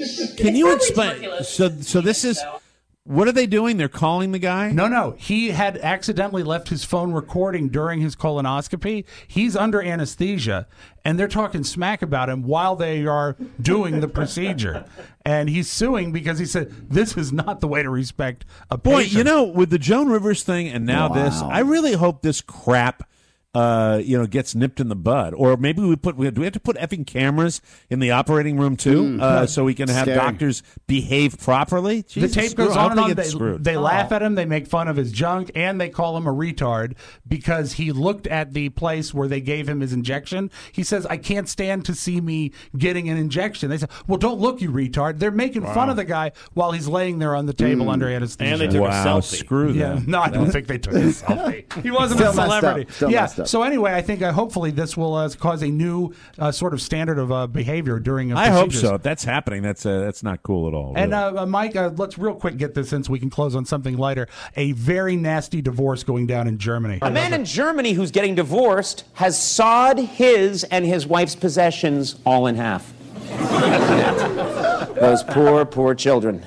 Speaker 2: Can you
Speaker 26: Probably
Speaker 2: explain?
Speaker 26: tuberculosis.
Speaker 2: So, so this is what are they doing? They're calling the guy?
Speaker 3: No, no. He had accidentally left his phone recording during his colonoscopy. He's under anesthesia, and they're talking smack about him while they are doing the procedure. And he's suing because he said, this is not the way to respect a
Speaker 2: Boy,
Speaker 3: patient.
Speaker 2: you know, with the Joan Rivers thing and now
Speaker 4: Wow.
Speaker 2: this, I really hope this crap uh, you know, gets nipped in the bud. Or maybe we put, we, do we have to put effing cameras in the operating room too,
Speaker 4: Mm.
Speaker 2: uh, so we can have
Speaker 4: Scary.
Speaker 2: doctors behave properly?
Speaker 3: The
Speaker 2: Jesus,
Speaker 3: tape goes
Speaker 2: screw- I
Speaker 3: on and
Speaker 2: hope
Speaker 3: on.
Speaker 2: they
Speaker 3: They,
Speaker 2: get screwed.
Speaker 3: they laugh at him. They make fun of his junk, and they call him a retard because he looked at the place where they gave him his injection. He says, "I can't stand to see me getting an injection." They say, "Well, don't look, you retard." They're making fun of the guy while he's laying there on the table under anesthesia.
Speaker 5: And they took
Speaker 2: Wow,
Speaker 5: a selfie.
Speaker 2: screw
Speaker 3: Yeah,
Speaker 2: that.
Speaker 3: no, I don't think they took a selfie. He wasn't
Speaker 4: Still
Speaker 3: a
Speaker 4: messed up.
Speaker 3: celebrity.
Speaker 4: Still
Speaker 3: yeah.
Speaker 4: messed up.
Speaker 3: So anyway, I think uh, hopefully this will uh, cause a new uh, sort of standard of uh, behavior during. Uh,
Speaker 2: I hope
Speaker 3: procedures.
Speaker 2: so. If that's happening, that's uh, that's not cool at all.
Speaker 3: And
Speaker 2: really.
Speaker 3: uh, uh, Mike, uh, let's real quick get this in so we can close on something lighter. A very nasty divorce going down in Germany.
Speaker 9: A man in Germany who's getting divorced has sawed his and his wife's possessions all in half. Those poor, poor children.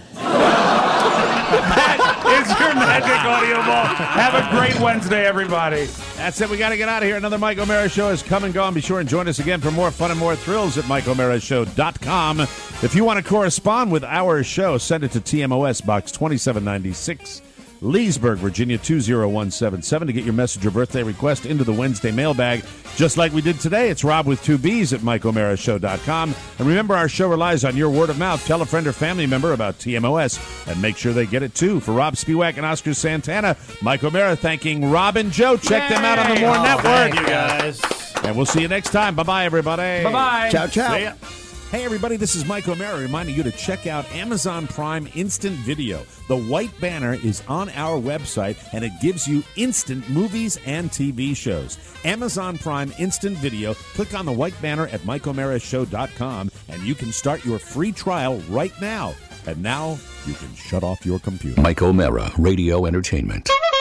Speaker 3: It's your Magic Audio Ball. Have a great Wednesday, everybody.
Speaker 2: That's it. We got to get out of here. Another Mike O'Mara Show has come and gone. Be sure and join us again for more fun and more thrills at Mike O'Mara Show dot com. If you want to correspond with our show, send it to T M O S Box twenty-seven ninety-six, Leesburg, Virginia two zero one seven seven to get your message or birthday request into the Wednesday mailbag. Just like we did today, it's Rob with two B's at Mike O'Mara Show dot com. And remember, our show relies on your word of mouth. Tell a friend or family member about T M O S and make sure they get it too. For Rob Spiewak and Oscar Santana, Mike O'Mara thanking Rob and Joe. Check them out on the More
Speaker 5: Oh,
Speaker 2: Network.
Speaker 5: thank you guys.
Speaker 2: And we'll see you next time. Bye-bye, everybody.
Speaker 3: Bye-bye.
Speaker 4: Ciao, ciao.
Speaker 2: See ya. Hey, everybody, this is Mike O'Mara reminding you to check out Amazon Prime Instant Video. The white banner is on our website, and it gives you instant movies and T V shows. Amazon Prime Instant Video. Click on the white banner at Mike O'Mara Show dot com, and you can start your free trial right now. And now you can shut off your computer.
Speaker 1: Mike O'Mara, Radio Entertainment.